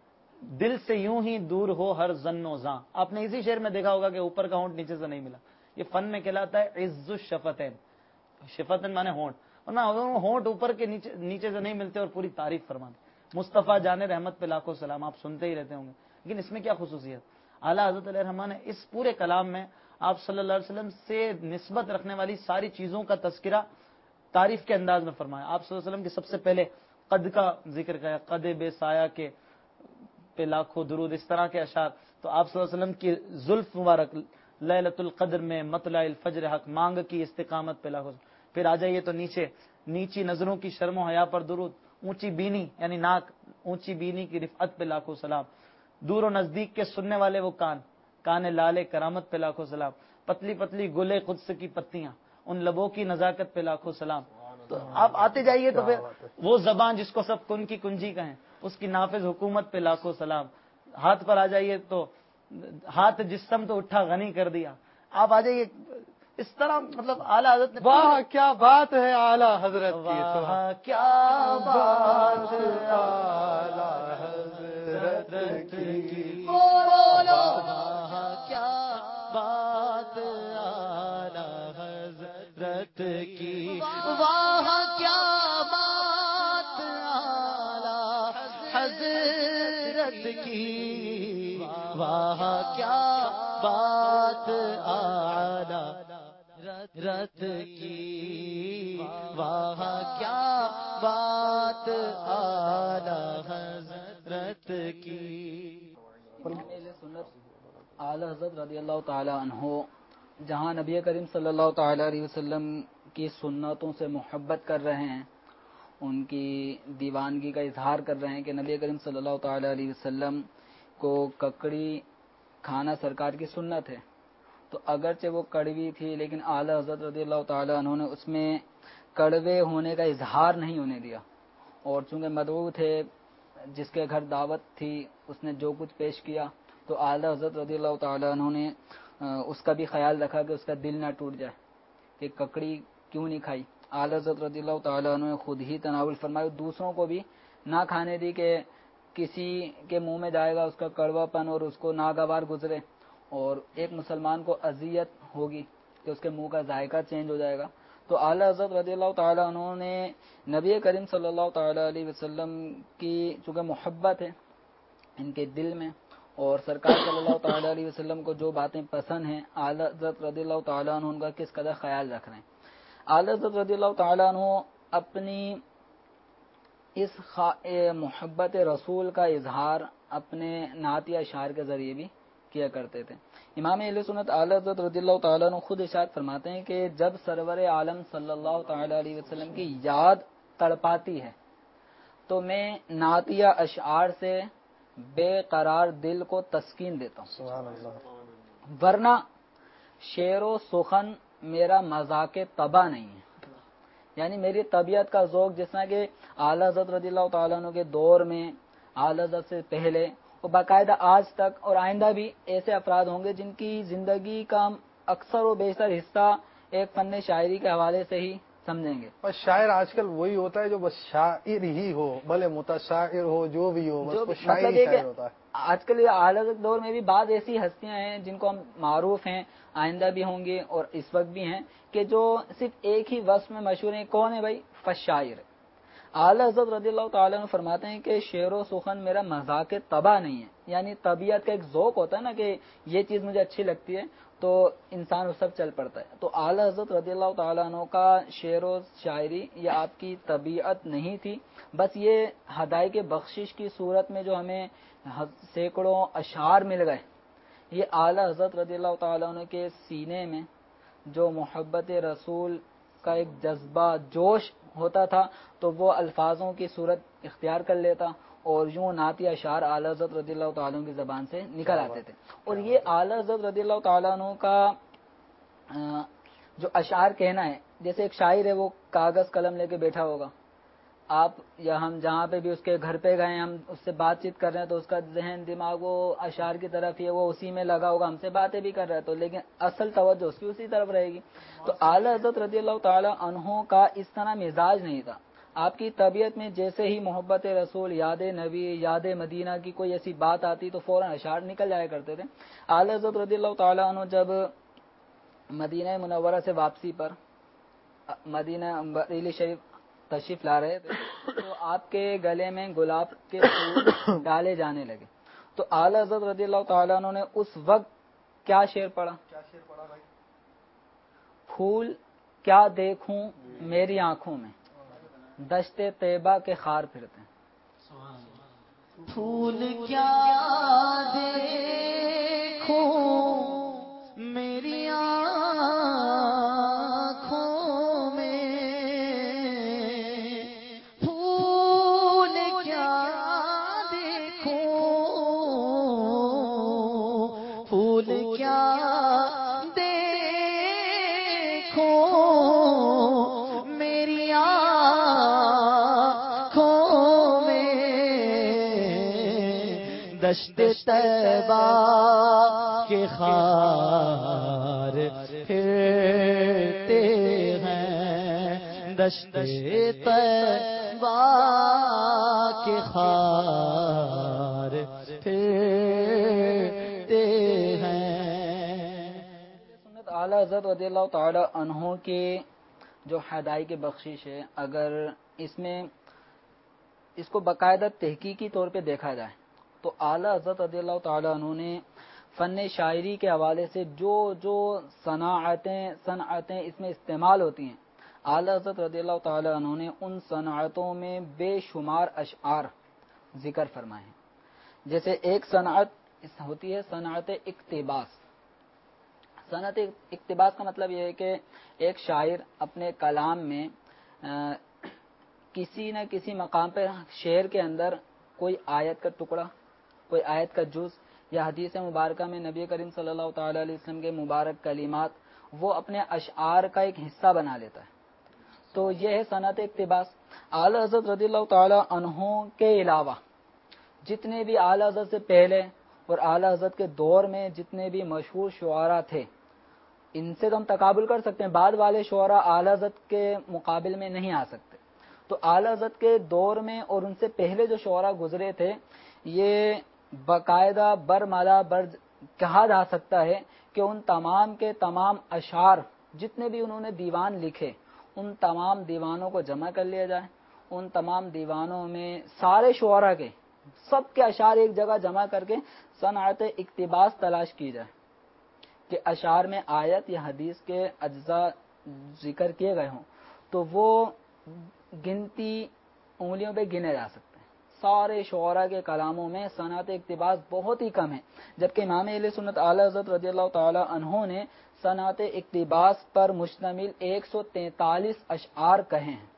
دل سے یوں ہی دور ہو ہر ظن و زاں. آپ نے اسی شعر میں دیکھا ہوگا کہ اوپر کا ہونٹ نیچے سے نہیں ملا. یہ فن میں کہلاتا ہے عز الشفتین. شفتین مانے ہونٹ، اور نہ ہونٹ اوپر کے نیچے نیچے سے نہیں ملتے اور پوری تعریف فرماتے. مصطفیٰ جان رحمت پہ لاکھوں سلام آپ سنتے ہی رہتے ہوں گے. لیکن اس میں کیا خصوصیت؟ اعلیٰ حضرت علیہ رحمہ نے اس پورے کلام میں آپ صلی اللہ علیہ وسلم سے نسبت رکھنے والی ساری چیزوں کا تذکرہ تعریف کے انداز میں فرمایا. آپ صلی اللہ علیہ وسلم کی سب سے پہلے قد کا ذکر کیا، قد بے سایہ کے پہ لاکھوں درود، اس طرح کے اشعار. تو آپ صلی اللہ علیہ وسلم کی زلف مبارک لیلۃ القدر میں مطلع الفجر حق مانگ کی استقامت پہ لاکھوں. پھر آ جائیے تو نیچے نیچی نظروں کی شرم و حیا پر درود. اونچی بینی یعنی ناک، اونچی بینی کی رفعت پہ لاکھوں سلام. دور و نزدیک کے سننے والے وہ کان، کان لالے کرامت پہ لاکھوں سلام. پتلی پتلی گلے قدس کی پتیاں، ان لبوں کی نزاکت پہ لاکھوں سلام. تو آپ آتے جائیے تو پھر وہ زبان جس کو سب کن کی کنجی کہیں اس کی نافذ حکومت پہ لاکھوں سلام. ہاتھ پر آ جائیے تو ہاتھ جس سمت اٹھا غنی کر دیا. آپ آ جائیے اس طرح مطلب اعلیٰ حضرت نے واہ کیا بات ہے اعلیٰ حضرت کی، واہ کیا بات اعلیٰ حضرت کی، بولو واہ کیا بات اعلیٰ حضرت کی، واہ کیا بات اعلیٰ حضرت کی، واہ کیا بات اعلیٰ حضرت کی، واہ کیا بات اعلیٰ حضرت کی۔ اعلیٰ حضرت رضی اللہ تعالی عنہ جہاں نبی کریم صلی اللہ تعالی علیہ وسلم کی سنتوں سے محبت کر رہے ہیں، ان کی دیوانگی کا اظہار کر رہے ہیں کہ نبی کریم صلی اللہ تعالی علیہ وسلم کو ککڑی کھانا سرکار کی سنت ہے، تو اگرچہ وہ کڑوی تھی لیکن اعلیٰ حضرت رضی اللہ تعالی عنہ نے اس میں کڑوے ہونے کا اظہار نہیں ہونے دیا، اور چونکہ مدعو تھے، جس کے گھر دعوت تھی، اس نے جو کچھ پیش کیا، تو اعلیٰ حضرت رضی اللہ تعالی عنہ نے اس کا بھی خیال رکھا کہ اس کا دل نہ ٹوٹ جائے کہ ککڑی کیوں نہیں کھائی۔ اعلیٰ حضرت رضی اللہ تعالی عنہ نے خود ہی تناول فرمایا، دوسروں کو بھی نہ کھانے دی کہ کسی کے منہ میں جائے گا اس کا کڑوا پن اور اس کو ناگوار گزرے، اور ایک مسلمان کو اذیت ہوگی کہ اس کے منہ کا ذائقہ چینج ہو جائے گا۔ تو اعلیٰ حضرت رضی اللہ تعالی عنہ نے نبی کریم صلی اللہ تعالی علیہ وسلم کی چونکہ محبت ہے ان کے دل میں، اور سرکار صلی اللہ تعالی علیہ وسلم کو جو باتیں پسند ہیں، اعلیٰ حضرت رضی اللہ تعالیٰ عنہ ان کا کس قدر خیال رکھ رہے ہیں۔ اعلیٰ حضرت رضی اللہ تعالیٰ عنہ اپنی اس محبت رسول کا اظہار اپنے نعت یا اشعار کے ذریعے بھی کیا کرتے تھے۔ امام اہل سنت اعلیٰ حضرت رضی اللہ تعالیٰ عنہ خود ارشاد فرماتے ہیں کہ جب سرور عالم صلی اللہ تعالی علیہ وسلم کی یاد تڑپاتی ہے تو میں نعت یا اشعار سے بے قرار دل کو تسکین دیتا ہوں، سبحان اللہ، ورنہ شعر و سخن میرا مذاق طبع نہیں ہے، یعنی میری طبیعت کا ذوق، جس طرح کہ اعلیٰ حضرت رضی اللہ تعالیٰ عنہ کے دور میں، اعلیٰ حضرت سے پہلے اور باقاعدہ آج تک اور آئندہ بھی ایسے افراد ہوں گے جن کی زندگی کا اکثر و بیشتر حصہ ایک فن شاعری کے حوالے سے ہی سمجھیں گے۔ بس شاعر آج کل وہی ہوتا ہے جو بس شاعر ہی ہو، بھلے متشاعر ہو، جو بھی ہو، بس وہ شاعر ہی شاعر ہوتا ہے۔ آج کل اعلیٰ حضرت دور میں بھی بعض ایسی ہستیاں ہیں جن کو ہم معروف ہیں، آئندہ بھی ہوں گے اور اس وقت بھی ہیں، کہ جو صرف ایک ہی وصف میں مشہور ہیں۔ کون ہے بھائی؟ فشاعر۔ اعلیٰ حضرت رضی اللہ تعالیٰ عنہ فرماتے ہیں کہ شعر و سخن میرا مذاق طبع نہیں ہے، یعنی طبیعت کا ایک ذوق ہوتا ہے نا کہ یہ چیز مجھے اچھی لگتی ہے تو انسان اس سب چل پڑتا ہے۔ تو اعلیٰ حضرت رضی اللہ تعالیٰ عنہ کا شعر و شاعری یہ آپ کی طبیعت نہیں تھی، بس یہ ہدایت کے بخشش کی صورت میں جو ہمیں سینکڑوں اشعار مل گئے، یہ اعلیٰ حضرت رضی اللہ تعالیٰ عنہ کے سینے میں جو محبت رسول کا ایک جذبہ جوش ہوتا تھا تو وہ الفاظوں کی صورت اختیار کر لیتا، اور یوں نعت اشعار اعلیٰ حضرت رضی اللہ تعالیٰ عنہ کی زبان سے نکل آتے تھے۔ اور یہ اعلیٰ حضرت رضی اللہ تعالیٰ عنہ کا جو اشعار کہنا ہے، جیسے ایک شاعر ہے وہ کاغذ قلم لے کے بیٹھا ہوگا، آپ یا ہم جہاں پہ بھی اس کے گھر پہ گئے، ہم اس سے بات چیت کر رہے ہیں تو اس کا ذہن دماغ وہ اشعار کی طرف ہی ہے، وہ اسی میں لگا ہوگا، ہم سے باتیں بھی کر رہے تو لیکن اصل توجہ اس کی اسی طرف رہے گی۔ تو اعلیٰ حضرت رضی اللہ تعالیٰ عنہ کا اس طرح مزاج نہیں تھا، آپ کی طبیعت میں جیسے ہی محبت رسول، یاد نبی، یاد مدینہ کی کوئی ایسی بات آتی تو فوراً اشعار نکل جایا کرتے تھے۔ اعلیٰ حضرت رضی اللہ تعالیٰ عنہ جب مدینہ منورہ سے واپسی پر مدینہ بریلی شریف تشریف لا رہے تھے تو آپ کے گلے میں گلاب کے پھول ڈالے جانے لگے، تو اعلیٰ حضرت رضی اللہ تعالیٰ عنہ نے اس وقت کیا شعر پڑھا؟ پھول کیا دیکھوں میری آنکھوں میں، دشت طیبہ کے خار پھرتے ہیں۔ پھول کیا دیکھوں میری آنکھوں میں، پھول کیا دیکھوں، پھول کیا دشت طیبہ کے خار پھر دشت طیبہ کے خار پھرتے ہیں۔ سنت اعلیٰ حضرت رضی اللہ تعالی عنہ کی جو ہدائی کی بخشش ہے، اگر اس میں اس کو باقاعدہ تحقیقی طور پہ دیکھا جائے تو اعلیٰ حضرت رضی اللہ تعالی عنہ نے فن شاعری کے حوالے سے جو جو صنعتیں صنعتیں اس میں استعمال ہوتی ہیں، اعلیٰ حضرت رضی اللہ تعالی عنہ نے ان صنعتوں میں بے شمار اشعار ذکر فرمائے ہیں۔ جیسے ایک صنعت ہوتی ہے صنعت اقتباس۔ صنعت اقتباس کا مطلب یہ ہے کہ ایک شاعر اپنے کلام میں کسی نہ کسی مقام پہ شعر کے اندر کوئی آیت کا ٹکڑا، کوئی آیت کا جز یا حدیث مبارکہ میں نبی کریم صلی اللہ تعالی علیہ وسلم کے مبارک کلمات وہ اپنے اشعار کا ایک حصہ بنا لیتا ہے، تو یہ ہے صنعت اقتباس۔ اعلیٰ حضرت رضی اللہ تعالی عنہ کے علاوہ جتنے بھی اعلیٰ حضرت سے پہلے اور اعلیٰ حضرت کے دور میں جتنے بھی مشہور شعراء تھے، ان سے تو ہم تقابل کر سکتے ہیں، بعد والے شعراء اعلیٰ حضرت کے مقابل میں نہیں آ سکتے، تو اعلیٰ حضرت کے دور میں اور ان سے پہلے جو شعراء گزرے تھے یہ باقاعدہ برملا بر کہا جا سکتا ہے کہ ان تمام کے تمام اشعار جتنے بھی انہوں نے دیوان لکھے ان تمام دیوانوں کو جمع کر لیا جائے، ان تمام دیوانوں میں سارے شعراء کے سب کے اشعار ایک جگہ جمع کر کے صنعت اقتباس تلاش کی جائے کہ اشعار میں آیت یا حدیث کے اجزاء ذکر کیے گئے ہوں تو وہ گنتی انگلیوں پہ گنے جا سکتے ہیں۔ سارے شعراء کے کلاموں میں صنعت اقتباس بہت ہی کم ہے، جبکہ امام اہل سنت اعلیٰ حضرت رضی اللہ تعالی عنہ نے صنعت اقتباس پر مشتمل ایک سو تینتالیس اشعار کہے ہیں۔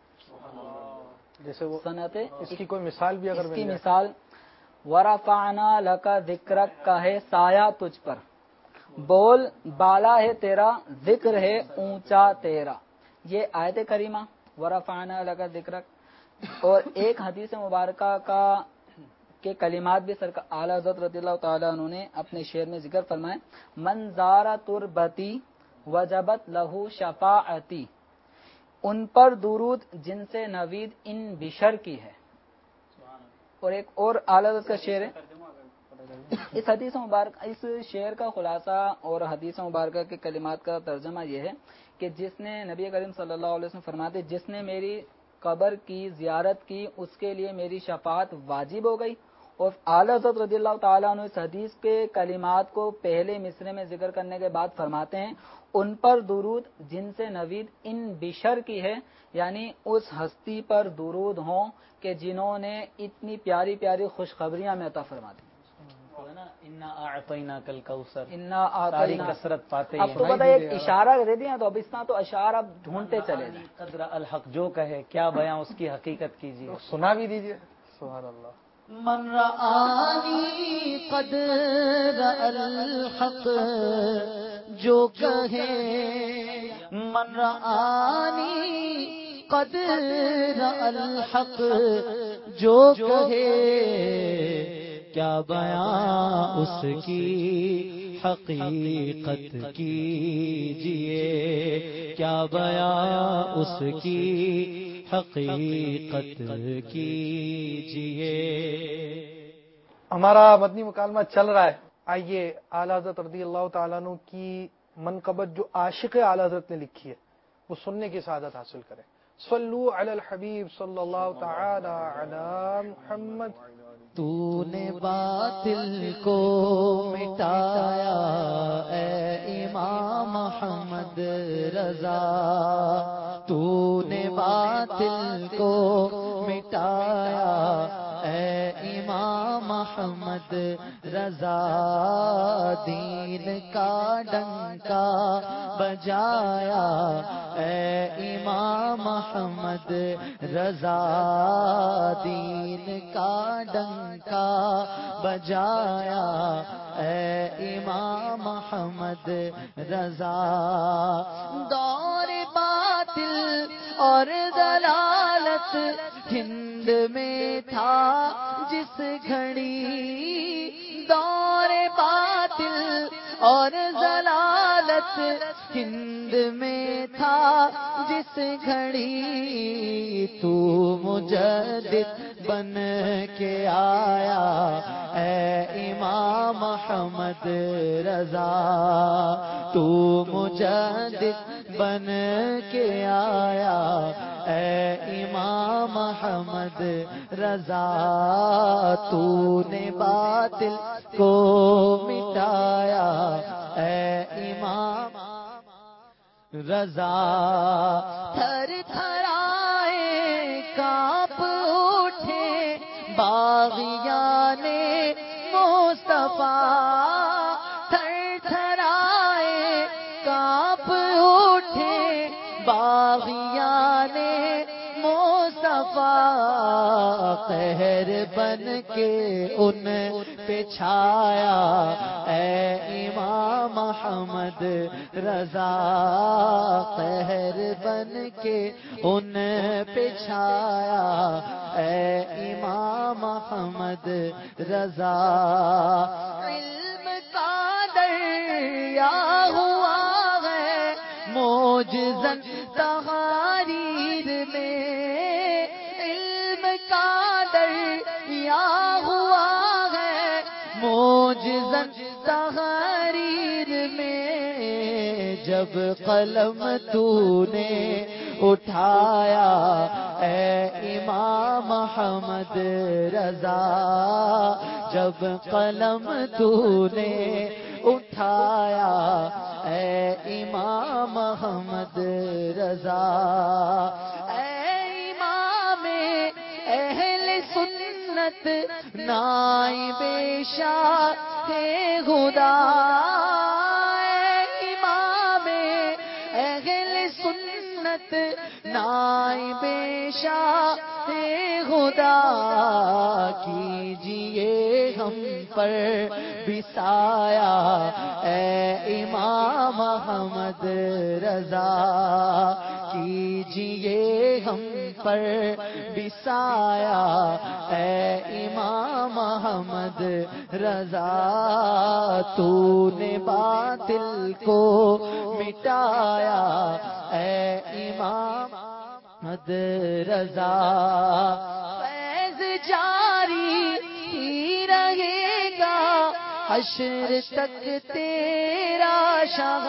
جیسے وہ صنعت اس کی کوئی مثال بھی اگر اس کی مثال ورفعنا لک ذکرک کا ہے سایہ تجھ پر، بول بالا ہے تیرا ذکر ہے اونچا تیرا، یہ آیت کریمہ ورفعنا لک ذکرک، اور ایک حدیث مبارکہ کا کے کلمات بھی سرکار اعلیٰ حضرت رضی اللہ تعالیٰ عنہ نے اپنے شعر میں ذکر فرمائے، من زارا تربتی وجبت لہو شفاعتی، ان پر درود جن سے نوید ان بشر کی ہے۔ اور ایک اور اعلیٰ حضرت کا شعر ہے، اس حدیث مبارک اس شعر کا خلاصہ اور حدیث مبارکہ کے کلمات کا ترجمہ یہ ہے کہ جس نے نبی کریم صلی اللہ علیہ وسلم فرماتے جس نے میری قبر کی زیارت کی اس کے لیے میری شفاعت واجب ہو گئی، اور اعلیٰ حضرت رضی اللہ تعالیٰ عنہ اس حدیث کے کلمات کو پہلے مصرے میں ذکر کرنے کے بعد فرماتے ہیں ان پر درود جن سے نوید ان بشر کی ہے، یعنی اس ہستی پر درود ہوں کہ جنہوں نے اتنی پیاری پیاری خوشخبریاں میں عطا فرما دی۔ انا اعطیناک الکوثر، انا ساری اعطیناک، کثرت پاتے اب تو پتہ ہے ایک اشارہ دے دیا تو اب اس طرح تو اشارہ اب ڈھونڈتے چلے جائیں۔ قدر الحق جو کہے کیا بیاں اس کی حقیقت کیجیے، سنا بھی دیجیے۔ سبحان اللہ۔ من رآنی قدر الحق جو کہے، من رآنی قدر الحق جو کہے، کیا بیاں اس کی حقیقت کیجیے، کیا بیاں اس کی حقیقت کیجیے۔ ہمارا مدنی مکالمہ چل رہا ہے، آئیے اعلیٰ حضرت رضی اللہ تعالیٰ عنہ کی منقبت جو عاشق اعلیٰ حضرت نے لکھی ہے وہ سننے کی سعادت حاصل کریں۔ صلو علی الحبیب صلی اللہ تعالی علی محمد۔ تو نے باطل کو مٹایا اے امام محمد رضا، تو نے باطل کو مٹایا اے امام محمد رضا، دین کا ڈنکا بجایا اے امام محمد رضا، دین کا ڈنکا بجایا اے امام محمد رضا، دور باطل اور ضلالت ہند میں تھا جس گھڑی، دور باطل اور ضلالت حالت ہند میں تھا جس گھڑی تو مجدد بن کے آیا اے امام احمد رضا، تو مجدد بن کے آیا اے امام احمد رضا، تو نے باطل کو مٹایا اے امام رضا، تھر تھرائے کانپ اٹھے باغیان مصطفیٰ، تھر تھرائے کانپ اٹھے باغیان مصطفیٰ، قہر بن کے ان پہ چھایا اے امام احمد رضا، قہر بن کے ان پہ چھایا اے امام احمد رضا، علم کا دریا ہوا ہے معجزاً تحریر میں، علم کا دریا ہوا ہے معجزاً تحریر میں، جب قلم تو نے اٹھایا اے امام احمد رضا، جب قلم تو نے اٹھایا اے امام احمد رضا، اے امام اہل سنت نائب شاہ خدا، اے امام اہل سنت نائب شاہ خدا، کیجئے ہم پر بسایا اے امام احمد رضا، کیجئے ہم پر بسایا اے امام احمد رضا، تو نے باطل کو مٹایا اے امام احمد رضا، فیض جاری ہی رہے گا حشر تک تیرا شاہ،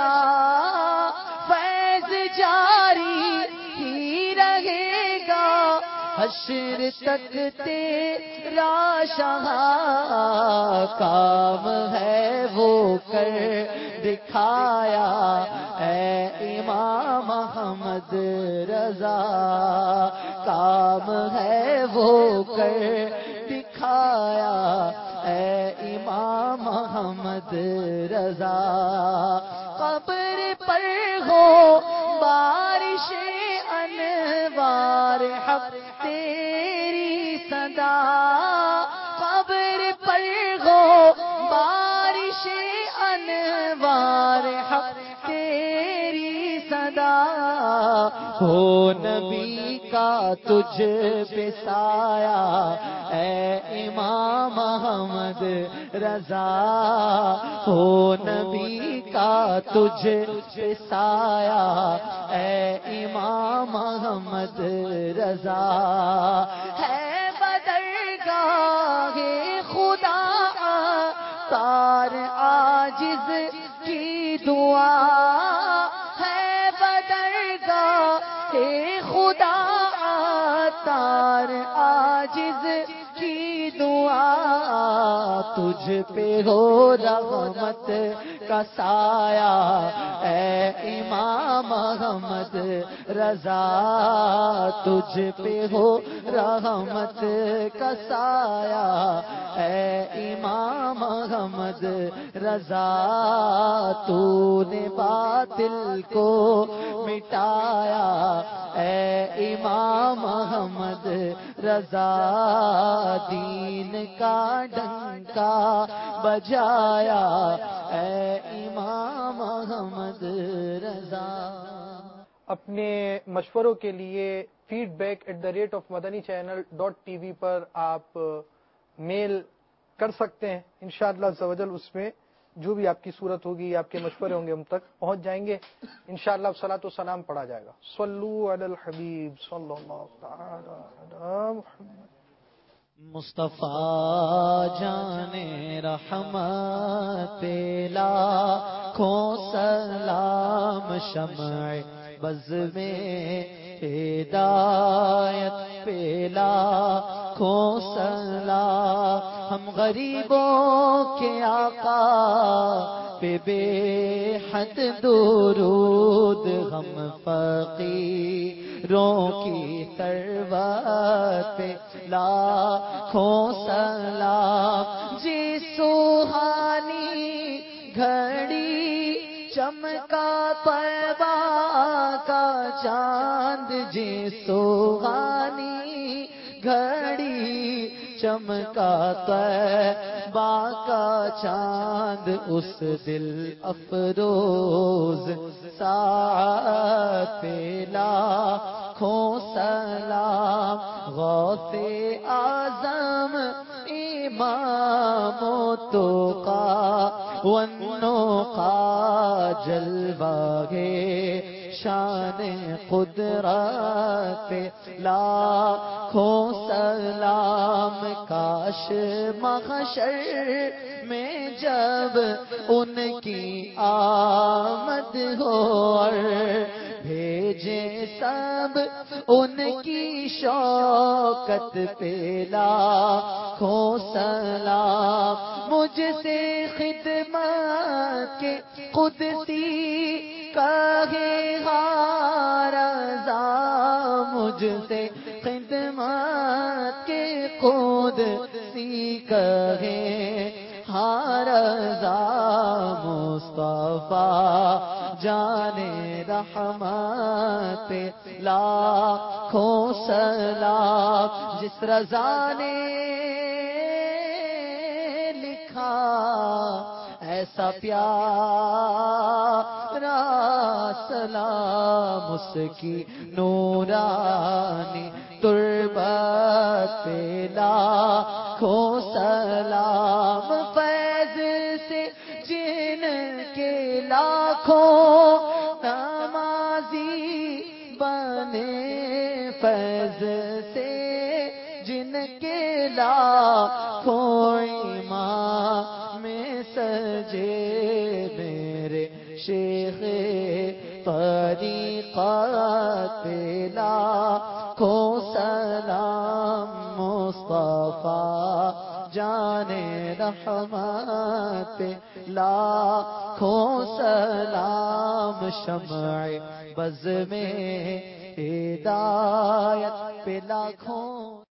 فیض جاری ہی رہے گا حشر تک تیرا شاہ، کام ہے وہ کر دکھایا اے امام احمد رضا، کام ہے وہ کر دکھایا اے امام احمد رضا، قبر پر ہو بارش انوار حق تیری صدا، قبر پر ہو بارش انوار حق تیری صدا، ہو نبی کا تجھ پہ سایہ اے امام احمد رضا، ہو نبی کا تجھ پہ سایہ اے امام احمد رضا، ہے بدرگاہ خدا تار عاجز کی دعا، ہے بدرگاہ خدا تار عاجز کی دعا، تجھ پہ ہو رحمت کا سایہ اے امام احمد رضا، تجھ پہ ہو رحمت کا سایہ اے امام احمد رضا، تو نے باطل کو مٹایا اے امام احمد رضا، دین کا ڈنکا بجایا اے امام احمد رضا۔ اپنے مشوروں کے لیے feedback at the rate of Madani channel dot T V پر آپ میل کر سکتے ہیں، انشاءاللہ عز و جل اس میں جو بھی آپ کی صورت ہوگی، آپ کے مشورے ہوں گے، ہم تک پہنچ جائیں گے انشاءاللہ. صلاۃ و سلام پڑھا جائے گا. صلو علی الحبیب صلی اللہ تعالی علی محمد. مصطفیٰ جان رحمت لاکھوں سلام، شمع بز میں ہدایت پہ لاکھوں سلام. ہم غریبوں کے آقا پہ بے حد درود، ہم فقیروں کی ثروت پہ لاکھوں سلام. جی سوہانی گھڑی چمکا طیبہ کا چاند، جی سوہانی گھڑی چمکا طیبہ کا چاند، اس دل افروز ساعت پہ لاکھوں سلام. غوث اعظم امام و تقی والنقی، جلوہ شان قدرت پہ لاکھوں سلام. کاش محشر میں جب ان کی آمد ہو اور بھیجے سب ان کی شوکت پہ لاکھوں سلام. مجھ سے خدمت کے قدسی کہے ہر رضا، مجھ سے خدمت کے قدسی کہے ہر رضا. مصطفیٰ جان رحمت پہ لاکھوں سلام. جس رضا نے لکھا ایسا پیارا سلام، اس کی نورانی تربت پہ لاکھوں سلام. فیض سے جن کے لاکھوں نمازی بنے، فیض سے جن کے لاکھوں امام میں سجے، میرے شیخ طریقت پہ لاکھوں سلام. مصطفیٰ جان رحمت پہ لاکھوں سلام. شمع بز میں ہدایت پہ لاکھوں